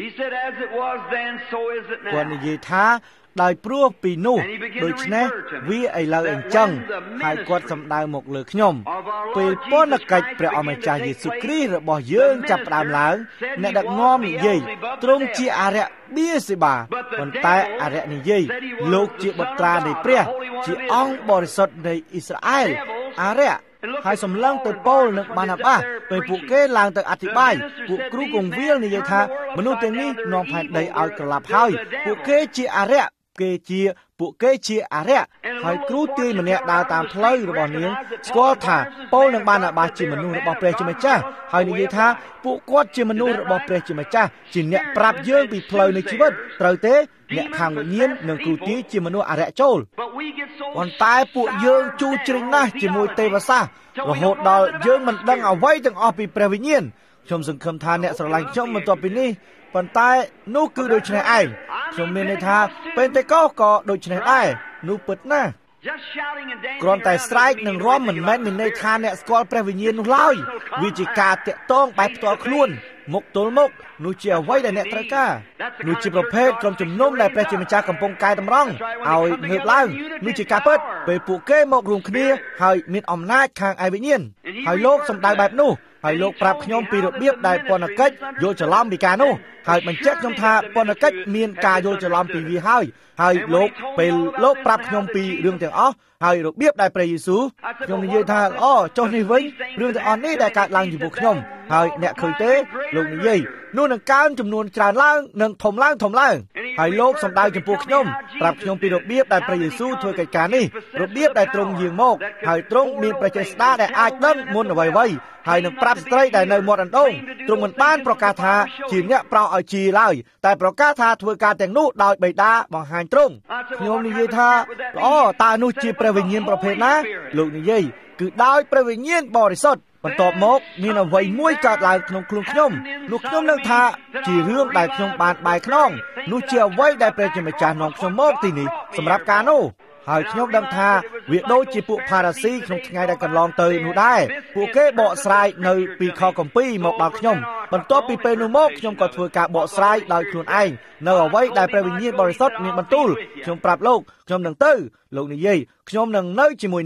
គាត់និយាយថាដោយព្រោះពីនោះដូច្នេះវាឥឡូវអញ្ចឹងហើយគាត់សម្ដៅមកលើខ្ញុំពេលពន្ធកិច្ចព្រះអម្ចាស់យេស៊ូវគ្រីស្ទរបស់យើងចាប់ផ្ដើមឡើងអ្នកដឹកនាំនិយាយទ្រង់ជាអរិយបៀសេបាប៉ុន្តែអរិយនិយាយលោកជាបុត្រានៃព្រះជាអង្គបរិសុទ្ធនៃអ៊ីស្រាអែលអរិយហើយសម្លឹងទៅប៉ូលនិងបាណាបាពេលពួកគេឡើងទៅអធិប្បាយពួកគ្រូគង្វាលនិយាយថាមនុស្សទាំងនេះនាំផែនដីឲ្យក្រឡាប់ហើយពួកគេជាអរិយគេជាពួកគេជាអរិយហើយគ្រូទាយម្នាក់ដើរតាមផ្លូវរបស់នាងស្គាល់ថាប៉ូលនិងបាណាបាជាមនុស្សរបស់ព្រះជាម្ចាស់ហើយនិយាយថាពួកគាត់ជាមនុស្សរបស់ព្រះជាម្ចាស់ជាអ្នកប្រាប់យើងពីផ្លូវនៃជីវិតត្រូវទេអ្នកខាងវិញ្ញាណនិងគ្រូទាយជាមនុស្សអរិយចូលប៉ុន្តែពួកយើងជួរជ្រិញណាស់ជាមួយទេវសាស្ត្ររហូតដល់យើងមិនដឹងអ្វីទាំងអស់ពីព្រះវិញ្ញាណខ្ញុំសង្ឃឹមថាអ្នកស្រឡាញ់ខ្ញុំបន្ទាប់ពីនេះប៉ុន្តែនោះគឺដូចនេះឯងខ្ញុំមានន័យថាពេនតេកូសក៏ដូចនេះដែរនោះពិតណាស់គ្រាន់តែស្រែកនិងរាំមិនមែនមានន័យថាអ្នកស្គាល់ព្រះវិញ្ញាណនោះឡើយវាជាការតាក់ទងបែបផ្ទាល់ខ្លួនមុខទល់មុខនោះជាអ្វីដែលអ្នកត្រូវការនោះជាប្រភេទក្រុមជំនុំដែលព្រះជាម្ចាស់កំពុងកែតម្រង់ឲ្យងើបឡើងនោះជាការពិតពេលពួកគេមករួមគ្នាហើយមានអំណាចខាងឯវិញ្ញាណហើយលោកសម្ដៅបែបនោះហើយលោកប្រាប់ខ្ញុំពីរបៀបដែលពន្ធកិច្ចយល់ច្រឡំពីការនោះហើយបញ្ជាក់ខ្ញុំថាពន្ធកិច្ចមានការយល់ច្រឡំពីវាហើយហើយលោកពេលលោកប្រាប់ខ្ញុំពីរឿងទាំងអស់ហើយរបៀបដែលព្រះយេស៊ូវខ្ញុំនិយាយថាល្អចុះនេះវិញរឿងទាំងអស់នេះដែលកើតឡើងចំពោះខ្ញុំហើយអ្នកឃើញទេលោកនិយាយនោះនឹងកើនចំនួនច្រើនឡើងនិងធំឡើងធំឡើងហើយលោកសម្ដៅចំពោះខ្ញុំប្រាប់ខ្ញុំពីរបៀបដែលព្រះយេស៊ូវធ្វើកិច្ចការនេះរបៀបដែលទ្រង់យាងមកហើយទ្រង់មានព្រះចេស្តាដែលអាចដឹងមុនអ្វីៗហើយនឹងប្រាប់ស្ត្រីដែលនៅមាត់អណ្ដូងទ្រង់មិនបានប្រកាសថាជាអ្នកប្រោសឲ្យជាឡើយតែប្រកាសថាធ្វើការទាំងនោះដោយបិតាបង្ហាញទ្រង់ខ្ញុំនិយាយថាល្អតើនោះជាព្រះវិញ្ញាណប្រភេទណាលោកនិយាយគឺដោយព្រះវិញ្ញាណបរិសុទ្ធបន្ទាប់មកមានអ្វីមួយកើតឡើងក្នុងខ្លួនខ្ញុំនោះខ្ញុំនឹងថាជារឿងដែលខ្ញុំបានបែកខ្នងនោះជាអ្វីដែលព្រះជាម្ចាស់នាំខ្ញុំមកទីនេះសម្រាប់ការនោះហើយខ្ញុំដឹងថាវាដូចជាពួកផារ៉ាស៊ីក្នុងថ្ងៃដែលកន្លងទៅនោះដែរពួកគេបកស្រាយនៅពីខគម្ពីរមកដល់ខ្ញុំបន្ទាប់ពីពេលនោះមកខ្ញុំក៏ធ្វើការបកស្រាយដោយខ្លួនឯងនៅអ្វីដែលព្រះវិញ្ញាណបរិសុទ្ធមានបន្ទូលខ្ញុំប្រាប់លោកខ្ញុំនឹងទៅលោកនិយាយខ្ញុំនឹងនៅជាមួយអ្នក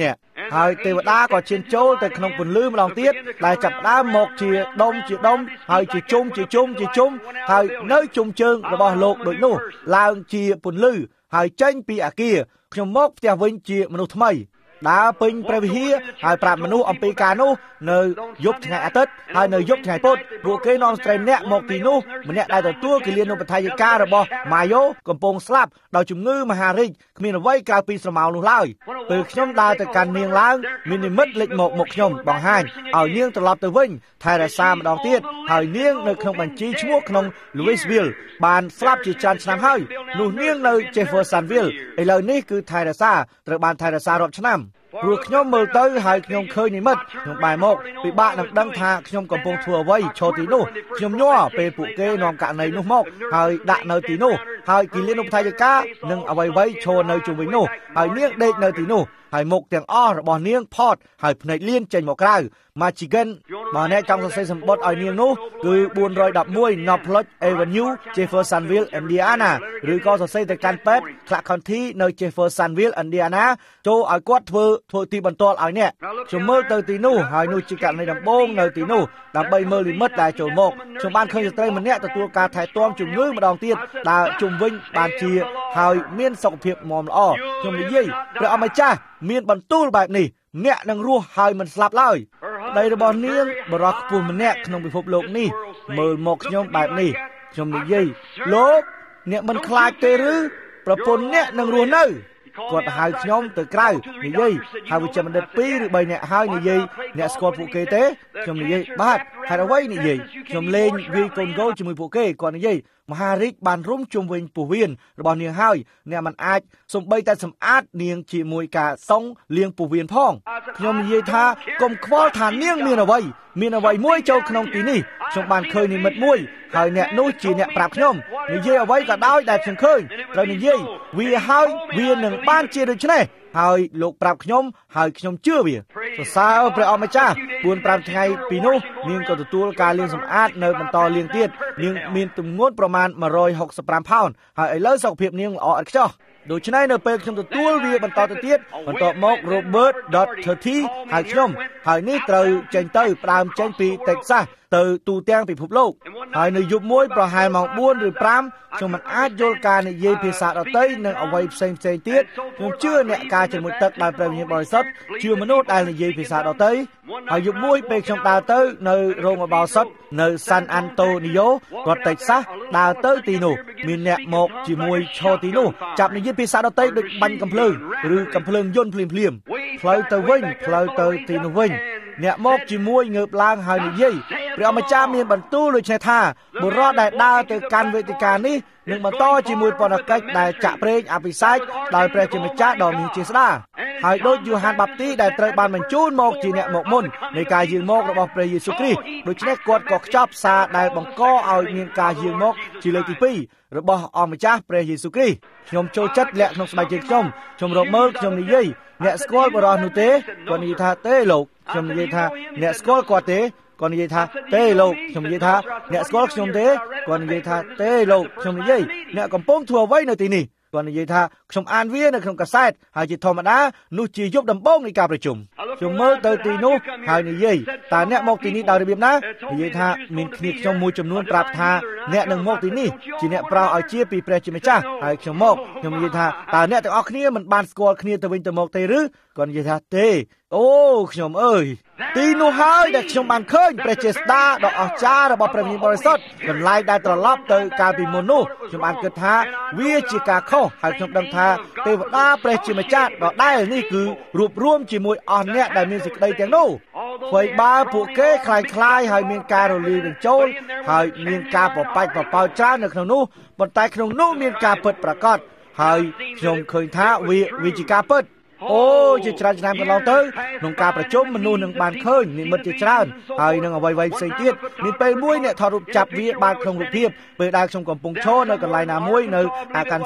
ហើយទេវតាក៏ឈានចូលទៅក្នុងពន្លឺម្ដងទៀតដែលចាប់ដើមមកជាដុំជាដុំហើយជាជុំជាជុំជាជុំហើយនៅជុំជើងរបស់លោកដូចនោះឡើងជាពន្លឺហើយចេញពីអាគារខ្ញុំមកផ្ទះវិញជាមនុស្សថ្មីដើរពេញព្រះវិហារហើយប្រាប់មនុស្សអំពីការនោះនៅយប់ថ្ងៃអាទិត្យហើយនៅយប់ថ្ងៃពុធពួកគេនាំស្ត្រីម្នាក់មកទីនោះម្នាក់ដែលទទួលគិលានុបដ្ឋាយិការបស់ម៉ាយ៉ូកំពុងស្លាប់ដោយជំងឺមហារីកគ្មានអ្វីក្រៅពីស្រមោលនោះឡើយពេលខ្ញុំដើរទៅកាន់នាងឡើងមាននិមិត្តលេចមកមុខខ្ញុំបង្ហាញឲ្យនាងត្រឡប់ទៅវិញថែរក្សាម្ដងទៀតហើយនាងនៅក្នុងបញ្ជីឈ្មោះក្នុង Louisville បានស្លាប់ជាច្រើនឆ្នាំហើយនោះនាងនៅ Jeffersonville ឥឡូវនេះគឺថែរក្សាត្រូវបានថែរក្សារាប់ឆ្នាំព្រោះខ្ញុំមើលទៅហើយខ្ញុំឃើញនិមិត្តខ្ញុំបែរមកពិបាកនឹងដឹងថាខ្ញុំកំពុងធ្វើអ្វីឈរទីនោះខ្ញុំញ័រពេលពួកគេនាំករណីនោះមកហើយដាក់នៅទីនោះហើយគិលានុបដ្ឋាយិកានិងអ្វីៗឈរនៅជុំវិញនោះហើយនាងដេកនៅទីនោះហើយមុខទាំងអស់របស់នាងផតហើយភ្នែកលៀនចេញមកក្រៅ Michigan បើអ្នកចង់សរសេរសម្បត្តិឲ្យនាងនោះគឺfour eleven North Lodge Avenue Jeffersonville Indiana ឬក៏សរសេរទៅកាន់ពេទ្យ Clark County នៅ Jeffersonville Indiana ចូលឲ្យគាត់ធ្វើធ្វើទីបន្ទាល់ឲ្យអ្នកខ្ញុំមើលទៅទីនោះហើយនោះជាករណីដំបូងនៅទីនោះដើម្បីមើលលីមិតដែលចូលមកខ្ញុំបានឃើញស្ត្រីម្នាក់ទទួលការថែទាំជំងឺម្ដងទៀតដែលជុំវិញបានជាហើយមានសុខភាពមាំល្អខ្ញុំនិយាយព្រះអម្ចាស់មានបន្ទូលបែបនេះអ្នកនឹងរស់ហើយមិនស្លាប់ឡើយប្តីរបស់នាងបរិសុទ្ធខ្ពស់ម្នាក់ក្នុងពិភពលោកនេះមើលមកខ្ញុំបែបនេះខ្ញុំនិយាយលោកអ្នកមិនខ្លាចទេឬប្រពន្ធអ្នកនឹងរស់នៅគាត់ហៅខ្ញុំទៅក្រៅនិយាយហើយវិជ្ជបណ្ឌិតtwoឬthreeនាក់ហើយនិយាយអ្នកស្គាល់ពួកគេទេខ្ញុំនិយាយបាទហេតុអ្វីនិយាយខ្ញុំលេងវាយកូនហ្គោលជាមួយពួកគេគាត់និយាយមហារាជបានរុំជុំវិញពោះវៀនរបស់នាងហើយអ្នកមិនអាចសំបីតែសម្អាតនាងជាមួយការសង់លាងពោះវៀនផងខ្ញុំនិយាយថាកុំខ្វល់ថានាងមានអ្វីមានអ្វីមួយចូលក្នុងទីនេះខ្ញុំបានឃើញនិមិត្តមួយហើយអ្នកនោះជាអ្នកប្រាប់ខ្ញុំនិយាយអ្វីក៏ដោយដែលខ្ញុំឃើញត្រូវនិយាយវាហើយវានឹងបានជាដូច្នេះហើយលោកប្រាប់ខ្ញុំហើយខ្ញុំជឿវាសរសើរព្រះអម្ចាស់four fiveថ្ងៃពីនោះនាងក៏ទទួលការលាងសម្អាតនៅបន្តលាងទៀតនាងមានទម្ងន់ប្រមាណone sixty-fiveផោនហើយឥឡូវសុខភាពនាងល្អឥតខ្ចោះដូច្នេះនៅពេលខ្ញុំទទួលវាបន្តទៅទៀតបន្ទាប់មក Robert thirty ហើយខ្ញុំហើយនេះត្រូវចេញទៅផ្ដើមចេញពី Texas ទៅទូទាំងពិភពលោកហើយនៅយប់មួយប្រហែលម៉ោងfourឬfiveខ្ញុំមិនអាចយល់ការនិយាយភាសាដទៃនិងអ្វីផ្សេងផ្សេងទៀតខ្ញុំជឿអ្នកការជាមួយទឹកដែលព្រះវិញ្ញាណបរិសុទ្ធជឿមនុស្សដែលនិយាយភាសាដទៃហើយយប់មួយពេលខ្ញុំដើរទៅនៅរោងអបោសុតនៅ San Antonio រដ្ឋ Texas ដើរទៅទីនោះមានអ្នកមកជាមួយឈរទីនោះចាប់និយាយភាសាដទៃដូចបាញ់កំភ្លើងឬកំភ្លើងយន្តភ្លាមភ្លាមផ្លូវទៅវិញផ្លូវទៅទីនោះវិញអ្នកមកជាមួយងើបឡើងហើយនិយាយព្រះអម្ចាស់មានបន្ទូលដូចនេះថាបុរសដែលដើរទៅកាន់វេទិកានេះនឹងបន្តជាមួយបណកិច្ចដែលចាក់ប្រេងអភិសេកដោយព្រះជាម្ចាស់ដ៏មានជាស្ដាហើយដូចយូហានបាប់ទីដែលត្រូវបានបញ្ជូនមកជាអ្នកមកមុននៃការយាងមករបស់ព្រះយេស៊ូវគ្រីស្ទដូច្នេះគាត់ក៏ខ្ចប់សារដែលបង្កឲ្យមានការយាងមកជាលើកទីtwoរបស់អង្គម្ចាស់ព្រះយេស៊ូវគ្រីស្ទខ្ញុំចូលចិត្តលាក់ក្នុងស្បែកជើងខ្ញុំខ្ញុំរកមើលខ្ញុំនិយាយអ្នកស្គាល់បុរសនោះទេគាត់និយាយថាទេលោកខ្ញុំនិយាយថាអ្នកស្គាល់គាត់ទេគាត់និយាយថាទេលោកខ្ញុំនិយាយថាអ្នកស្គាល់ខ្ញុំទេគាត់និយាយថាទេលោកខ្ញុំនិយាយអ្នកកំពុងធ្វើអ្វីនៅទីនេះគាត់និយាយថាខ្ញុំអានវានៅក្នុងកាសែតហើយជាធម្មតានោះជាយប់ដំបូងនៃការប្រជុំខ្ញុំមើលទៅទីនោះហើយនិយាយតើអ្នកមកទីនេះដោយរបៀបណានិយាយថាមានគ្នាខ្ញុំមួយចំនួនប្រាប់ថាអ្នកនឹងមកទីនេះជាអ្នកប្រោសឲ្យជាពីព្រះជាម្ចាស់ហើយខ្ញុំមកខ្ញុំនិយាយថាតើអ្នកទាំងអស់គ្នាមិនបានស្គាល់គ្នាទៅវិញទៅមកទេឬគាត់និយាយថាទេអូខ្ញុំអើយទីនោះហើយដែលខ្ញុំបានឃើញព្រះចេស្តាដ៏អស្ចារ្យរបស់ព្រះវិញ្ញាណបរិសុទ្ធកន្លែងដែលត្រឡប់ទៅកាលពីមុននោះខ្ញុំបានគិតថាវាជាការខុសហើយខ្ញុំដឹងថាទេវតាព្រះជាម្ចាស់ដដែលនេះគឺរួបរวมជាមួយអស់អ្នកដែលមានសេចក្តីទាំងនោះអ្វីបើពួកគេคล้ายៗហើយមានការរលាយបញ្ចូលហើយមានការប្របាច់ប្រប៉ោចច្រើននៅក្នុងនោះប៉ុន្តែក្នុងនោះមានការពិតប្រាកដហើយខ្ញុំឃើញថាវាវាជាការពិតអូជាច្រើនឆ្នាំកន្លងទៅក្នុងការប្រជុំមនុស្សនឹងបានឃើញនិមិត្តជាច្រើនហើយនឹងអ្វីៗផ្សេងទៀតមានពេលមួយអ្នកថតរូបចាប់វាបានក្នុងរូបភាពពេលដែលខ្ញុំកំពុងឈរនៅកន្លែងណាមួយនៅអាកានសាស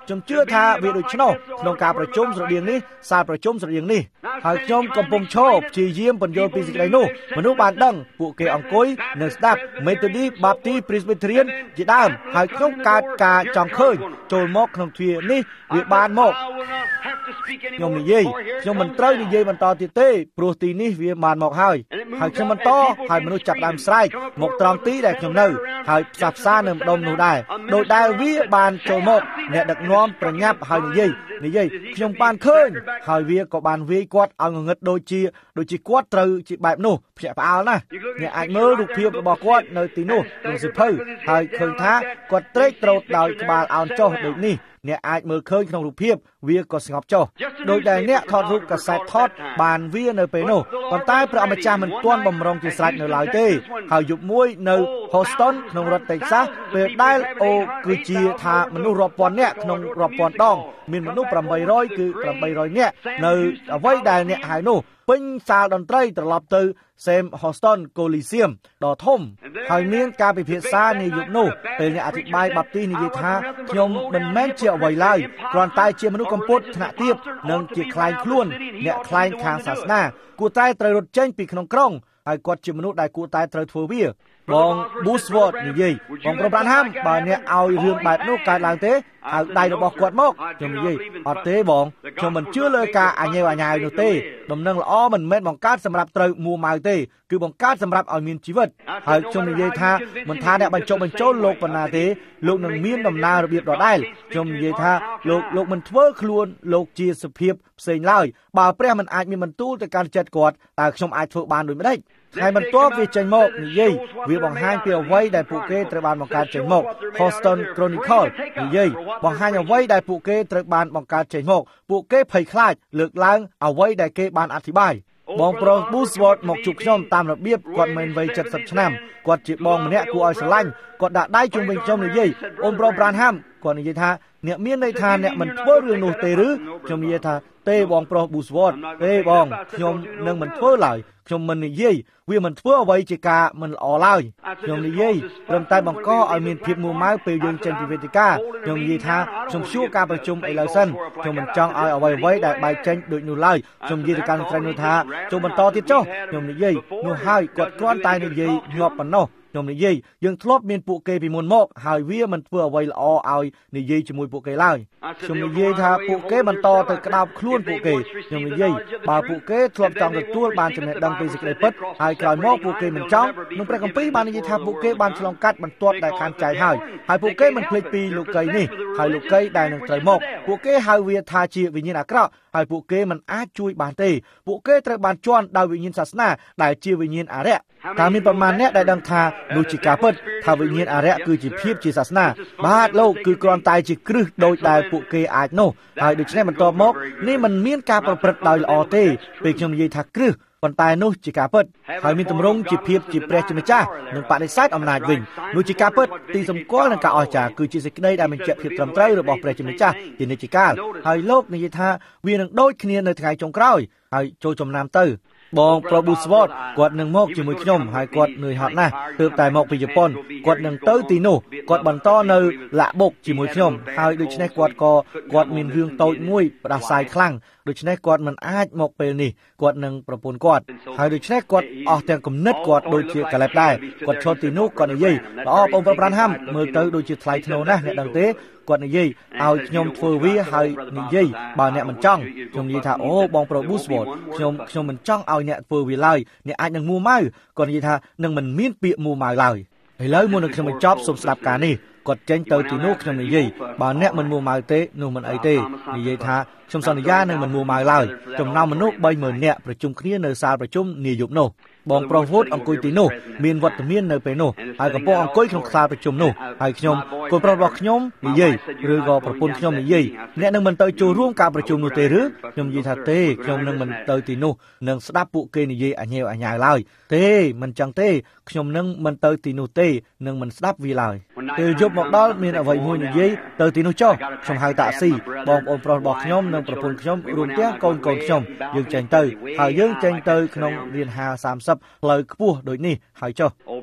ខ្ញុំជឿថាវាដូច្នោះក្នុងការប្រជុំស្រដៀងនេះសាលប្រជុំស្រដៀងនេះហើយខ្ញុំកំពុងឈរព្យាយាមបញ្យល់ពីសេចក្តីនោះមនុស្សបានដឹងពួកគេអង្គុយនៅស្ដាប់ Methodist Baptist Presbyterian ជាដើមហើយខ្ញុំកើតការចង់ឃើញចូលមកក្នុងទ្វារនេះវាបានមកខ្ញុំនិយាយខ្ញុំមិនត្រូវនិយាយបន្តទៀតទេព្រោះទីនេះវាបានមកហើយហើយខ្ញុំបន្តហើយមនុស្សចាប់ដើមស្រែកមកត្រង់ទីដែលខ្ញុំនៅហើយផ្សះផ្សានៅម្ដុំនោះដែរដោយដែលវាបានចូលមកអ្នកដឹកនាំប្រញាប់ហើយនិយាយនិយាយខ្ញុំបានឃើញហើយវាក៏បានវាយគាត់ឲ្យងងឹតដូចជាដូចជាគាត់ត្រូវជាបែបនោះភ្ញាក់ផ្អើលណាស់អ្នកអាចមើលរូបភាពរបស់គាត់នៅទីនោះក្នុងសិភៅហើយឃើញថាគាត់ត្រេកត្រោតដោយក្បាលអោនចុះដូចនេះអ្នកអាចមើលឃើញក្នុងរូបភាពវាក៏ស្ងប់ចុះដោយដែលអ្នកថតរូបកាសែតថតបានវានៅពេលនោះប៉ុន្តែព្រះអម្ចាស់មិនទាន់បំរុងជាស្រេចនៅឡើយទេហើយយប់មួយនៅ Houston ក្នុងរដ្ឋ Texas ពេលដែលអូគឺជាថាមនុស្សរាប់ពាន់នាក់ក្នុងរាប់ពាន់ដងមានមនុស្សeight hundredគឺeight hundredនាក់នៅអ្វីដែលអ្នកហៅនោះពេញសាលតន្ត្រីត្រឡប់ទៅ Sam Houston Coliseum ដ៏ធំហើយមានការពិភាក្សានាយប់នោះពេលអ្នកអធិប្បាយបាប់ទីនិយាយថាខ្ញុំមិនមែនជាអ្វីឡើយគ្រាន់តែជាមនុស្សកំពូតថ្នាក់ទាបនិងជាខ្លែងខ្លួនអ្នកខ្លែងខាងសាសនាគួរតែត្រូវរត់ចេញពីក្នុងក្រុងហើយគាត់ជាមនុស្សដែលគួរតែត្រូវធ្វើវាបង Busword និយាយបងប្រុស Branham បើអ្នកឲ្យរឿងបែបនោះកើតឡើងទេហើយដៃរបស់គាត់មកខ្ញុំនិយាយអត់ទេបងខ្ញុំមិនជឿលើការអញេវអញ្ញាយនោះទេដំណឹងល្អមិនមែនបង្កើតសម្រាប់ត្រូវមួម៉ៅទេគឺបង្កើតសម្រាប់ឲ្យមានជីវិតហើយខ្ញុំនិយាយថាមិនថាអ្នកបញ្ចុះបញ្ចូលលោកប៉ុណ្ណាទេលោកនឹងមានដំណើររបៀបដដែលខ្ញុំនិយាយថាលោកលោកមិនធ្វើខ្លួនលោកជាសភាពផ្សេងឡើយបើព្រះមិនអាចមានបន្ទូលទៅកាន់ចិត្តគាត់តើខ្ញុំអាចធ្វើបានដូចម្តេចថ្ងៃបន្ទាប់វាចេញមកនិយាយវាបង្ហាញពីអ្វីដែលពួកគេត្រូវបានបង្កើតចេញមក Houston Chronicle និយាយបង្ហាញអ្វីដែលពួកគេត្រូវបានបង្កើតចេញមកពួកគេភ័យខ្លាចលើកឡើងអ្វីដែលគេបានអធិប្បាយបងប្រុស Busword មកជួបខ្ញុំតាមរបៀបគាត់មានវ័យseventyឆ្នាំគាត់ជាបងម្នាក់គួរឲ្យស្រឡាញ់គាត់ដាក់ដៃជុំវិញខ្ញុំនិយាយអូនប្រុស Branham គាត់និយាយថាអ្នកមានន័យថាអ្នកមិនធ្វើរឿងនោះទេឬខ្ញុំនិយាយថាទេបងប្រុស Busword ទេបងខ្ញុំនឹងមិនធ្វើឡើយខ្ញុំមិននិយាយវាមិនធ្វើអ្វីជាការមិនល្អឡើយខ្ញុំនិយាយព្រមតែបង្កឲ្យមានភាពមួម៉ៅពេលយើងចេញពីវេទិកាខ្ញុំនិយាយថាខ្ញុំជួបការប្រជុំឥឡូវសិនខ្ញុំមិនចង់ឲ្យអ្វីអ្វីដែលបែកចេញដូចនោះឡើយខ្ញុំនិយាយទៅកាន់ស្រីនោះថាចូលបន្តទៀតចុះខ្ញុំនិយាយនោះហើយគាត់គ្រាន់តែនិយាយញាប់ប៉ុណ្ណោះខ្ញុំនិយាយយើងធ្លាប់មានពួកគេពីមុនមកហើយវាមិនធ្វើអ្វីល្អឲ្យនិយាយជាមួយពួកគេឡើយខ្ញុំនិយាយថាពួកគេបន្តទៅក្តោបខ្លួនពួកគេខ្ញុំនិយាយបើពួកគេធ្លាប់ចង់ទទួលបានចំណេះដឹងពីសេចក្តីពិតហើយក្រោយមកពួកគេមិនចង់នឹងព្រះគម្ពីរបាននិយាយថាពួកគេបានឆ្លងកាត់បន្ទាត់ដែលខានចែកហើយហើយពួកគេមិនភ្លេចពីលោកីនេះហើយលោកីដែលនឹងត្រូវមកពួកគេហៅវាថាជាវិញ្ញាណអាក្រក់ហើយពួកគេមិនអាចជួយបានទេពួកគេត្រូវបានជន់ដោយវិញ្ញាណសាសនាដែលជាវិញ្ញាណអារក្សតើមានប្រមាណអ្នកដែលដឹងថានោះជាការពិតថាវិញ្ញាណអារក្សគឺជាភាពជាសាសនាបាទលោកគឺគ្រាន់តែជាគ្រឹះដោយដែលពួកគេអាចនោះហើយដូច្នេះបន្ទាប់មកនេះមិនមានការប្រព្រឹត្តដោយល្អទេពេលខ្ញុំនិយាយថាគ្រឹះប៉ុន្តែនោះជាការពិតហើយមានទម្រង់ជាភាពជាព្រះជាម្ចាស់និងបដិសេធអំណាចវិញនោះជាការពិតទីសម្គាល់នឹងការអស្ចារ្យគឺជាសេចក្តីដែលបញ្ជាក់ភាពត្រឹមត្រូវរបស់ព្រះជាម្ចាស់ជានិច្ចកាលហើយលោកនិយាយថាវានឹងដូចគ្នានៅថ្ងៃចុងក្រោយហើយចូលចំណាំទៅបងប្រុស Busword គាត់នឹងមកជាមួយខ្ញុំហើយគាត់នឿយហត់ណាស់ទើបតែមកពីជប៉ុនគាត់នឹងទៅទីនោះគាត់បន្តនៅលាក់បុកជាមួយខ្ញុំហើយដូច្នេះគាត់ក៏គាត់មានរឿងតូចមួយផ្ដាសាយខ្លាំងដូច្នេះគាត់មិនអាចមកពេលនេះគាត់នឹងប្រពន្ធគាត់ហើយដូច្នេះគាត់អស់ទាំងគំនិតគាត់ដូចជាកាឡេបដែរគាត់ឈរទីនោះគាត់និយាយល្អបងប្រុស Branham មើលទៅដូចជាថ្លៃថ្នូរណាស់អ្នកដឹងទេគាត់និយាយឲ្យខ្ញុំធ្វើវាហើយនិយាយបើអ្នកមិនចង់ខ្ញុំនិយាយថាអូបងប្រុស Busword ខ្ញុំខ្ញុំមិនចង់ឲ្យអ្នកធ្វើវាឡើយអ្នកអាចនឹងមួម៉ៅគាត់និយាយថានឹងមិនមានពាក្យមួម៉ៅឡើយឥឡូវមុននឹងខ្ញុំបញ្ចប់សូមស្ដាប់ការនេះគាត់ចេញទៅទីនោះខ្ញុំនិយាយបើអ្នកមិនមួម៉ៅទេនោះមិនអីទេនិយាយថាខ្ញុំសន្យានឹងមិនមួម៉ៅឡើយចំណោមមនុស្សthree thousandនាក់ប្រជុំគ្នានៅសាលប្រជុំនាយប់នោះបងប្រុស Wood អង្គុយទីនោះមានវត្តមាននៅពេលនោះហើយកំពុងអង្គុយក្នុងសាលប្រជុំនោះហើយខ្ញុំកូនប្រុសរបស់ខ្ញុំនិយាយឬក៏ប្រពន្ធខ្ញុំនិយាយអ្នកនឹងមិនទៅចូលរួមការប្រជុំនោះទេឬខ្ញុំនិយាយថាទេខ្ញុំនឹងមិនទៅទីនោះនឹងស្ដាប់ពួកគេនិយាយអញេវអញ្ញាឡើយទេមិនចឹងទេខ្ញុំនឹងមិនទៅទីនោះទេនឹងមិនស្ដាប់វាឡើយពេលយប់មកដល់មានអ្វីមួយនិយាយទៅទីនោះចុះខ្ញុំហៅតាក់ស៊ីបងប្អូនប្រុសរបស់ខ្ញុំនិងប្រពន្ធខ្ញុំរួមទាំងកូនកូនខ្ញុំយើងចេញទៅហើយយើងចេញទៅក្នុងរានហាល30ផ្លូវខ្ពស់ដូចនេះហើយចុះ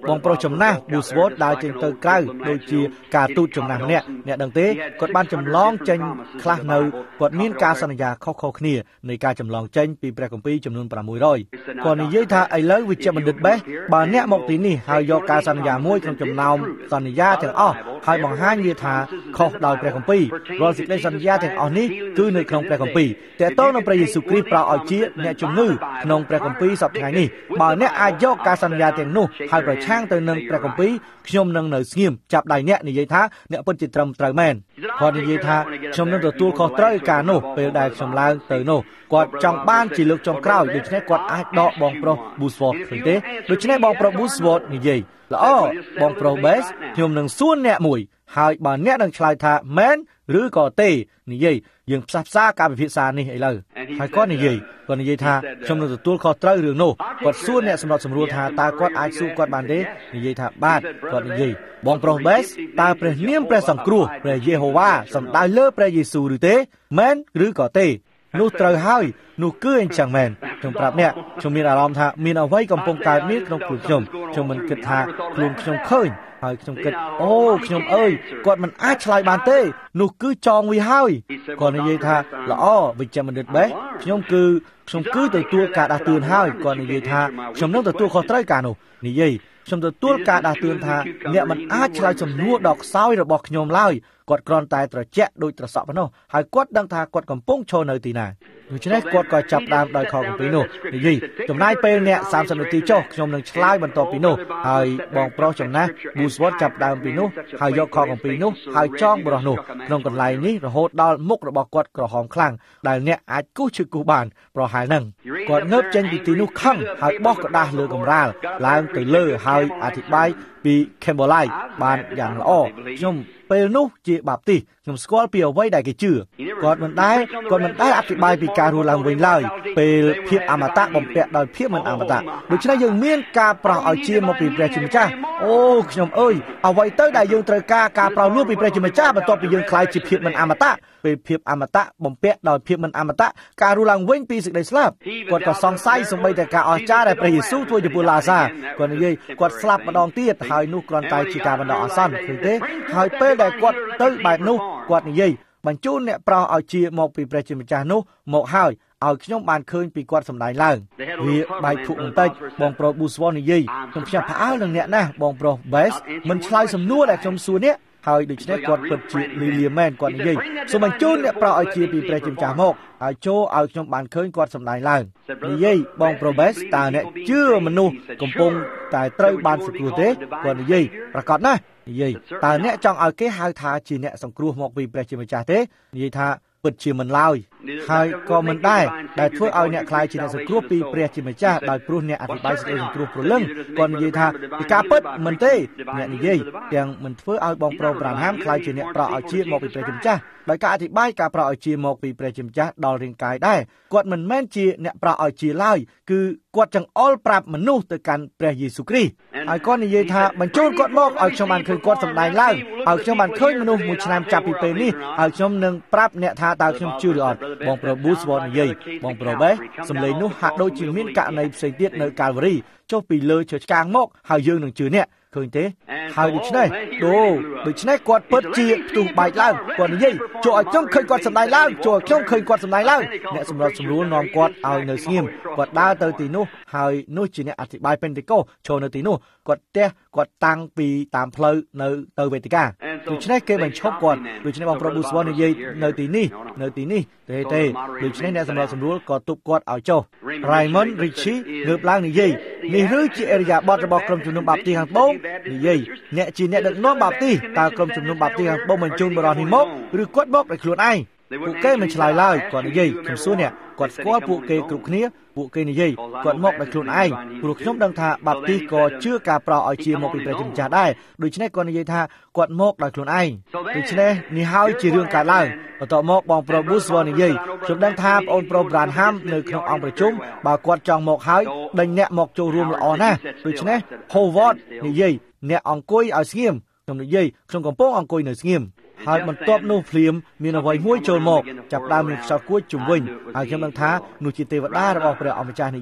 បងប្រុសចំណាស់ Buswot ដើរចេញទៅក្រៅដូចជាការទូតចំណាស់ម្នាក់អ្នកដឹងទេគាត់បានចម្លងចេញខ្លះនៅគាត់មានការសន្យាខុសៗគ្នានៃការចម្លងចេញពីព្រះគម្ពីរចំនួនប្រាំមួយរយគាត់និយាយថាឥឡូវវិជ្ជបណ្ឌិតបេសបើអ្នកមកទីនេះហើយយកការសន្យាមួយក្នុងចំណោមសន្យាទាំងអស់ហើយបង្ហាញវាថាខុសដោយព្រះគម្ពីររាល់សេចក្តីសន្យាទាំងអស់នេះគឺនៅក្នុងព្រះគម្ពីរតើតើនៅព្រះយេស៊ូវគ្រីស្ទប្រោសឲ្យជាអ្នកជំងឺក្នុងព្រះគម្ពីរសប្តាហ៍នេះបើអ្នកអាចយកការសន្យាទាំងនោះហើយប្រឆាំងទៅនឹងព្រះគម្ពីរខ្ញុំនឹងនៅស្ងៀមចាប់ដៃអ្នកនិយាយថាអ្នកពិតជាត្រឹមត្រូវមែនគាត់និយាយថាខ្ញុំនឹងទទួលខុសត្រូវការនោះពេលដែលខ្ញុំឡើងទៅនោះគាត់ចង់បានជាលើកចុងក្រោយដូច្នេះគាត់អាចដកបងប្រុស Buswot ឃើញទេដូច្នេះបងប្រុស Buswot និយាយល្អបងប្រុស Bess ខ្ញុំនឹងសួរអ្នកមួយហើយបើអ្នកនឹងឆ្លើយថាមែនឬក៏ទេនិយាយយើងផ្សះផ្សាការពិភាក្សានេះឥឡូវហើយគាត់និយាយគាត់និយាយថាខ្ញុំនឹងទទួលខុសត្រូវរឿងនោះគាត់សួរអ្នកសម្របសម្រួលថាតើគាត់អាចសួរគាត់បានទេនិយាយថាបាទគាត់និយាយបងប្រុស Bess តើព្រះនាមព្រះសង្គ្រោះព្រះយេហូវ៉ាសំដៅលើព្រះយេស៊ូវឬទេមែនឬក៏ទេនោះត្រូវហើយនោះគឺអញ្ចឹងមែនខ្ញុំប្រាប់អ្នកខ្ញុំមានអារម្មណ៍ថាមានអ្វីកំពុងកើតមានក្នុងខ្លួនខ្ញុំខ្ញុំមិនគិតថាខ្លួនខ្ញុំឃើញហើយខ្ញុំគិតអូខ្ញុំអើយគាត់មិនអាចឆ្លើយបានទេនោះគឺចងវាហើយគាត់និយាយថាល្អវិជ្ជបណ្ឌិតបេសខ្ញុំគឺខ្ញុំគឺទទួលការដាស់តឿនហើយគាត់និយាយថាខ្ញុំនឹងទទួលខុសត្រូវការនោះនិយាយខ្ញុំទទួលការដាស់តឿនថាអ្នកមិនអាចឆ្លើយសំណួរដ៏ខ្សោយរបស់ខ្ញុំឡើយគាត់គ្រាន់តែត្រជាក់ដូចត្រសក់ប៉ុណ្ណោះហើយគាត់ដឹងថាគាត់កំពុងឈរនៅទីណាដូច្នេះគាត់ក៏ចាប់ដើមដោយខគម្ពីរនោះនិយាយចំណាយពេលអ្នកសាមសិបនាទីចុះខ្ញុំនឹងឆ្លើយបន្ទាប់ពីនោះហើយបងប្រុសចំណាស់ Buswot ចាប់ដើមពីនោះហើយយកខគម្ពីរនោះហើយចងបរោះនោះក្នុងកន្លែងនេះរហូតដល់មុខរបស់គាត់ក្រហមខ្លាំងដែលអ្នកអាចគូសឈឺគូសបានប្រហែលហ្នឹងគាត់ងើបចេញពីទីនោះខឹងហើយបោះក្តារលើកម្រាលឡើងទៅលើហើយអធិប្បាយពី Campbellite បានយ៉ាងល្អខ្ញុំពេលនោះជាបាបទីខ្ញុំស្គាល់ពីអ្វីដែលគេជឿគាត់មិនដែលគាត់មិនដែលអធិប្បាយពីការរស់ឡើងវិញឡើយពេលភាពអមតៈបំពាក់ដោយភាពមិនអមតៈដូច្នេះយើងមានការប្រោសឲ្យជាមកពីព្រះជាម្ចាស់អូខ្ញុំអើយអ្វីទៅដែលយើងត្រូវការការប្រោសលួចពីព្រះជាម្ចាស់បន្ទាប់ពីយើងខ្លាយជាភាពមិនអមតៈពេលភាពអមតៈបំពាក់ដោយភាពមិនអមតៈការរស់ឡើងវិញពីសេចក្តីស្លាប់គាត់ក៏សង្ស័យសូម្បីតែការអស្ចារ្យដែលព្រះយេស៊ូវធ្វើចំពោះឡាសាគាត់និយាយគាត់ស្លាប់ម្ដងទៀតហើយនោះគ្រាន់តែជាការបណ្ដោះអាសន្នឃើញទេហើយពេលដែលគាត់ទៅបែបនោះគាត់និយាយបញ្ជូនអ្នកប្រោសឲ្យជាមកពីព្រះជាម្ចាស់នោះមកហើយឲ្យខ្ញុំបានឃើញពីគាត់សម្ដែងឡើងវាបែកភក់បន្តិចបងប្រុស Buswot និយាយខ្ញុំភ្ញាក់ផ្អើលនឹងអ្នកណាស់បងប្រុស Bess មិនឆ្លើយសំណួរដែលខ្ញុំសួរនេះហើយដូច្នេះគាត់ពិតជាលីលាមែនគាត់និយាយសូមបញ្ជូនអ្នកប្រោសឲ្យជាពីព្រះជាម្ចាស់មកហើយចូលឲ្យខ្ញុំបានឃើញគាត់សម្ដែងឡើងនិយាយបងប្រុស Bess តើអ្នកជឿមនុស្សកំពុងតែត្រូវបានសង្គ្រោះទេគាត់និយាយប្រកាសណាស់និយាយតើអ្នកចង់ឲ្យគេហៅថាជាអ្នកសង្គ្រោះមកពីព្រះជាម្ចាស់ទេនិយាយថាពិតជាមិនឡើយហើយក៏មិនដែរដែលធ្វើឲ្យអ្នកខ្លាយជាអ្នកសង្គ្រោះពីព្រះជាម្ចាស់ដោយព្រោះអ្នកអធិប្បាយសេចក្តីសង្គ្រោះព្រលឹងគាត់និយាយថាពីការពិតមិនទេអ្នកនិយាយទាំងមិនធ្វើឲ្យបងប្រុស Branham ខ្លាយជាអ្នកប្រោសឲ្យជាមកពីព្រះជាម្ចាស់ដោយការអធិប្បាយការប្រោសឲ្យជាមកពីព្រះជាម្ចាស់ដល់រាងកាយដែរគាត់មិនមែនជាអ្នកប្រោសឲ្យជាឡើយគឺគាត់ចង្អុលប្រាប់មនុស្សទៅកាន់ព្រះយេស៊ូវគ្រីស្ទហើយគាត់និយាយថាបញ្ជូនគាត់មកឲ្យខ្ញុំបានឃើញគាត់សម្ដែងឡើងឲ្យខ្ញុំបានឃើញមនុស្សមួយឆ្នាំចាប់ពីពេលនេះហើយខ្ញុំនឹងប្រាប់អ្នកថាតើខ្ញុំជឿឬអត់បងប្រុស Buswot និយាយបងប្រុស Bess សំឡេងនោះហាក់ដូចជាមានករណីផ្សេងទៀតនៅកាល់វ៉ារីចុះពីលើឈើឆ្កាងមកហើយយើងនឹងជឿអ្នកឃើញទេហើយដូច្នេះដូដូច្នេះគាត់ពិតជាផ្ទុះបែកឡើងគាត់និយាយចូលឲ្យខ្ញុំឃើញគាត់សម្ដែងឡើងចូលឲ្យខ្ញុំឃើញគាត់សម្ដែងឡើងអ្នកសម្របសម្រួលនាំគាត់ឲ្យនៅស្ងៀមគាត់ដើរទៅទីនោះហើយនោះជាអ្នកអធិប្បាយពេនតេកូចូលនៅទីនោះគាត់ផ្ទះគាត់តាំងពីតាមផ្លូវនៅទៅវេទិកាដូច្នេះគេបញ្ឈប់គាត់ដូច្នេះបងប្រុស Buswot និយាយនៅទីនេះនៅទីនេះទេទេដូច្នេះអ្នកសម្របសម្រួលក៏ទប់គាត់ឲ្យចុះ Raymond Ritchie ងើបឡើងនិយាយនេះឬជាអរិយាប័ត្ររបស់ក្រុមជំនុំបាបទីខាងត្បូងនិយាយអ្នកជាអ្នកដឹកនាំបាបទីតើក្រុមជំនុំបាបទីខាងត្បូងបញ្ជូនបរិសុទ្ធនេះមកឬគាត់មកដោយខ្លួនឯងពួកគេមិនឆ្លើយឡើយគាត់និយាយខ្ញុំសួរអ្នកគាត់ស្គាល់ពួកគេគ្រប់គ្នាពួកគេនិយាយគាត់មកដោយខ្លួនឯងព្រោះខ្ញុំដឹងថាបាបទីក៏ជឿការប្រោសឲ្យជាមកពីព្រះជាម្ចាស់ដែរដូច្នេះគាត់និយាយថាគាត់មកដោយខ្លួនឯងដូច្នេះនេះហើយជារឿងកើតឡើងបន្ទាប់មកបងប្រុស Buswot និយាយខ្ញុំដឹងថាបងប្រុស Branham នៅក្នុងអង្គប្រជុំបើគាត់ចង់មកហើយដេញអ្នកមកចូលរួមល្អណាស់ដូច្នេះ Howard និយាយអ្នកអង្គុយឲ្យស្ងៀមខ្ញុំនិយាយខ្ញុំកំពុងអង្គុយនៅស្ងៀមហើយបន្ទាប់នោះភ្លាមមានអ្វីមួយចូលមកចាប់ដើមមានខ្យល់គួចជុំវិញហើយខ្ញុំដឹងថានោះជាទេវតារបស់ព្រះអម្ចាស់និយាយ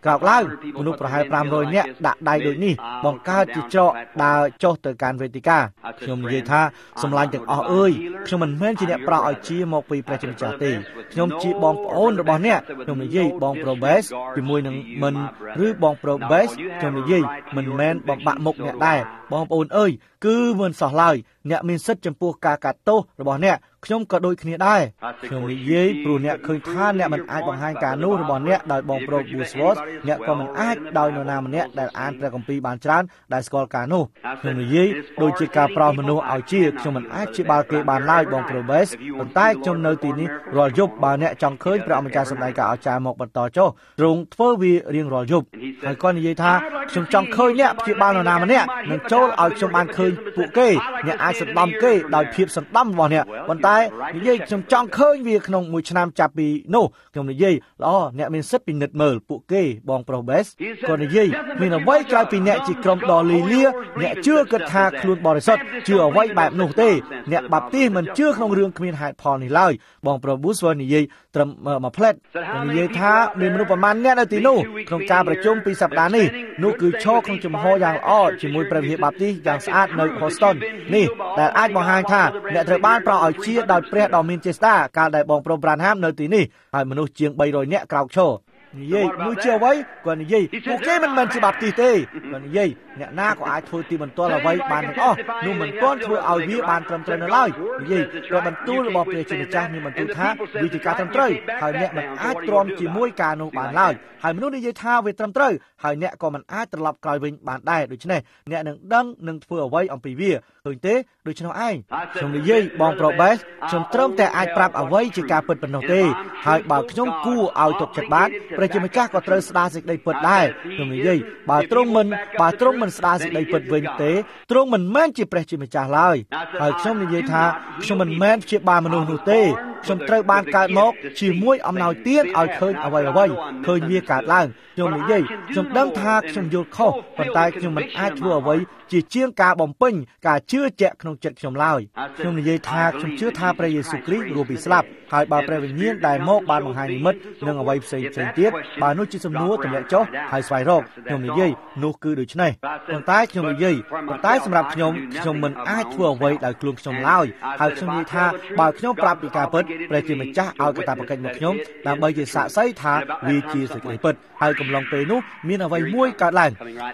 ក្រោកឡើងមនុស្សប្រហែលfive hundredនាក់ដាក់ដៃដូចនេះបង្កើតជាច្រកដើរចុះទៅកាន់វេទិកាខ្ញុំនិយាយថាសម្លាញ់ទាំងអស់អើយខ្ញុំមិនមែនជាអ្នកប្រោសឲ្យជាមកពីព្រះជាម្ចាស់ទេខ្ញុំជាបងប្អូនរបស់អ្នកខ្ញុំនិយាយបងប្រូបេសជាមួយនឹងមិនឬបងប្រូបេសខ្ញុំនិយាយមិនមែនបំបាក់មុខអ្នកដែរបងប្អូនអើយគឺមិនសោះឡើយអ្នកមានសិទ្ធិចំពោះការកាត់ទោសរបស់អ្នកខ្ញុំក៏ដូចគ្នាដែរខ្ញុំនិយាយព្រោះអ្នកឃើញថាអ្នកមិនអាចបង្ហាញការនោះរបស់អ្នកដោយបងប្រុស Busworth អ្នកក៏មិនអាចដោយនរណាម្នាក់ដែលអានព្រះគម្ពីរបានច្រើនដែលស្គាល់ការនោះខ្ញុំនិយាយដូចជាការប្រោសមនុស្សឲ្យជាខ្ញុំមិនអាចជាបាល់គេបានឡើយបងប្រុស Bes ប៉ុន្តែខ្ញុំនៅទីនេះរាល់យប់បើអ្នកចង់ឃើញព្រះអម្ចាស់សម្ដែងការអស្ចារ្យមកបន្តចុះទ្រង់ធ្វើវារៀងរាល់យប់ហើយគាត់និយាយថាខ្ញុំចង់ឃើញអ្នកព្យាបាលនរណាម្នាក់នឹងចូលឲ្យខ្ញុំបានឃើញពួកគេអ្នកអាចសន្តំគេដោយភាពសន្តំរបស់អ្នកប៉ុន្តែនិយាយខ្ញុំចង់ឃើញវាក្នុងមួយឆ្នាំចាប់ពីនោះខ្ញុំនិយាយល្អអ្នកមានសិទ្ធិពិនិត្យមើលពួកគេបងប្រុស Bes គាត់និយាយមានអ្វីក្រៅពីអ្នកជាក្រុមដ៏លីលាអ្នកជឿគិតថាខ្លួនបរិសុទ្ធជឿអ្វីបែបនោះទេអ្នកបាប់ទីសមិនជឿក្នុងរឿងគ្មានហេតុផលនេះឡើយបងប្រុស Busworth និយាយត្រឹមមួយផ្លែតនិយាយថាមានមនុស្សប្រមាណអ្នកនៅទីនោះក្នុងការប្រជុំពីសប្តាហ៍នេះនោះគឺឈរក្នុងចំហយ៉ាងល្អជាមួយព្រះវិហារបាប់ទីសយ៉ាងស្អាតនៅ Houston នេះដែលអាចបង្ហាញថាអ្នកត្រូវបានប្រោសឲ្យជាដោយព្រះដ៏មានចេស្តាកាលដែលបងប្រុស Branham នៅទីនេះហើយមនុស្សជាងthree hundredនាក់ក្រោកឈរនិយាយនោះជាអ្វីគាត់និយាយពួកគេមិនមែនជាបាប់ទីសទេគាត់និយាយអ្នកណាក៏អាចធ្វើទីបន្ទាល់អ្វីបានទាំងអស់នោះមិនទាន់ធ្វើឲ្យវាបានត្រឹមត្រូវនៅឡើយនិយាយក៏បន្ទូលរបស់ព្រះជាម្ចាស់មានបន្ទូលថាវាជាការត្រឹមត្រូវហើយអ្នកមិនអាចទ្រាំជាមួយការនោះបានឡើយហើយមនុស្សនិយាយថាវាត្រឹមត្រូវហើយអ្នកក៏មិនអាចត្រឡប់ក្រោយវិញបានដែរដូច្នេះអ្នកនឹងដឹងនឹងធ្វើអ្វីអំពីវាឃើញទេដូច្នោះឯងខ្ញុំនិយាយបងប្រុស Bes ខ្ញុំត្រឹមតែអាចប្រាប់អ្វីជាការពិតប៉ុណ្ណោះទេហើយបើខ្ញុំគួរឲ្យទុកចិត្តបានព្រះជាម្ចាស់ក៏ត្រូវស្ដារសេចក្តីពិតដែរខ្ញុំនិយាយបើទ្រង់មិនបើទ្រង់មិនស្ដារសេចក្តីពិតវិញទេទ្រង់មិនមែនជាព្រះជាម្ចាស់ឡើយហើយខ្ញុំនិយាយថាខ្ញុំមិនមែនព្យាបាលមនុស្សនោះទេខ្ញុំត្រូវបានកើតមកជាមួយអំណោយទានឲ្យឃើញអ្វីអ្វីឃើញវាកើតឡើងខ្ញុំនិយាយខ្ញុំដឹងថាខ្ញុំយល់ខុសប៉ុន្តែខ្ញុំមិនអាចធ្វើអ្វីជាជាងការបំពេញការជឿជាក់ក្នុងចិត្តខ្ញុំឡើយខ្ញុំនិយាយថាខ្ញុំជឿថាព្រះយេស៊ូវគ្រីស្ទរស់ពីស្លាប់ហើយបើព្រះវិញ្ញាណដែលមកបានបង្ហាញនិមិត្តនិងអ្វីផ្សេងផ្សេងទៀតបើនោះជាសំណួរទម្លាក់ចុះហើយស្វែងរកខ្ញុំនិយាយនោះគឺដូច្នេះប៉ុន្តែខ្ញុំនិយាយប៉ុន្តែសម្រាប់ខ្ញុំខ្ញុំមិនអាចធ្វើអ្វីដោយខ្លួនខ្ញុំឡើយហើយខ្ញុំនិយាយថាបើខ្ញុំប្រាប់ពីការពិតព្រះជាម្ចាស់ឲ្យកាតព្វកិច្ចមកខ្ញុំដើម្បីជាសាក្សីថាវាជាសេចក្តីពិតហើយកំឡុងពេលនោះមានអ្វីមួយកើតឡើង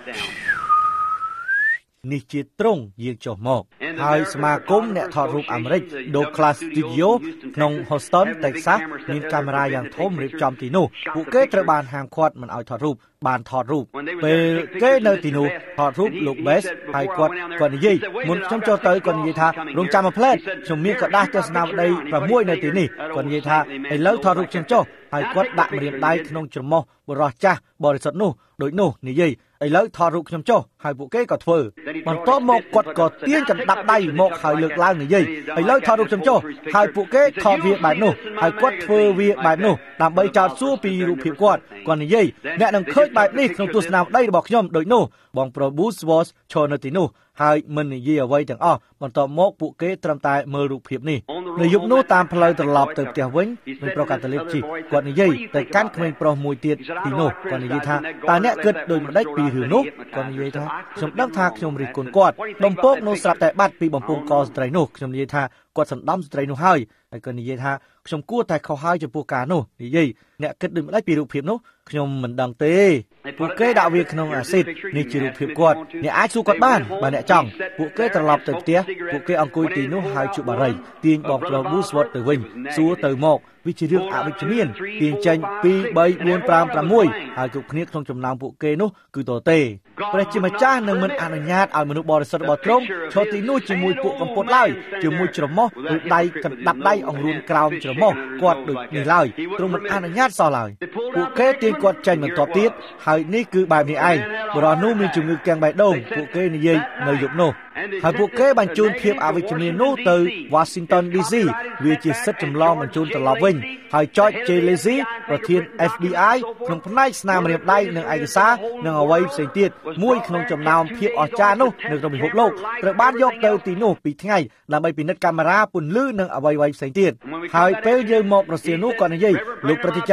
នេះជាត្រង់យាងចុះមកហើយសមាគមអ្នកថតរូបអាមេរិក Douglas Studio ក្នុង Houston Texas មានកាមេរ៉ាយ៉ាងធំរៀបចំទីនោះពួកគេត្រូវបានហាមឃាត់មិនឲ្យថតរូបបានថតរូបពេលគេនៅទីនោះថតរូបលោក Bes ហើយគាត់គាត់និយាយមុនខ្ញុំចូលទៅគាត់និយាយថារងចាំមួយផ្លែតខ្ញុំមានក្រដាស់ទស្សនាវដ្តីsixនៅទីនេះគាត់និយាយថាឥឡូវថតរូបខ្ញុំចុះហើយគាត់ដាក់ម្រាមដៃក្នុងច្រមុះបុរសចាស់បរិសុទ្ធនោះដូចនោះនិយាយឥឡូវថតរូបខ្ញុំចុះហើយពួកគេក៏ធ្វើបន្ទាប់មកគាត់ក៏ទាញកណ្ដាប់ដៃមកហើយលើកឡើងនិយាយឥឡូវថតរូបខ្ញុំចុះហើយពួកគេថតវាបែបនោះហើយគាត់ធ្វើវាបែបនោះដើម្បីចោទសួរពីរូបភាពគាត់គាត់និយាយអ្នកនឹងឃើញបែបនេះក្នុងទស្សនាវដ្តីរបស់ខ្ញុំដូចនោះបងប្រុស Busworth ឈរនៅទីនោះហើយមិននិយាយអ្វីទាំងអស់បន្ទាប់មកពួកគេត្រឹមតែមើលរូបភាពនេះនៅយប់នោះតាមផ្លូវត្រឡប់ទៅផ្ទះវិញមានប្រុសកាតូលិកជីគាត់និយាយទៅកាន់ក្មេងប្រុសមួយទៀតទីនោះគាត់និយាយថាតើអ្នកគិតដូចម្ដេចពីរឿងនោះគាត់និយាយថាខ្ញុំដឹងថាខ្ញុំរិះគន់គាត់ដំពកនោះស្រាប់តែបាត់ពីបំពង់កស្ត្រីនោះខ្ញុំនិយាយថាគាត់សណ្ដំស្ត្រីនោះហើយហើយគាត់និយាយថាខ្ញុំគួរតែខុសហើយចំពោះការនោះនិយាយអ្នកគិតដូចម្ដេចពីរូបភាពនោះខ្ញុំមិនដឹងទេពួកគេដាក់វាក្នុងអាស៊ីតនេះជារូបភាពគាត់អ្នកអាចសួរគាត់បានបើអ្នកចង់ពួកគេត្រឡប់ទៅផ្ទះពួកគេអង្គុយទីនោះហើយជក់បារីទាញបងប្រុស Busworth ទៅវិញសួរទៅមកវាជារឿងអវិជ្ជមានទាញចេញtwo three four five sixហើយគ្រប់គ្នាក្នុងចំណោមពួកគេនោះគឺតទេព្រះជាម្ចាស់នឹងមិនអនុញ្ញាតឲ្យមនុស្សបរិសុទ្ធរបស់ទ្រង់ឈរទីនោះជាមួយពួកកំពត់ឡើយជាមួយច្រមុះឬដៃកណ្ដាប់ដៃអង្រួនក្រោមច្រមុះគាត់ដូចនេះឡើយទ្រង់មិនអនុញ្ញាតសោះឡើយពួកគេទាញគាត់ចេញបន្ទាប់ទៀតហើយនេះគឺបែបនេះឯងបរិសុទ្ធនោះមានជំងឺកាំងបេះដូងពួកគេនិយាយនៅយប់នោះហើយពួកគេបញ្ជូនភាពអវិជ្ជមាននោះទៅ Washington ឌី ซี វាជាសិទ្ធិចម្លងបញ្ជូនត្រឡប់វិញហើយ George J. Lacy ប្រធាន F B I ក្នុងផ្នែកស្នាមរៀបដៃនិងឯកសារនិងអ្វីផ្សេងទៀតមួយក្នុងចំណោមភាពអស្ចារ្យនោះនៅក្នុងពិភពលោកត្រូវបានយកទៅទីនោះពីថ្ងៃដើម្បីពិនិត្យកាមេរ៉ាពន្លឺនិងអ្វីៗផ្សេងទៀតហើយពេលយើងមករសៀលនោះគាត់និយាយលោកប្រតិចារ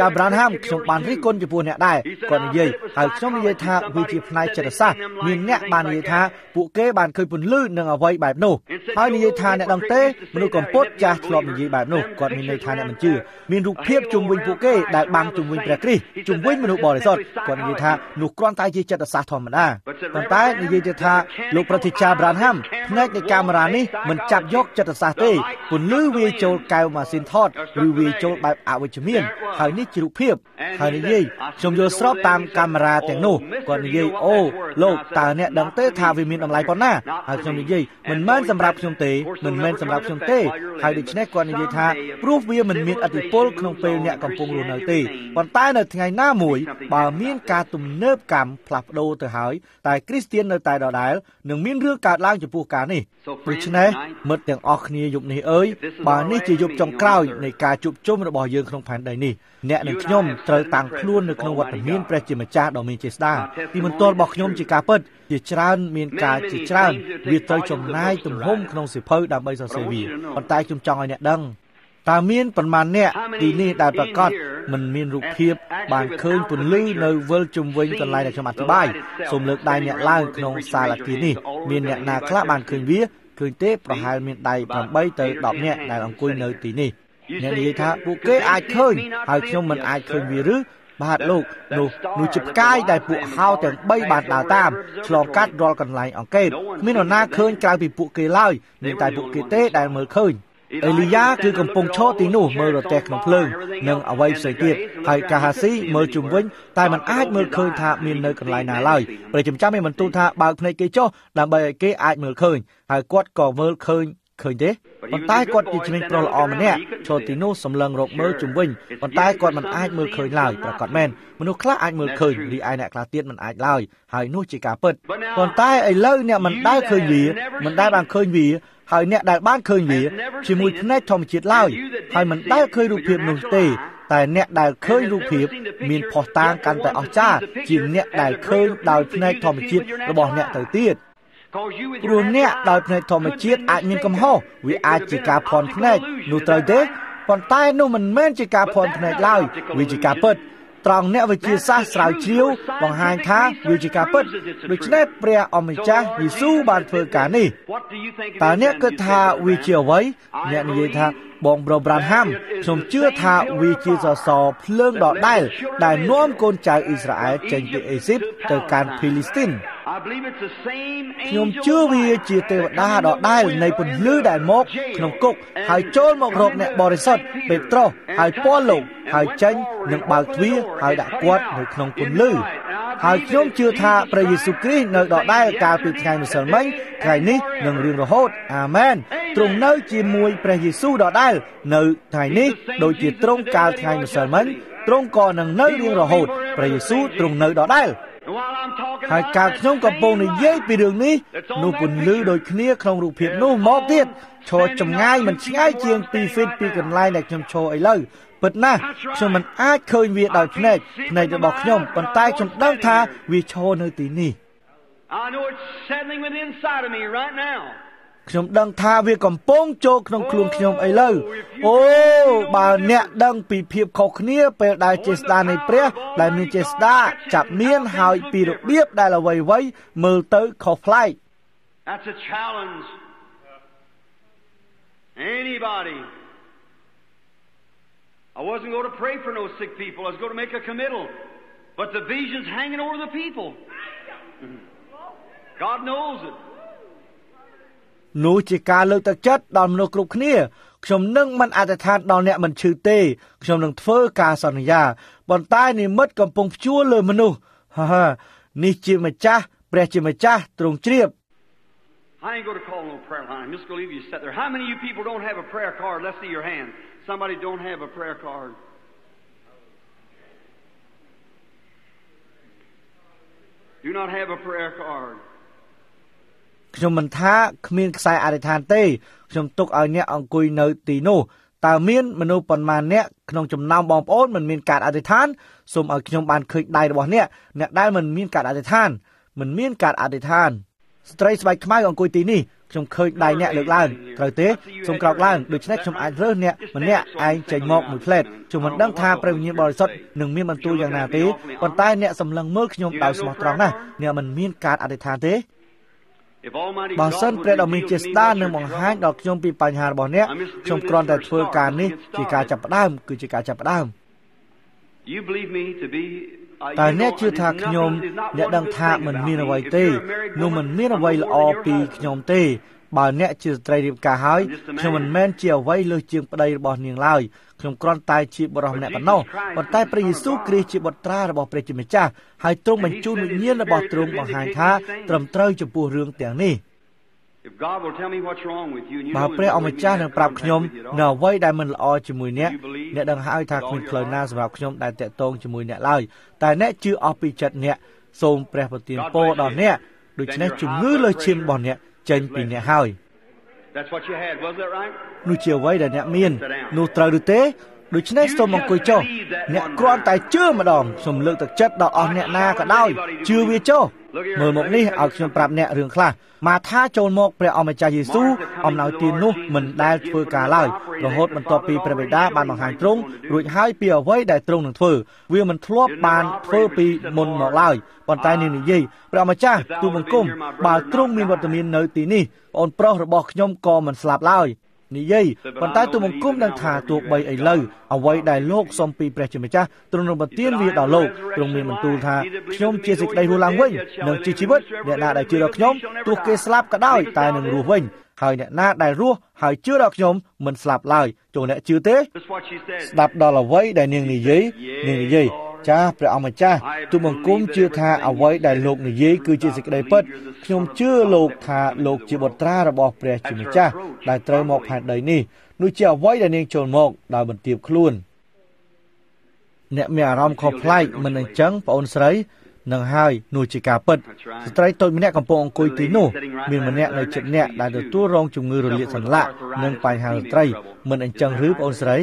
Abraham ខ្ញុំបានរិះគន់ចំពោះអ្នកដែរគាត់និយាយហើយខ្ញុំនិយាយថាវាជាផ្នែកចិត្តសាស្ត្រមានអ្នកបាននិយាយថាពួកគេបានឃើញពន្លឺនឹងអ្វីបែបនោះហើយនិយាយថាអ្នកដឹងទេមនុស្សកំពត់ចាស់ធ្លាប់និយាយបែបនោះគាត់មានន័យថាអ្នកមិនជឿមានរូបភាពជុំវិញពួកគេដែលបាំងជុំវិញព្រះគ្រីស្ទជុំវិញមនុស្សបរិសុទ្ធគាត់និយាយថានោះគ្រាន់តែជាចិត្តសាស្ត្រធម្មតាប៉ុន្តែនិយាយទៅថាលោកប្រតិចារ Abraham ផ្នែកនៃកាមេរ៉ានេះមិនចាប់យកចិត្តសាស្ត្រទេពន្លឺវាចូលកែវម៉ាស៊ីនថតឬវាចូលបែបអវិជ្ជមានហើយនេះជារូបភាពហើយនិយាយខ្ញុំយល់ស្របតាមកាមេរ៉ាទាំងនោះគាត់និយាយអូលោកតើអ្នកដឹងទេថាវាមានតម្លៃប៉ុណ្ណាហើយខ្ញុំនិយាយមិនមែនសម្រាប់ខ្ញុំទេមិនមែនសម្រាប់ខ្ញុំទេហើយដូច្នេះគាត់និយាយថាព្រោះវាមិនមានឥទ្ធិពលក្នុងពេលអ្នកកំពុងរស់នៅទេប៉ុន្តែនៅថ្ងៃណាមួយបើមានការទំនើបកម្មផ្លាស់ប្ដូរទៅហើយតែគ្រីស្ទាននៅតែដដែលនឹងមានរឿងកើតឡើងចំពោះការនេះដូច្នេះមិត្តទាំងអស់គ្នាយប់នេះអើយបើនេះជាយប់ចុងក្រោយនៃការជួបជុំរបស់យើងក្នុងផែនដីនេះអ្នកនិងខ្ញុំត្រូវតាំងខ្លួននៅក្នុងវត្តមានព្រះជាម្ចាស់ដ៏មានចេស្តាពីមន្ទល់របស់ខ្ញុំជាការពិតជាច្រើនមានការជាច្រើនវាត្រូវចំណាយទំហំក្នុងសិភៅដើម្បីសរសេរវាប៉ុន្តែខ្ញុំចង់ឲ្យអ្នកដឹងតើមានប៉ុន្មានអ្នកទីនេះដែលប្រកាសមិនមានរូបភាពបានឃើញពន្លឺនៅវិលជុំវិញកន្លែងដែលខ្ញុំអធិប្បាយសូមលើកដៃអ្នកឡើងក្នុងសាលាគារនេះមានអ្នកណាខ្លះបានឃើញវាឃើញទេប្រហែលមានដៃប្រាំបីទៅដប់អ្នកដែលអង្គុយនៅទីនេះអ្នកនិយាយថាពួកគេអាចឃើញហើយខ្ញុំមិនអាចឃើញវាឬបាទលោកនោះនោះជាផ្កាយដែលពួកហោទាំងបីបានដើរតាមឆ្លងកាត់រាល់កន្លែងអង្កេតគ្មាននរណាឃើញក្រៅពីពួកគេឡើយមានតែពួកគេទេដែលមើលឃើញអេលីយ៉ាគឺកំពុងឈរទីនោះមើលរទេះក្នុងភ្លើងនិងអ្វីផ្សេងទៀតហើយកាហាស៊ីមើលជុំវិញតែมันអាចមើលឃើញថាមាននៅកន្លែងណាឡើយព្រះចំចាំមានបន្ទូលថាបើកភ្នែកគេចុះដើម្បីឲ្យគេអាចមើលឃើញហើយគាត់ក៏មើលឃើញឃើញទេប៉ុន្តែគាត់ជាជំនាញប្រុសល្អម្នាក់ឈរទីនោះសម្លឹងរកមើលជុំវិញប៉ុន្តែគាត់មិនអាចមើលឃើញឡើយប្រកាសមែនមនុស្សខ្លះអាចមើលឃើញរីឯអ្នកខ្លះទៀតមិនអាចឡើយហើយនោះជាការពិតប៉ុន្តែឥឡូវអ្នកមិនដែលឃើញវាមិនដែលបានឃើញវាហើយអ្នកដែលបានឃើញវាជាមួយភ្នែកធម្មជាតិឡើយហើយមិនដែលឃើញរូបភាពនោះទេតែអ្នកដែលឃើញរូបភាពមានភ័ស្តុតាងកាន់តែអស្ចារ្យជាងអ្នកដែលឃើញដោយភ្នែកធម្មជាតិរបស់អ្នកទៅទៀតព្រោះអ្នកដោយភ្នែកធម្មជាតិអាចមានកំហុសវាអាចជាការភ័ន្តភ្នែកនោះត្រូវទេប៉ុន្តែនោះមិនមែនជាការភ័ន្តភ្នែកឡើយវាជាការពិតត្រង់អ្នកវិទ្យាសាស្ត្រស្រាវជ្រាវបង្ហាញថាវាជាការពិតដូច្នេះព្រះអម្ចាស់យេស៊ូវបានធ្វើការនេះតើអ្នកគិតថាវាជាអ្វីអ្នកនិយាយថាបងប្រុសប្រាហាំខ្ញុំជឿថាវាជាសសរភ្លើងដដែលដែលនាំកូនចៅអ៊ីស្រាអែលចេញពីអេស៊ីបទៅកាន់ភីលីស្ទីនខ្ញុំជឿវាជាទេវតាដដែលនៃពន្លឺដែលមកក្នុងគុកហើយចូលមករកអ្នកបរិសុទ្ធពេត្រុសហើយពាល់លោកហើយចេញនិងបើកទ្វារហើយដាក់គាត់នៅក្នុងពន្លឺហើយខ្ញុំជឿថាព្រះយេស៊ូវគ្រីស្ទនៅដដែលកាលពីថ្ងៃម្សិលមិញថ្ងៃនេះនឹងរៀងរហូតអាមែនទ្រង់នៅជាមួយព្រះយេស៊ូវដដែលនៅថ្ងៃនេះដូចជាទ្រង់កាលថ្ងៃម្សិលមិញទ្រង់ក៏នឹងនៅរៀងរហូតព្រះយេស៊ូវទ្រង់នៅដដែលហើយការខ្ញុំកំពុងនិយាយពីរឿងនេះនោះពន្លឺដូចគ្នាក្នុងរូបភាពនោះមកទៀតឈរចម្ងាយមិនឆ្ងាយជាងពីរហ្វីតពីកន្លែងដែលខ្ញុំឈរឥឡូវពិតណាស់ខ្ញុំមិនអាចឃើញវាដោយភ្នែកភ្នែករបស់ខ្ញុំប៉ុន្តែខ្ញុំដឹងថាវាឈរនៅទីនេះខ្ញុំដឹងថាវាកំពុងចូលក្នុងខ្លួនខ្ញុំឥឡូវអូបើអ្នកដឹងពីភាពខុសគ្នាពេលដែលចេស្តានៃព្រះដែលមានចេស្តាចាប់មានហើយពីរបៀបដែលអ្វីៗមើលទៅខុសប្លែក That's a challenge. Anybody. I wasn't going to pray for no sick people. I was going to make a committal. But the vision's hanging over the people. God knows it. នោះជាការលើកទឹកចិត្តដល់មនុស្សគ្រប់គ្នាខ្ញុំនឹងមិនអធិដ្ឋានដល់អ្នកមិនឈឺទេខ្ញុំនឹងធ្វើការសន្យាប៉ុន្តែនិមិត្តកំពុងព្យួរលើមនុស្សហាហានេះជាម្ចាស់ព្រះជាម្ចាស់ទ្រង់ជ្រាប I ain't going to call no prayer line. I'm just going to leave you sit there. How many of you people don't have a prayer card? Let's see your hand. Somebody don't have a prayer card. Do not have a prayer card. ខ្ញុំមិនថាគ្មានខ្សែអធិដ្ឋានទេខ្ញុំទុកឲ្យអ្នកអង្គុយនៅទីនោះតើមានមនុស្សប៉ុន្មានអ្នកក្នុងចំណោមបងប្អូនមិនមានការអធិដ្ឋានសូមឲ្យខ្ញុំបានឃើញដៃរបស់អ្នកអ្នកដែលមិនមានការអធិដ្ឋានមិនមានការអធិដ្ឋានស្ត្រីស្បែកខ្មៅអង្គុយទីនេះខ្ញុំឃើញដៃអ្នកលើកឡើងត្រូវទេសូមក្រោកឡើងដូច្នេះខ្ញុំអាចរើសអ្នកម្នាក់ឯងចេញមកមួយផ្លែតខ្ញុំមិនដឹងថាព្រះវិញ្ញាណបរិសុទ្ធនឹងមានបន្ទូលយ៉ាងណាទេប៉ុន្តែអ្នកសម្លឹងមើលខ្ញុំដោយស្មោះត្រង់ណាស់អ្នកមិនមានការអធិដ្ឋានទេបើសិនព្រះដ៏មានជាស្ដានឹងបង្ហាញដល់ខ្ញុំពីបញ្ហារបស់អ្នកខ្ញុំគ្រាន់តែធ្វើការនេះជាការចាប់ផ្ដើមគឺជាការចាប់ផ្ដើមតែអ្នកជឿថាខ្ញុំអ្នកដឹងថាមិនមានអ្វីទេនោះមិនមានអ្វីល្អពីខ្ញុំទេបើអ្នកជាស្ត្រីរៀបការហើយខ្ញុំមិនមែនជាអ្វីលើសជាងប្តីរបស់នាងឡើយខ្ញុំគ្រាន់តែជាបុរសម្នាក់ប៉ុណ្ណោះប៉ុន្តែព្រះយេស៊ូវគ្រីស្ទជាបុត្រារបស់ព្រះជាម្ចាស់ហើយទ្រង់បញ្ជូនវិញ្ញាណរបស់ទ្រង់បង្ហាញថាត្រឹមត្រូវចំពោះរឿងទាំងនេះបើព្រះអម្ចាស់នឹងប្រាប់ខ្ញុំនៅអ្វីដែលមិនល្អជាមួយអ្នកអ្នកដឹងហើយថាគ្មានផ្លូវណាសម្រាប់ខ្ញុំដែលតាក់ទងជាមួយអ្នកឡើយតែអ្នកជឿអស់ពីចិត្តអ្នកសូមព្រះប្រទានពរដល់អ្នកដូច្នេះជំងឺលើឈាមរបស់អ្នកចេញពីអ្នកហើយនោះជាអ្វីដែលអ្នកមាននោះត្រូវឬទេដូច្នេះសូមអង្គុយចុះអ្នកគ្រាន់តែជឿម្ដងខ្ញុំលើកទឹកចិត្តដល់អស់អ្នកណាក៏ដោយជឿវាចុះមើលមកនេះឲ្យខ្ញុំប្រាប់អ្នករឿងខ្លះមកថាចូលមកព្រះអម្ចាស់យេស៊ូវអំណោយទាននោះមិនដែលធ្វើការឡើយរហូតបន្ទាប់ពីព្រះបិតាបានបង្ហាញទ្រង់រួចហើយពីអ្វីដែលទ្រង់នឹងធ្វើវាមិនធ្លាប់បានធ្វើពីមុនមកឡើយប៉ុន្តែនាងនិយាយព្រះអម្ចាស់ទូលបង្គំបើទ្រង់មានវត្តមាននៅទីនេះបងប្រុសរបស់ខ្ញុំក៏មិនស្លាប់ឡើយនិយាយប៉ុន្តែទូលបង្គំដឹងថាទោះបីឥឡូវអ្វីដែលលោកសុំពីព្រះជាម្ចាស់ទ្រង់នឹងប្រទានវាដល់លោកទ្រង់មានបន្ទូលថាខ្ញុំជាសេចក្តីរស់ឡើងវិញនិងជាជីវិតអ្នកណាដែលជឿដល់ខ្ញុំទោះគេស្លាប់ក៏ដោយតែនឹងរស់វិញហើយអ្នកណាដែលរស់ហើយជឿដល់ខ្ញុំមិនស្លាប់ឡើយចូលអ្នកជឿទេស្ដាប់ដល់អ្វីដែលនាងនិយាយនាងនិយាយចាព្រះអម្ចាស់ទូលបង្គំជឿថាអ្វីដែលលោកនិយាយគឺជាសេចក្តីពិតខ្ញុំជឿលោកថាលោកជាបុត្រារបស់ព្រះជាម្ចាស់ដែលត្រូវមកផែនដីនេះនោះជាអ្វីដែលនាងចូលមកដោយបន្ទាបខ្លួនអ្នកមានអារម្មណ៍ខុសប្លែកមិនអញ្ចឹងបងអូនស្រីនឹងហើយនោះជាការពិតស្ត្រីតូចម្នាក់កំពុងអង្គុយទីនោះមានម្នាក់នៅជិតអ្នកដែលទទួលរងជំងឺរលាកសន្លាក់និងបញ្ហាស្ត្រីមិនអញ្ចឹងឬបងអូនស្រី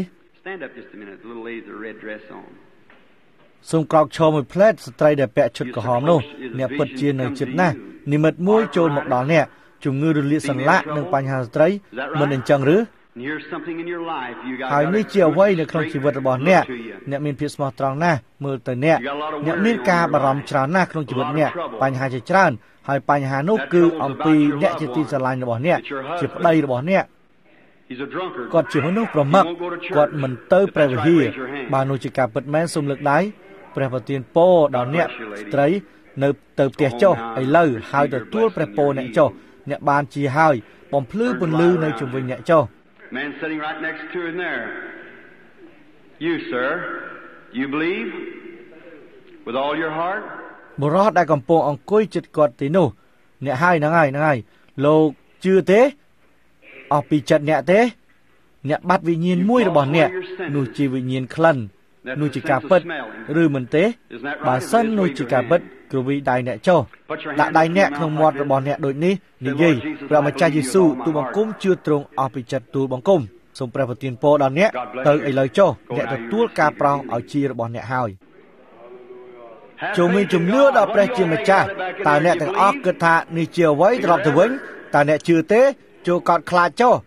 សូមក្រោកឈរមួយផ្លែតស្ត្រីដែលពាក់ឈុតក្រហមនោះអ្នកពិតជានៅជិតណាស់និមិត្តមួយចូលមកដល់អ្នកជំងឺរលាកសន្លាក់និងបញ្ហាស្ត្រីមិនអញ្ចឹងឬហើយនេះជាអ្វីនៅក្នុងជីវិតរបស់អ្នកអ្នកមានភាពស្មោះត្រង់ណាស់មើលទៅអ្នកអ្នកមានការបារម្ភច្រើនណាស់ក្នុងជីវិតអ្នកបញ្ហាជាច្រើនហើយបញ្ហានោះគឺអំពីអ្នកជាទីស្រឡាញ់របស់អ្នកជាប្តីរបស់អ្នកគាត់ជាមនុស្សប្រមឹកគាត់មិនទៅព្រះវិហារបើនោះជាការពិតមែនសូមលើកដៃព្រះប្រទានពរដល់អ្នកស្ត្រីនៅទៅផ្ទះចុះឥឡូវហើយទទួលព្រះពរអ្នកចុះអ្នកបានជាហើយបំភ្លឺពន្លឺនៅជុំវិញអ្នកចុះ Man sitting right next to him there. You, sir, you believe with all your heart? បុរសដែលកំពុងអង្គុយជិតគាត់ទីនោះអ្នកហើយហ្នឹងហើយហ្នឹងហើយលោកជឿទេអស់ពីចិត្តអ្នកទេអ្នកបាត់វិញ្ញាណមួយរបស់អ្នកនោះជាវិញ្ញាណក្លិននោះជាការពិតឬមិនទេបើសិននោះជាការពិតគឺវិដៃអ្នកចុះដាក់ដៃអ្នកក្នុងមាត់របស់អ្នកដូចនេះនិយាយព្រះម្ចាស់យេស៊ូវទូលបង្គំជឿទ្រង់អស់ពីចិត្តទូលបង្គំសូមព្រះប្រទានពរដល់អ្នកទៅឥឡូវចុះអ្នកទទួលការប្រោសឲ្យជារបស់អ្នកហើយចូលមានជំនឿដល់ព្រះជាម្ចាស់តើអ្នកទាំងអស់គិតថានេះជាអ្វីត្រឡប់ទៅវិញតើអ្នកជឿទេចូលកោតខ្លាចចុះ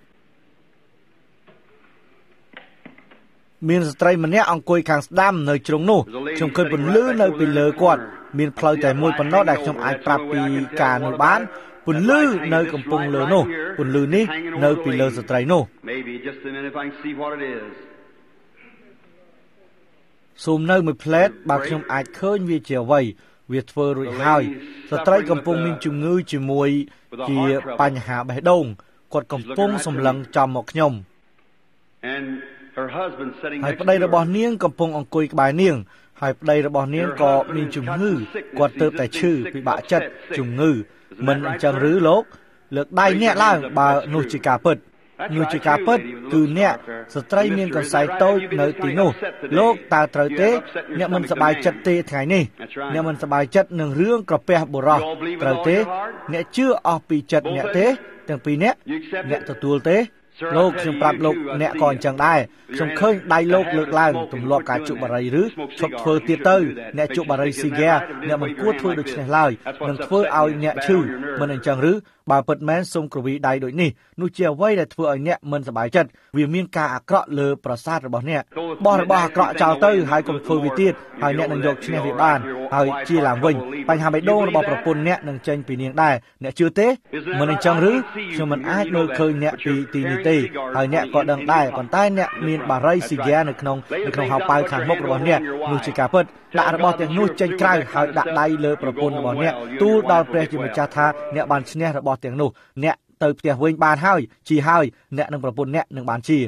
មានស្ត្រីម្នាក់អង្គុយខាងស្ដាំនៅជ្រុងនោះខ្ញុំឃើញពន្លឺនៅពីលើគាត់មានផ្លូវតែមួយប៉ុណ្ណោះដែលខ្ញុំអាចប្រាប់ពីការនោះបានពន្លឺនៅកំពង់លើនោះពន្លឺនេះនៅពីលើស្ត្រីនោះសូមនៅមួយផ្លែតបើខ្ញុំអាចឃើញវាជាអ្វីវាធ្វើរួចហើយស្ត្រីកំពុងមានជំងឺជាមួយជាបញ្ហាបេះដូងគាត់កំពុងសម្លឹងចំមកខ្ញុំហើយប្តីរបស់នាងកំពុងអង្គុយក្បែរនាងហើយប្តីរបស់នាងក៏មានជំងឺគាត់ទើបតែឈឺពិបាកចិត្តជំងឺមិនអញ្ចឹងឬលោកលើកដៃអ្នកឡើងបើនោះជាការពិតនោះជាការពិតគឺអ្នកស្ត្រីមានកន្សែងតូចនៅទីនោះលោកតើត្រូវទេអ្នកមិនសប្បាយចិត្តទេថ្ងៃនេះអ្នកមិនសប្បាយចិត្តនឹងរឿងក្រពះបុរសត្រូវទេអ្នកជឿអស់ពីចិត្តអ្នកទេទាំងពីរអ្នកអ្នកទទួលទេលោកខ្ញុំប្រាប់លោកអ្នកក៏អញ្ចឹងដែរខ្ញុំឃើញដៃលោកលើកឡើងទម្លាប់ការជក់បារីឬឈប់ធ្វើទៀតទៅអ្នកជក់បារីស៊ីហ្គាអ្នកមិនគួរធ្វើដូច្នេះឡើយនឹងធ្វើឲ្យអ្នកឈឺមិនអញ្ចឹងឬបើពិតមែនសូមក្រវីដៃដូចនេះនោះជាអ្វីដែលធ្វើឲ្យអ្នកមិនសប្បាយចិត្តវាមានការអាក្រក់លើប្រសាទរបស់អ្នកបោះរបស់អាក្រក់ចោលទៅហើយកុំធ្វើវាទៀតហើយអ្នកនឹងយកឈ្នះវាបានហើយជាឡើងវិញបញ្ហាបេះដូងរបស់ប្រពន្ធអ្នកនឹងចេញពីនាងដែរអ្នកជឿទេមិនអញ្ចឹងឬខ្ញុំមិនអាចមើលឃើញអ្នកពីទីនេះទេហើយអ្នកក៏ដឹងដែរប៉ុន្តែអ្នកមានបារីស៊ីហ្គានៅក្នុងនៅក្នុងហៅប៉ៅខាងមុខរបស់អ្នកនោះជាការពិតដាក់របស់ទាំងនោះចេញក្រៅហើយដាក់ដៃលើប្រពន្ធរបស់អ្នកទូលដល់ព្រះជាម្ចាស់ថាអ្នកបានឈ្នះរបស់ទាំងនោះអ្នកទៅផ្ទះវិញបានហើយជាហើយអ្នកនឹងប្រពន្ធអ្នកនឹងបានជា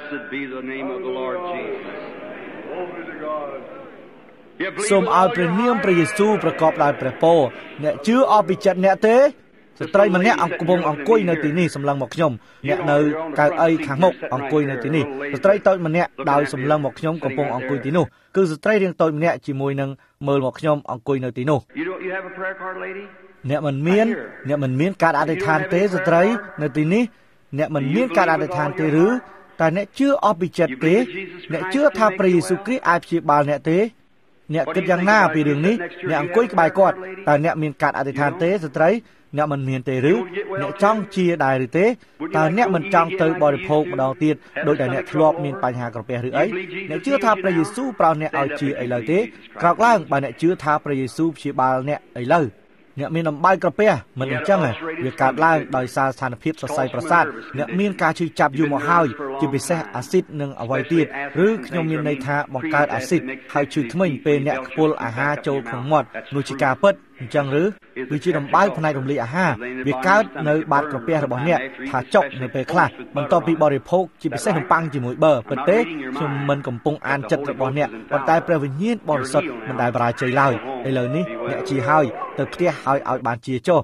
សូមឲ្យព្រះនាមព្រះយេស៊ូវប្រកបដោយព្រះពរអ្នកជឿអស់ពីចិត្តអ្នកទេស្ត្រីម្នាក់អង្គកំពុងអង្គុយនៅទីនេះសម្លឹងមកខ្ញុំអ្នកនៅកៅអីខាងមុខអង្គុយនៅទីនេះស្ត្រីតូចម្នាក់ដោយសម្លឹងមកខ្ញុំកំពុងអង្គុយទីនោះគឺស្ត្រីរាងតូចម្នាក់ជាមួយនឹងមើលមកខ្ញុំអង្គុយនៅទីនោះអ្នកមិនមានអ្នកមិនមានការអធិដ្ឋានទេស្ត្រីនៅទីនេះអ្នកមិនមានការអធិដ្ឋានទេឬតែអ្នកជឿអស់ពីចិត្តទេអ្នកជឿថាព្រះយេស៊ូវគ្រីស្ទអាចព្យាបាលអ្នកទេអ្នកគិតយ៉ាងណាពីរឿងនេះអ្នកអង្គុយក្បែរគាត់តើអ្នកមានការអធិដ្ឋានទេស្ត្រីអ្នកមិនមានទេឬអ្នកចង់ជាដែរឬទេតើអ្នកមិនចង់ទៅបរិភោគម្ដងទៀតដោយតែអ្នកធ្លាប់មានបញ្ហាក្រពះឬអីអ្នកជឿថាព្រះយេស៊ូវប្រោសអ្នកឲ្យជាឥឡូវទេក្រោកឡើងបើអ្នកជឿថាព្រះយេស៊ូវព្យាបាលអ្នកឥឡូវអ្នកមានអំបៅក្រពះមិនអញ្ចឹងវាកើតឡើងដោយសារស្ថានភាពសរសៃប្រសាទអ្នកមានការឈឺចាប់យូរមកហើយជាពិសេសអាស៊ីតនិងអ្វីទៀតឬខ្ញុំមានន័យថាបង្កើតអាស៊ីតហើយឈឺធ្មេញពេលអ្នកខ្ពុលអាហារចូលក្នុងមាត់នោះជាការពិតអញ្ចឹងឬវាជាដំបៅផ្នែករំលាយអាហារវាកើតនៅបាតក្រពះរបស់អ្នកថាចុកនៅពេលខ្លះបន្ទាប់ពីបរិភោគជាពិសេសនំប៉័ងជាមួយប៊ឺពិតទេខ្ញុំមិនកំពុងអានចិត្តរបស់អ្នកប៉ុន្តែព្រះវិញ្ញាណបរិសុទ្ធមិនដែលបរាជ័យឡើយឥឡូវនេះអ្នកជាហើយទៅផ្ទះហើយឲ្យបានជាចុះ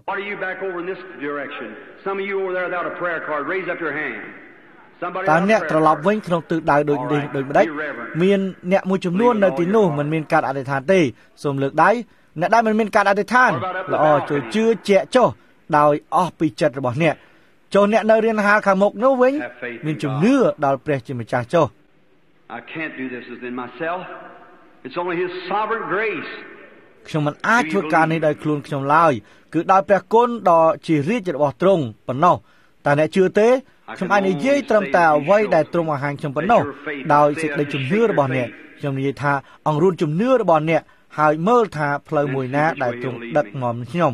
តើអ្នកត្រឡប់វិញក្នុងទិសដៅដូចនេះដូចម្ដេចមានអ្នកមួយចំនួននៅទីនោះមិនមានការអធិដ្ឋានទេសូមលើកដៃអ្នកដែលមិនមានការអធិដ្ឋានល្អចូលជឿជាក់ចុះដោយអស់ពីចិត្តរបស់អ្នកចូលអ្នកនៅរៀនហាលខាងមុខនោះវិញមានជំនឿដល់ព្រះជាម្ចាស់ចុះខ្ញុំមិនអាចធ្វើការនេះដោយខ្លួនខ្ញុំឡើយគឺដោយព្រះគុណដ៏ជារាជរបស់ទ្រង់ប៉ុណ្ណោះតែអ្នកជឿទេខ្ញុំអាចនិយាយត្រឹមតែអ្វីដែលទ្រង់បង្ហាញខ្ញុំប៉ុណ្ណោះដោយសេចក្តីជំនឿរបស់អ្នកខ្ញុំនិយាយថាអង្រួនជំនឿរបស់អ្នកហើយមើលថាផ្លូវមួយណាដែលទ្រង់ដឹកនាំខ្ញុំ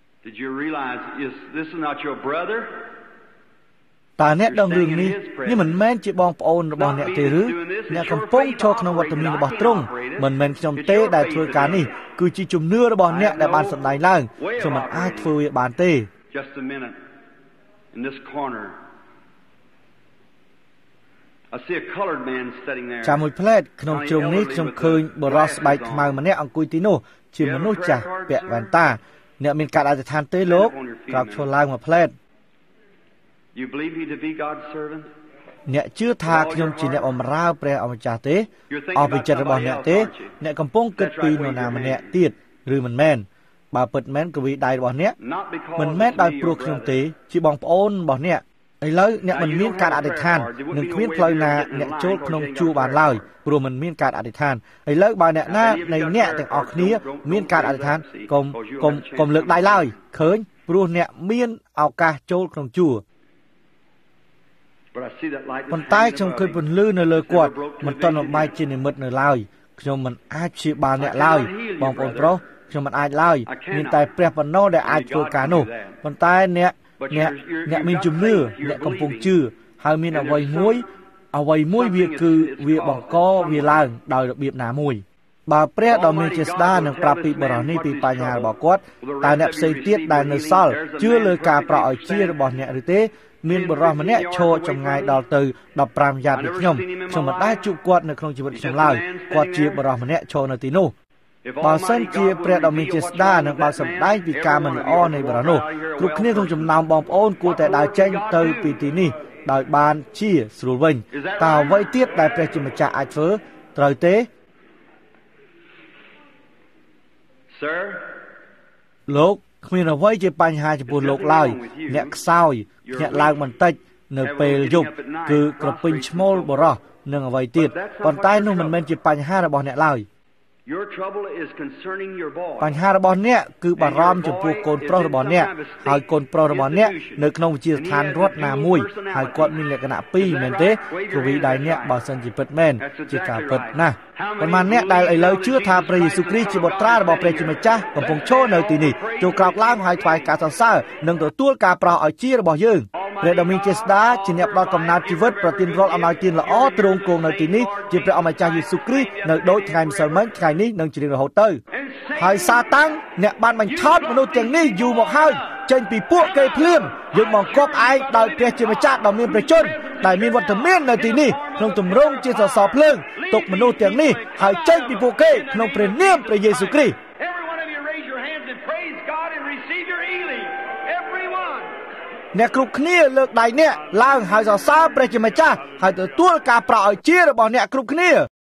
តើអ្នកដឹងរឿងនេះនេះមិនមែនជាបងប្អូនរបស់អ្នកទេឬអ្នកកំពុងចូលក្នុងវត្តមានរបស់ទ្រង់មិនមែនខ្ញុំទេដែលធ្វើការនេះគឺជាជំនឿរបស់អ្នកដែលបានសម្ដែងឡើងខ្ញុំមិនអាចធ្វើវាបានទេចាំមួយផ្លែតក្នុងជ្រុងនេះខ្ញុំឃើញបរិសុទ្ធស្បែកខ្មៅម្នាក់អង្គុយទីនោះជាមនុស្សចាស់ពាក់វ៉ែនតាអ្នកមានការអធិដ្ឋានទេលោកក្រោកឈរឡើងមួយផ្លែតអ្នកជឿថាខ្ញុំជាអ្នកបម្រើព្រះអម្ចាស់ទេអស់ពីចិត្តរបស់អ្នកទេអ្នកកំពុងគិតពីនរណាម្នាក់ទៀតឬមិនមែនបើពិតមែនគវីដៃរបស់អ្នកមិនមែនដោយព្រោះខ្ញុំទេជាបងប្អូនរបស់អ្នកឥឡូវអ្នកមិនមានការអធិដ្ឋាននឹងគ្មានផ្លូវណាអ្នកចូលក្នុងជួរបានឡើយព្រោះមិនមានការអធិដ្ឋានឥឡូវបើអ្នកណានៃអ្នកទាំងអស់គ្នាមានការអធិដ្ឋានកុំកុំកុំលើកដៃឡើយឃើញព្រោះអ្នកមានឱកាសចូលក្នុងជួរប៉ុន្តែខ្ញុំឃើញពន្លឺនៅលើគាត់មិនទាន់បំបែកជានិមិត្តនៅឡើយខ្ញុំមិនអាចព្យាបាលអ្នកឡើយបងប្អូនប្រុសខ្ញុំមិនអាចឡើយមានតែព្រះប៉ុណ្ណោះដែលអាចធ្វើការនោះប៉ុន្តែអ្នកអ្នកអ្នកមានជំនឿអ្នកកំពុងជឿហើយមានអ្វីមួយអ្វីមួយវាគឺវាបង្កវាឡើងដោយរបៀបណាមួយបើព្រះដ៏មានចេស្តានឹងប្រាប់ពីបរិសុទ្ធនេះពីបញ្ហារបស់គាត់តែអ្នកផ្សេងទៀតដែលនៅសល់ជឿលើការប្រោសឲ្យជារបស់អ្នកឬទេមានបរិសុទ្ធម្នាក់ឈរចម្ងាយដល់ទៅដប់ប្រាំយ៉ាតពីខ្ញុំខ្ញុំមិនដែលជួបគាត់នៅក្នុងជីវិតខ្ញុំឡើយគាត់ជាបរិសុទ្ធម្នាក់ឈរនៅទីនោះបើសិនជាព្រះដ៏មានចេស្តានឹងបើសម្ដែងពីការមិនល្អនៃបរិសុទ្ធនោះគ្រប់គ្នាក្នុងចំណោមបងប្អូនគួរតែដើរចេញទៅពីទីនេះដោយបានជាស្រួលវិញតើអ្វីទៀតដែលព្រះជាម្ចាស់អាចធ្វើត្រូវទេលោកគ្មានអ្វីជាបញ្ហាចំពោះលោកឡើយអ្នកខ្សោយភ្ញាក់ឡើងបន្តិចនៅពេលយប់គឺក្រពេញឈ្មោលបរោះនឹងអ្វីទៀតប៉ុន្តែនោះមិនមែនជាបញ្ហារបស់អ្នកឡើយបញ្ហារបស់អ្នកគឺបារម្ភចំពោះកូនប្រុសរបស់អ្នកហើយកូនប្រុសរបស់អ្នកនៅក្នុងវិទ្យាស្ថានរដ្ឋណាមួយហើយគាត់មានលក្ខណៈពីរមែនទេព្រោះវិដៅអ្នកបើសិនជាពិតមែនជាការពិតណាស់ប៉ុន្មានអ្នកដែលឥឡូវជឿថាព្រះយេស៊ូវគ្រីស្ទជាបុត្រារបស់ព្រះជាម្ចាស់កំពុងឈរនៅទីនេះចូលក្រោកឡើងហើយថ្វាយការសរសើរនិងទទួលការប្រោសឲ្យជារបស់យើងព្រះដ៏មានចេស្តាជាអ្នកផ្ដល់កំណើតជីវិតប្រទានរាល់អំណោយទានល្អទ្រង់គង់នៅទីនេះជាព្រះអម្ចាស់យេស៊ូវគ្រីស្ទនៅដូចថ្ងៃម្សិលមិញថ្ងៃនេះនិងជារៀងរហូតទៅហើយសាតាំងអ្នកបានបញ្ឆោតមនុស្សទាំងនេះយូរមកហើយចេញពីពួកគេភ្លាមយើងបង្កប់ឯងដោយព្រះជាម្ចាស់ដ៏មានព្រះជន្មដែលមានវត្តមាននៅទីនេះក្នុងទម្រង់ជាសសរភ្លើងទុកមនុស្សទាំងនេះហើយចេញពីពួកគេក្នុងព្រះនាមព្រះយេស៊ូវគ្រីស្ទអ្នកគ្រប់គ្នាលើកដៃអ្នកឡើងហើយសរសើរព្រះជាម្ចាស់ហើយទទួលការប្រោសឲ្យជារបស់អ្នកគ្រប់គ្នា